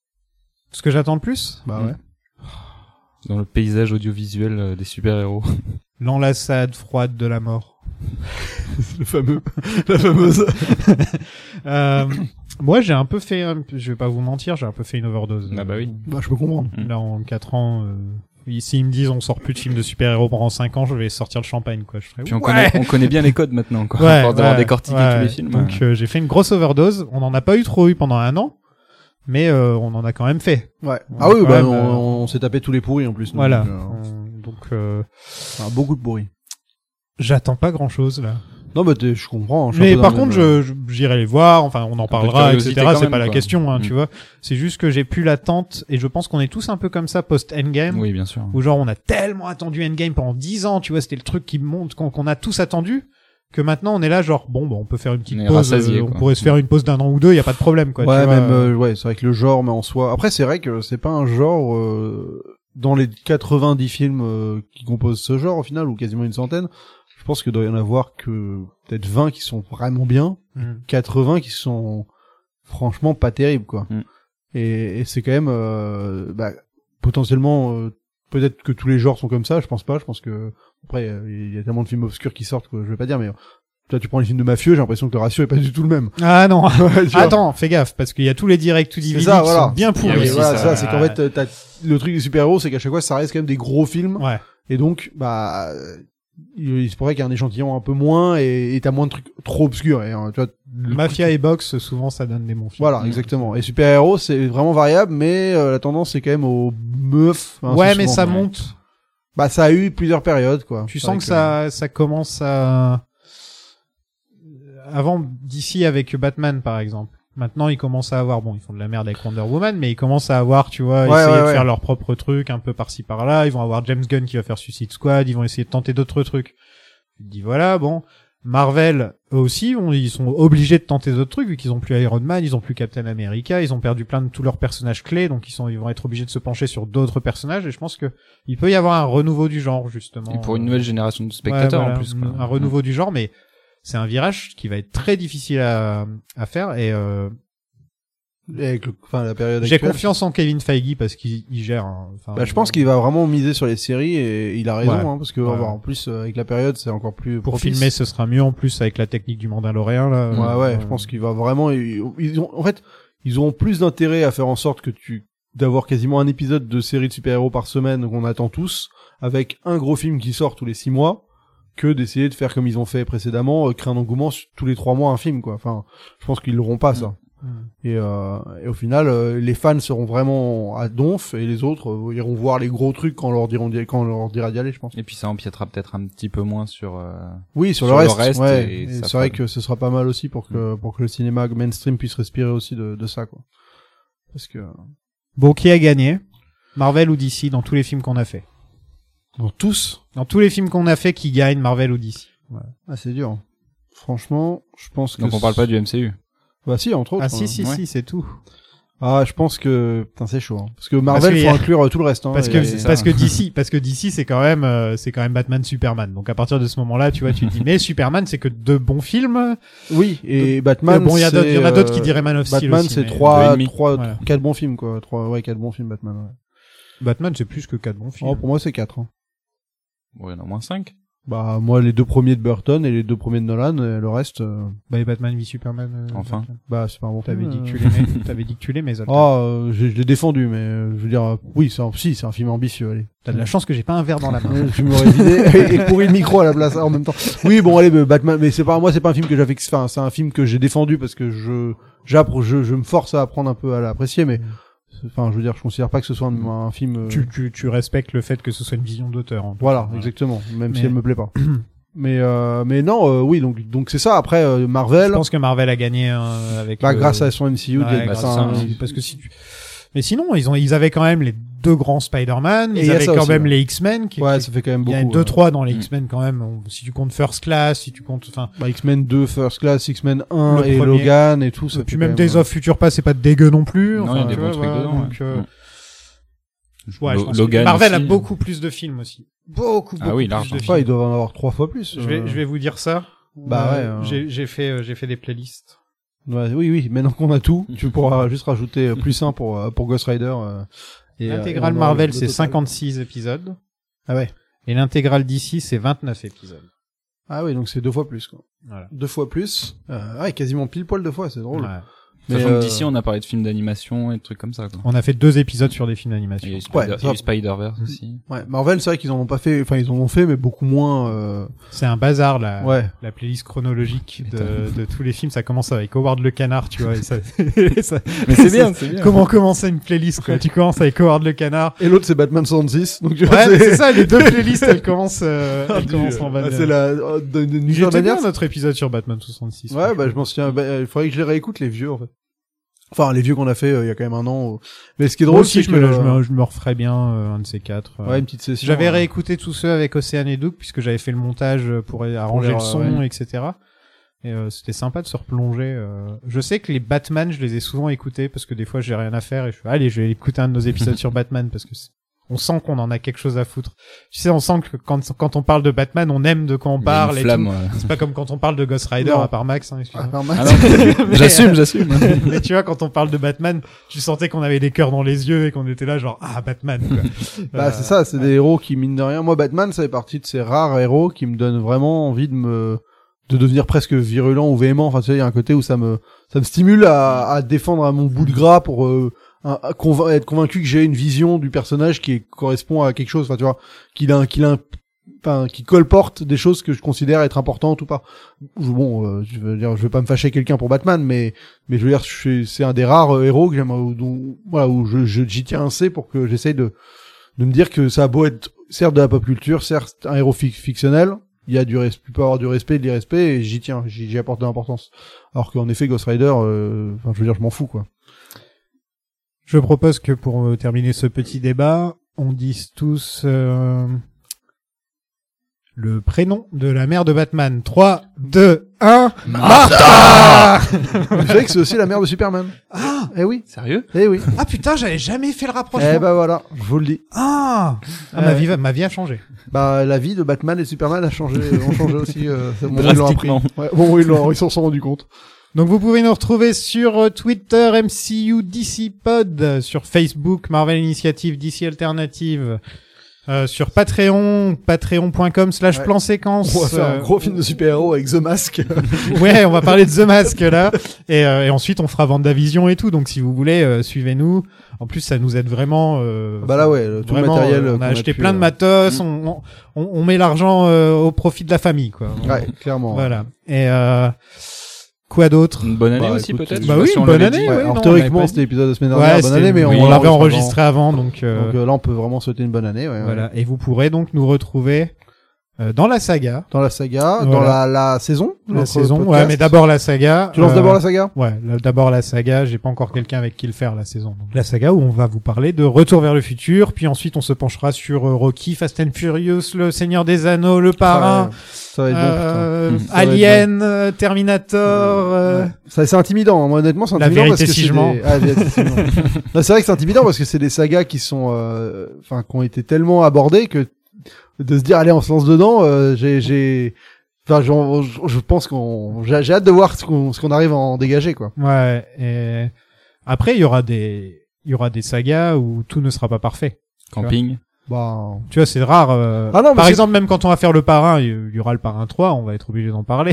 Ce que j'attends le plus, Bah Mm. ouais. Dans le paysage audiovisuel euh, des super-héros. l'enlaçade froide de la mort. Le fameux, la fameuse. Euh, moi, j'ai un peu fait, un- je vais pas vous mentir, j'ai un peu fait une overdose. Ah bah oui. Bah, je peux comprendre. Mm. Là, en quatre ans, euh, s'ils me disent on sort plus de films de super-héros pendant cinq ans, je vais sortir le champagne, quoi. Je ferai, Puis on ouais. connaît, on connaît bien les codes maintenant, quoi. Ouais, à force d'avoir ouais, décortiqué ouais. tous les films. Donc, euh, j'ai fait une grosse overdose. On en a pas eu trop eu pendant un an, mais euh, on en a quand même fait. Ouais. On Ah a oui, quand bah, même, on, euh, on s'est tapé tous les pourris en plus. nous, Voilà. Donc, euh, On- Donc, euh, enfin, beaucoup de pourris. j'attends pas grand-chose là. Non, bah, t'es- je comprends. je suis un Mais peu par dans le contre, même- je, je- j'irai les voir. Enfin, on en de parlera, curiosité et cetera. quand C'est même, pas la quoi. question, hein, Mm. tu vois. C'est juste que j'ai plus l'attente, et je pense qu'on est tous un peu comme ça post Endgame. Oui, bien sûr. Où genre on a tellement attendu Endgame pendant dix ans, tu vois, c'était le truc qui monte qu'on qu'on a tous attendu, que maintenant on est là genre bon bah on peut faire une petite On est pause, rassasié, euh, on quoi. pourrait se faire une pause d'un an ou deux, y a pas de problème quoi. Ouais, tu vois. même, euh, ouais, c'est vrai que le genre, mais en soi. Après, c'est vrai que c'est pas un genre, euh, dans les quatre-vingt-dix films euh, qui composent ce genre, au final, ou quasiment une centaine, je pense qu'il doit y en avoir que peut-être vingt qui sont vraiment bien, Mm. quatre-vingts qui sont franchement pas terribles, quoi. Mm. Et, et c'est quand même, euh, bah, potentiellement, euh, peut-être que tous les genres sont comme ça, je pense pas, je pense que, après, euh, il y a tellement de films obscurs qui sortent que je vais pas dire, mais, toi, tu prends les films de mafieux, j'ai l'impression que le ratio est pas du tout le même. Ah non. Ouais, tu vois. Attends, fais gaffe parce qu'il y a tous les directs to D V D C'est ça, qui voilà. sont bien Il y a pourris. Et aussi voilà, ça, ça, c'est qu'en ouais. fait, euh, t'as, le truc des super-héros, c'est qu'à chaque fois, ça reste quand même des gros films. Ouais. Et donc, bah, euh, il se pourrait qu'il y ait un échantillon un peu moins et, et t'as moins de trucs trop obscurs. Et, euh, tu vois, le Mafia truc- et boxe, souvent ça donne des bons films. Voilà, exactement. Et super-héros, c'est vraiment variable, mais euh, la tendance, c'est quand même aux meufs. hein, Ouais, c'est mais souvent- ça ouais. monte. Bah, ça a eu plusieurs périodes, quoi. Tu C'est sens vrai que ça, ça commence à. Avant, d'ici avec Batman par exemple. Maintenant, ils commencent à avoir, bon, ils font de la merde avec Wonder Woman, mais ils commencent à avoir, tu vois, Ouais, essayer ouais, de ouais. faire leur propre truc, un peu par-ci par-là. Ils vont avoir James Gunn qui va faire Suicide Squad, ils vont essayer de tenter d'autres trucs. Tu te dis, voilà, bon. Marvel, eux aussi, on- ils sont obligés de tenter d'autres trucs, vu qu'ils ont plus Iron Man, ils ont plus Captain America, ils ont perdu plein de tous leurs personnages clés, donc ils sont, ils vont être obligés de se pencher sur d'autres personnages, et je pense que il peut y avoir un renouveau du genre, justement. Et pour une Euh, nouvelle génération de spectateurs Ouais, voilà, en plus. Quoi. un renouveau du genre, mais c'est un virage qui va être très difficile à, à faire, et euh, que- et avec le- enfin, la période j'ai actuelle. confiance en Kevin Feige parce qu'il il gère. hein. Enfin, Bah, je pense qu'il va vraiment miser sur les séries et il a raison, Ouais. hein, parce que, Ouais. bah, en plus, euh, avec la période, c'est encore plus pour propice. filmer, ce sera mieux en plus avec la technique du Mandalorian là. Ouais, Euh, ouais, je pense qu'il va vraiment, ils, ils ont, en fait, ils auront plus d'intérêt à faire en sorte que tu, d'avoir quasiment un épisode de série de super-héros par semaine qu'on attend tous, avec un gros film qui sort tous les six mois, que d'essayer de faire comme ils ont fait précédemment, euh, créer un engouement sur- tous les trois mois un film, quoi. Enfin, je pense qu'ils l'auront pas, ça. Mm. Et, euh, et au final, euh, les fans seront vraiment à donf et les autres euh, iront voir les gros trucs quand on leur diront, d'y- quand on leur dira d'y aller, je pense. Et puis ça empiétera peut-être un petit peu moins sur. euh, Oui, sur, Sur le le reste, reste, ouais. et Et ça c'est fera- vrai que ce sera pas mal aussi pour que, pour que le cinéma mainstream puisse respirer aussi de, de ça, quoi. Parce que, Bon, qui a gagné? Marvel ou D C dans tous les films qu'on a fait. Dans tous. Dans tous les films qu'on a fait qui gagnent Marvel ou D C. Ouais. Ah, c'est dur. Franchement, je pense que... Donc on parle pas du M C U. Bah si, entre autres. Ah si, si, ouais. si, c'est tout. Ah, je pense que... Putain, c'est chaud. Hein. Parce que Marvel, Parce faut que inclure euh, tout le reste. Hein, Parce et- que, et- parce que D C, parce que D C, c'est quand même, euh, c'est quand même Batman, Superman. Donc à partir de ce moment-là, tu vois, tu te dis, mais Superman, c'est que deux bons films. Oui, et Batman, bon, il y a c'est, d'autres, il y en a d'autres qui euh, diraient Man of Steel Batman, aussi, c'est mais- Deux et trois, demi. trois, Voilà. quatre bons films, quoi. Trois, ouais, quatre bons films, Batman, ouais. Batman, c'est plus que quatre bons films. Oh, pour moi, c'est quatre, hein. Ouais, non, moins cinq. Bah, moi, les deux premiers de Burton et les deux premiers de Nolan, et le reste, euh... Bah, et Batman v Superman. euh, Enfin. Batman. bah, c'est pas un bon T'avais film. dit que tu euh. l'aimais, t'avais dit que tu l'aimais, Zoltan. Ah, euh, je, je l'ai défendu, mais euh, je veux dire, euh, oui, c'est un, si, c'est un film ambitieux, allez. T'as de la chance que j'ai pas un verre dans la main. Euh, Je m'aurais vidé et, et pourri le micro à la place en même temps. Oui, bon, allez, mais Batman, mais c'est pas, moi, c'est pas un film que j'avais, enfin, c'est un film que j'ai défendu parce que je, j'appre, je, je me force à apprendre un peu à l'apprécier, mais, enfin, je veux dire, je considère pas que ce soit un, un film, euh, tu, tu, tu respectes le fait que ce soit une vision d'auteur. en tout voilà, cas. exactement, même Mais- si elle me plaît pas. mais, euh, mais non, euh, oui, donc, donc c'est ça. Après, euh, Marvel, Je pense que Marvel a gagné euh, avec. bah, le- grâce à son M C U, Ouais, il y a- grâce enfin, à ça, parce que si tu... Mais sinon, ils ont, ils avaient quand même les deux grands Spider-Man, Et ils il y a avaient ça quand aussi, même ouais. les X-Men, qui, ouais, qui- ça fait quand même il y beaucoup. a deux, ouais. trois dans les Mm. X-Men quand même. On- Si tu comptes First Class, si tu comptes, enfin, Bah, X-Men deux, First Class, X-Men un Le et premier. Logan et tout, ça puis fait même quand Days euh, of Future Past, c'est pas dégueu non plus. Non, enfin, il y a des tu bons vois, trucs voilà, dedans. donc, ouais. euh, Mm. ouais, je Lo- pense que Logan Marvel a aussi. beaucoup plus de films aussi. Beaucoup, beaucoup Ah oui, plus large, de hein. films. Ouais, ils doivent en avoir trois fois plus. Je vais, euh. je vais vous dire ça. Bah ouais, hein. J'ai, j'ai fait, euh, j'ai fait des playlists. Ouais, oui, oui. Maintenant qu'on a tout, tu pourras juste rajouter euh, plus un pour euh, pour Ghost Rider. Euh, et, euh, L'intégrale et on aura Marvel, le c'est total. cinquante-six épisodes. Ah ouais. Et l'intégrale D C, c'est vingt-neuf épisodes. Ah oui, donc c'est deux fois plus, quoi. Voilà. Deux fois plus. Euh, ouais, quasiment pile poil deux fois, c'est drôle. Ouais. Mais, Sachant euh, que d'ici, on a parlé de films d'animation et de trucs comme ça, quoi. On a fait deux épisodes sur des films Il y a d'animation. eu Spider- Ouais, il y a eu ça- Spider-Verse aussi. Ouais, Marvel, c'est vrai qu'ils en ont pas fait, enfin ils en ont fait, mais beaucoup moins. Euh... C'est un bazar, la, Ouais. la playlist chronologique Putain. de, de tous les films. Ça commence avec Howard le Canard, tu vois. Et ça, ça- Mais c'est bien, c'est bien. Comment commencer une playlist, quoi. Tu commences avec Howard le Canard. Et l'autre c'est Batman soixante-six, donc tu vois, Ouais, mais c'est ça, les deux playlists, elles commencent, euh, Ah, elles du- commencent en bas ah, de- c'est la euh, de, de, de J'étais Nicolas bien Manias. notre épisode sur Batman soixante-six. Ouais, bah je m'en souviens. Bah, il faudrait que je les réécoute les vieux en fait. Enfin les vieux qu'on a fait euh, il y a quand même un an. euh. Mais ce qui est Moi drôle, aussi, c'est je que me, je me, je me referais bien, euh, un de ces quatre. euh. ouais, une petite session. J'avais euh, réécouté tous ceux avec Océane et Doug, puisque j'avais fait le montage pour arranger Pour le les- son, ouais. et cetera. Et euh, c'était sympa de se replonger. euh. Je sais que les Batman, je les ai souvent écoutés, parce que des fois j'ai rien à faire, et je fais, allez, je vais écouter un de nos épisodes sur Batman, parce que c'est- on sent qu'on en a quelque chose à foutre. Tu sais, on sent que quand, quand on parle de Batman, on aime de quoi on Il y a parle. une et flamme, tout. ouais. C'est pas comme quand on parle de Ghost Rider, Non. à part Max, hein, excuse-moi. Ah, pas mal. Ah non, Mais- j'assume, j'assume. Mais tu vois, quand on parle de Batman, tu sentais qu'on avait des cœurs dans les yeux et qu'on était là genre, ah, Batman, quoi. Bah Euh, c'est ça, c'est des héros qui mine de rien. Moi Batman, ça fait partie de ces rares héros qui me donnent vraiment envie de me de devenir presque virulent ou véhément. Enfin tu sais, il y a un côté où ça me ça me stimule à, à défendre à mon bout de gras pour euh, un- à convain- être convaincu que j'ai une vision du personnage qui est- correspond à quelque chose. Enfin tu vois, qu'il a un- qu'il a un- enfin qui colporte des choses que je considère être importantes ou pas. Je- Bon, euh, je veux dire, je vais pas me fâcher avec quelqu'un pour Batman, mais mais je veux dire, je suis- c'est un des rares euh, héros que j'aime, où, dont- voilà, où je je- j'y tiens assez pour que j'essaye de de me dire que ça a beau être certes de la pop culture, certes un héros fic- fictionnel, il y a du respect, il peut avoir du respect et de l'irrespect, et j'y tiens, j'y, j'y apporte de l'importance. Alors qu'en effet, Ghost Rider, euh, enfin, je veux dire, je m'en fous, quoi. Je propose que pour euh, terminer ce petit débat, on dise tous euh, le prénom de la mère de Batman. trois, deux, un... Martha. Vous savez que c'est aussi la mère de Superman. Ah, Eh oui. Sérieux? Eh oui. ah putain, j'avais jamais fait le rapprochement. Eh ben voilà, je vous le dis. Ah, ah, ma Euh, vie, va- ma vie a changé. Bah, la vie de Batman et Superman a changé, ont changé aussi, euh, c'est bon, ils l'ont appris. Drastiquement. Ouais, bon, ils l'ont, ils s'en sont rendus compte. Donc vous pouvez nous retrouver sur euh, Twitter M C U D C Pod, euh, sur Facebook Marvel Initiative D C Alternative, euh, sur Patreon, patreon.com slash Ouais. plan séquence. On va faire un euh, gros film de super-héros avec The Mask. Ouais, on va parler de The Mask là, et, euh, et ensuite on fera Vendavision et tout. Donc si vous voulez, euh, suivez-nous. En plus, ça nous aide vraiment. Euh, Bah là, ouais, le- tout le vraiment, matériel. euh, on qu'on a acheté pu, plein de euh, matos. On, on, on met l'argent euh, au profit de la famille, quoi. Ouais, clairement. Voilà. Et euh, quoi d'autre? Une bonne année Bah, aussi, écoute, peut-être? bah Je sais oui, pas si une on bonne l'avait année, dit. ouais. Ouais, non, alors on théoriquement, l'avait pas c'était l'épisode de la semaine Ouais, dernière. Bonne c'était- année, mais on, oui, on on l'avait enregistre enregistré avant, donc, euh, avant. Donc euh, là, on peut vraiment souhaiter une bonne année. Ouais, ouais. voilà. Et vous pourrez donc nous retrouver euh, dans la saga. Dans la saga, Voilà. dans la, la saison. La notre saison, podcast. ouais, mais d'abord la saga. Tu lances euh, d'abord la saga? Ouais, là, d'abord la saga, j'ai pas encore quelqu'un avec qui le faire la saison. Donc, la saga où on va vous parler de Retour vers le futur, puis ensuite on se penchera sur euh, Rocky, Fast and Furious, Le Seigneur des Anneaux, Le Parrain, Ah, ça va être bon, euh, Mmh. Ça va être Alien, euh, Terminator, euh, putain. Ça, c'est intimidant, hein. Moi, honnêtement, c'est La intimidant parce vérité que si c'est je mens. des... ah, la vérité si je mens. Non, c'est vrai que c'est intimidant parce que c'est des sagas qui sont, euh, enfin, qui ont été tellement abordées que de se dire, allez, on se lance dedans, euh, j'ai, j'ai, enfin, j'en- je, je pense qu'on, j'ai, j'ai hâte de voir ce qu'on, ce qu'on arrive à en dégager, quoi. ouais. Et après il y aura des, il y aura des sagas où tout ne sera pas parfait. Camping. Bah, Tu vois, c'est rare. euh, Ah non, mais par c'est- exemple, même quand on va faire le Parrain, il y aura le Parrain trois, on va être obligé d'en parler.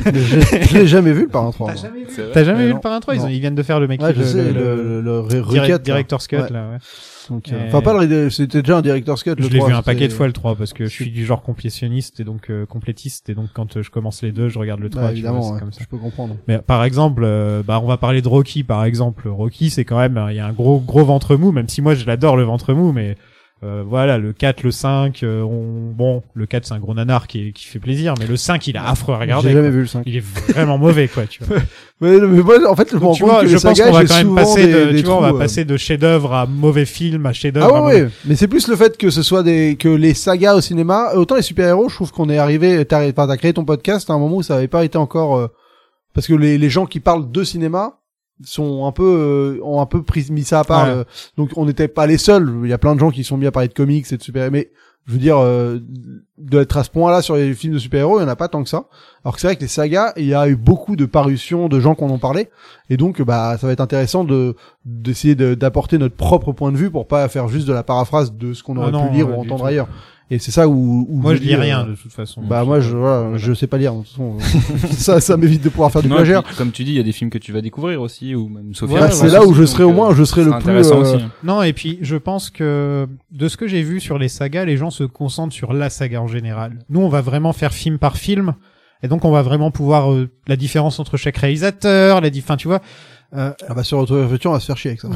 je, je l'ai jamais vu, le Parrain trois. moi. jamais C'est vrai. T'as jamais Ouais, vu non. le Parrain trois? Ils, Non. ont- ils viennent de faire le mec. Ouais, je le, sais, le- le, le, le, ré- direct- recut, là. Director's Cut, Ouais. là, ouais. Donc, euh, Et- Enfin, pas le, ré- c'était déjà un director's cut. Je le l'ai trois, vu un c'était- paquet de fois le trois parce que je suis du genre complétionniste et donc euh, complétiste et donc quand euh, je commence les deux, je regarde le trois. Bah, tu vois, évidemment, c'est ouais, comme ça. je peux comprendre. Mais par exemple, euh, bah on va parler de Rocky par exemple. Rocky, c'est quand même il y a un gros gros ventre mou, même si moi je l'adore le ventre mou, mais euh, voilà, le quatre, le cinq, euh, on... bon, le quatre c'est un gros nanar qui est- qui fait plaisir, mais le cinq il est affreux à regarder. J'ai jamais quoi. vu le cinq. Il est vraiment mauvais quoi, tu vois. Mais, mais moi, en fait, je me Donc, rends tu compte vois, que je les pense sagas, qu'on va j'ai quand même souvent passer des, de, des tu vois, on trous, va euh. passer de chef-d'œuvre à mauvais film à chef-d'œuvre. Ah à ouais, mauvais- ouais, mais c'est plus le fait que ce soit des que les sagas au cinéma, autant les super-héros, je trouve qu'on est arrivé, t'as enfin, t'as créé ton podcast à un moment où ça avait pas été encore euh, parce que les les gens qui parlent de cinéma sont un peu euh, ont un peu pris mis ça à part Ouais. euh, donc on n'était pas les seuls, il y a plein de gens qui sont mis à parler de comics et de super mais je veux dire euh, d'être à ce point-là sur les films de super-héros, il y en a pas tant que ça. Alors que c'est vrai que les sagas, il y a eu beaucoup de parutions de gens qui en ont parlé et donc bah ça va être intéressant de d'essayer de, d'apporter notre propre point de vue pour pas faire juste de la paraphrase de ce qu'on aurait Ah non, pu lire ouais, ou du entendre tout. ailleurs. Et c'est ça où, où Moi je me lis dis, rien euh, de toute façon. Bah moi je voilà, Voilà. je sais pas lire de toute façon. euh, ça ça m'évite de pouvoir faire du Non, et plagiat. puis, comme tu dis, il y a des films que tu vas découvrir aussi, ou même Sophia. Bah, je c'est pense là où aussi, je serai donc, au moins euh, je serai ce le sera plus intéressant euh, aussi. Non, et puis je pense que de ce que j'ai vu sur les sagas, les gens se concentrent sur la saga en général. Nous, on va vraiment faire film par film, et donc on va vraiment pouvoir euh, la différence entre chaque réalisateur, la dif- enfin tu vois. Euh, ah bah sur Retour vers le futur on va se faire chier avec ça.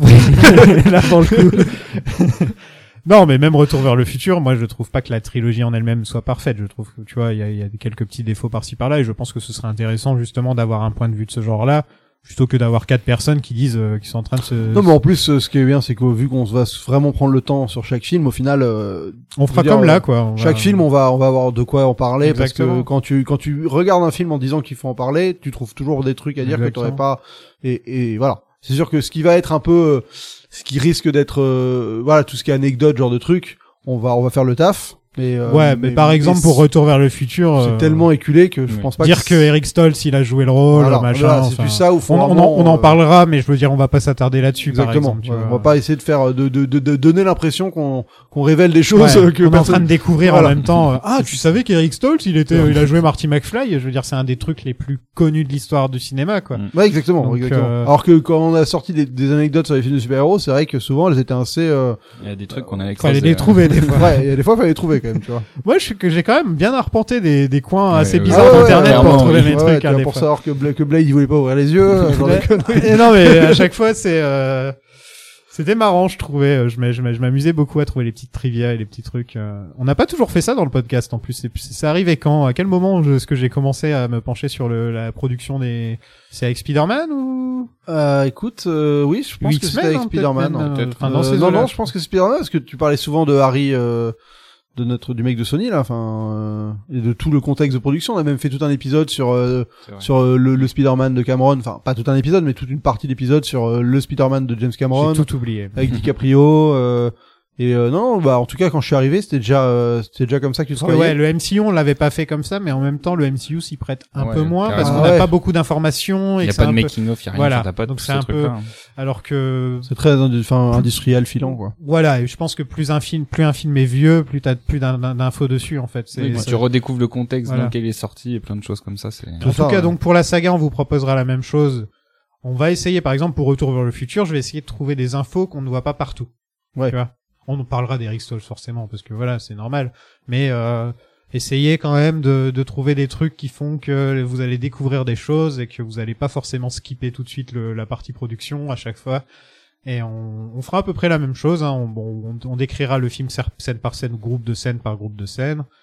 là pour le coup. Non, mais même Retour vers le futur, moi je trouve pas que la trilogie en elle-même soit parfaite. Je trouve que tu vois, il y a, il y a quelques petits défauts par-ci par-là, et je pense que ce serait intéressant justement d'avoir un point de vue de ce genre-là, plutôt que d'avoir quatre personnes qui disent euh, qui sont en train de se. Non mais en plus euh, ce qui est bien c'est que vu qu'on va s- vraiment prendre le temps sur chaque film au final euh, on fera je veux comme dire, là quoi. On chaque va- film on va on va avoir de quoi en parler Exactement. parce que quand tu quand tu regardes un film en disant qu'il faut en parler, tu trouves toujours des trucs à dire Exactement. que t'aurais pas et et voilà. C'est sûr que ce qui va être un peu euh, ce qui risque d'être euh, voilà tout ce qui est anecdote genre de trucs, on va on va faire le taf. Mais, euh, Ouais, mais, par exemple pour Retour vers le futur, c'est euh, tellement éculé que je oui. pense pas dire que Eric Stoltz il a joué le rôle, Voilà, machin. voilà, c'est enfin, plus ça où faut on, on, en, vraiment, on en euh, parlera, mais je veux dire, on va pas s'attarder là-dessus. Par Exactement. exemple, tu Ouais, vois. on va pas essayer de faire de de de, de donner l'impression qu'on qu'on révèle des choses Ouais, euh, que on est en personne- train de découvrir Voilà. en même temps. euh, ah, tu savais qu'Eric Stoltz, il était, euh, il a joué Marty McFly. Je veux dire, c'est un des trucs les plus connus de l'histoire du cinéma, quoi. Mm. Ouais, exactement, Donc, exactement. euh, Alors que quand on a sorti des, des anecdotes sur les films de super-héros, c'est vrai que souvent elles étaient assez euh... Il y a des trucs qu'on a Fallait les trouver des fois. ouais, il y a des fois il fallait les trouver quand même, tu vois. Moi, je suis que j'ai quand même bien arpenté des, des coins Ouais, assez ouais. bizarres Ah ouais, d'internet ouais, pour clairement, trouver oui. mes Ouais, trucs. tu hein, vois, des pour fois. savoir que Blade, que Blade il voulait pas ouvrir les yeux, euh, genre de Ouais. conneries. Et non, mais à chaque fois, c'est, euh, c'était marrant, je trouvais. euh, Je m'a- je m'a- je m'amusais beaucoup à trouver les petites trivia et les petits trucs. euh. On n'a pas toujours fait ça dans le podcast, en plus. C'est c'est arrivé quand? À quel moment je- est-ce que j'ai commencé à me pencher sur le, la production des... C'est avec Spider-Man ou... Euh, écoute, euh, oui, je pense Ou que X-Men, c'était avec hein, Spider-Man. peut-être même, hein. euh, enfin, dans Euh, ces non, eaux-là, non, je je pense que c'est Spider-Man parce que tu parlais souvent de Harry, euh, de notre du mec de Sony là, enfin, euh, et de tout le contexte de production. On a même fait tout un épisode sur euh, sur euh, le, le Spider-Man de Cameron, enfin pas tout un épisode, mais toute une partie d'épisode sur euh, le Spider-Man de James Cameron J'ai tout oublié. avec DiCaprio. Euh, et euh, non, bah en tout cas quand je suis arrivé, c'était déjà euh, c'était déjà comme ça que tu te Parce que, ouais, voyais. le M C U, on l'avait pas fait comme ça, mais en même temps, le M C U s'y prête un Ouais, peu moins parce carrément. qu'on n'a Ah ouais. pas beaucoup d'informations Il et y que a c'est pas de un peu... making of, il y a rien, Voilà. enfin, t'as pas Donc tous c'est ces un peu- trucs-là, hein. Alors que, C'est très indu- enfin industriel filant quoi. voilà, et je pense que plus un film, plus un film est vieux, plus t'as plus d'in- d'in- d'infos dessus, en fait. C'est, Oui, puis c'est- tu redécouvres le contexte Voilà. dans lequel il est sorti et plein de choses comme ça, c'est... Tout En ça, tout cas, ouais. donc pour la saga, on vous proposera la même chose. On va essayer, par exemple, pour Retour vers le futur, je vais essayer de trouver des infos qu'on ne voit pas partout. Ouais. Tu vois. On en parlera d'Eric Stoltz forcément, parce que voilà, c'est normal. Mais euh, essayez quand même de, de trouver des trucs qui font que vous allez découvrir des choses et que vous allez pas forcément skipper tout de suite le, la partie production à chaque fois. Et on, on fera à peu près la même chose. Hein. On, bon, on, on décrira le film scène par scène, groupe de scène par groupe de scène.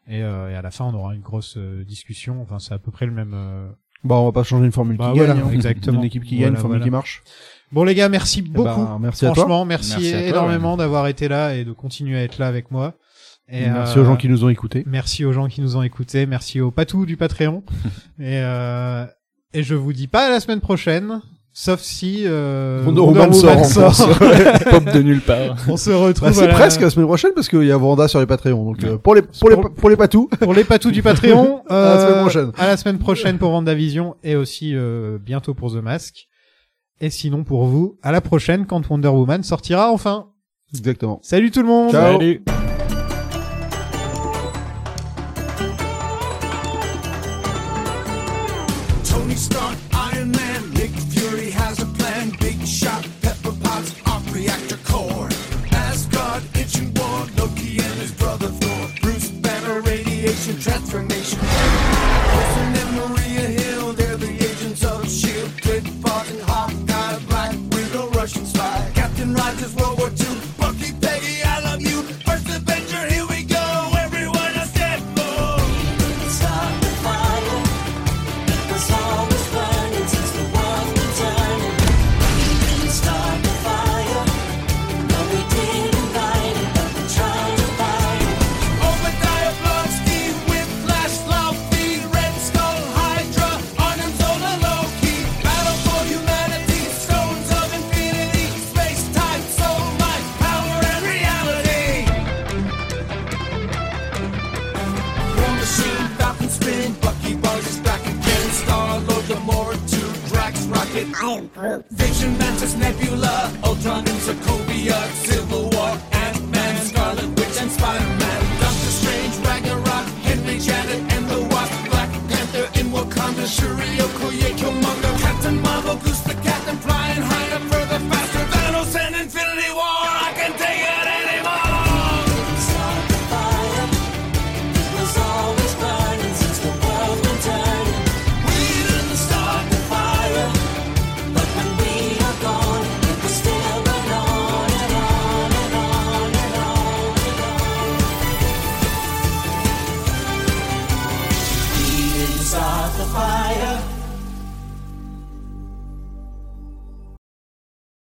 Et, euh, et à la fin, on aura une grosse euh, discussion. Enfin, c'est à peu près le même. Euh... Bah, on va pas changer une formule bah, qui voilà, gagne. Hein. Exactement. Une équipe qui Voilà, gagne, une formule voilà. qui marche. Bon les gars, merci beaucoup. bah, merci à toi. Franchement, merci, Merci à toi, énormément ouais. d'avoir été là et de continuer à être là avec moi. Et merci euh, aux gens qui nous ont écoutés. Merci aux gens qui nous ont écoutés. Merci aux patous du Patreon. et euh, et je vous dis pas à la semaine prochaine, sauf si euh, Wonder Woman sort en sort. Pop de nulle part. On se retrouve Bah, c'est à la- presque la semaine prochaine parce qu'il y a Vanda sur les Patreons. Donc, Ouais. euh, pour les, pour les, Pour- pour les patous. pour les patous du Patreon. À la semaine euh, prochaine. À la semaine prochaine pour WandaVision et aussi euh, bientôt pour The Mask. Et sinon pour vous, à la prochaine quand Wonder Woman sortira enfin. Exactement. Salut tout le monde. Ciao. Salut. Tony Stark, Iron Man, Nick Fury has a plan. Big shot, pepper pots, arc reactor core. Asgard, ancient war, Loki and his brother Thor. Bruce Banner, radiation transformation. Wilson and Maria Hill, they're the agents of S H I E L D. Kid Barton, Hawkeye, Black Widow, Russian spy. Captain Rogers, World War Two. Bucky, Peggy, I love you. First Avenger, here we go. Everyone a step more. Start the fire. It was always burning since the world's been turning. Didn't start the fire. No, we didn't light it, but we tried to fight it. Obadiah Blonsky, Whiplash, Laufey, Red Skull, Hydra, Arnim Zola, Loki. Battle for humanity, stones of infinity, space, time, soul, life, power, and reality. War Machine, Falcon Spin, Bucky Barnes is back again. Star-Lord, Gamora, two, Drax, Rocket, Iron Groot. Vision, Mantis, Nebula, Ultron and Sokovia, Civil War, Ant-Man, Scarlet Witch, and Spider-Man. Doctor Strange, Ragnarok, Henry Janet, and the Wasp, Black Panther in Wakanda, Shuri, Okuna.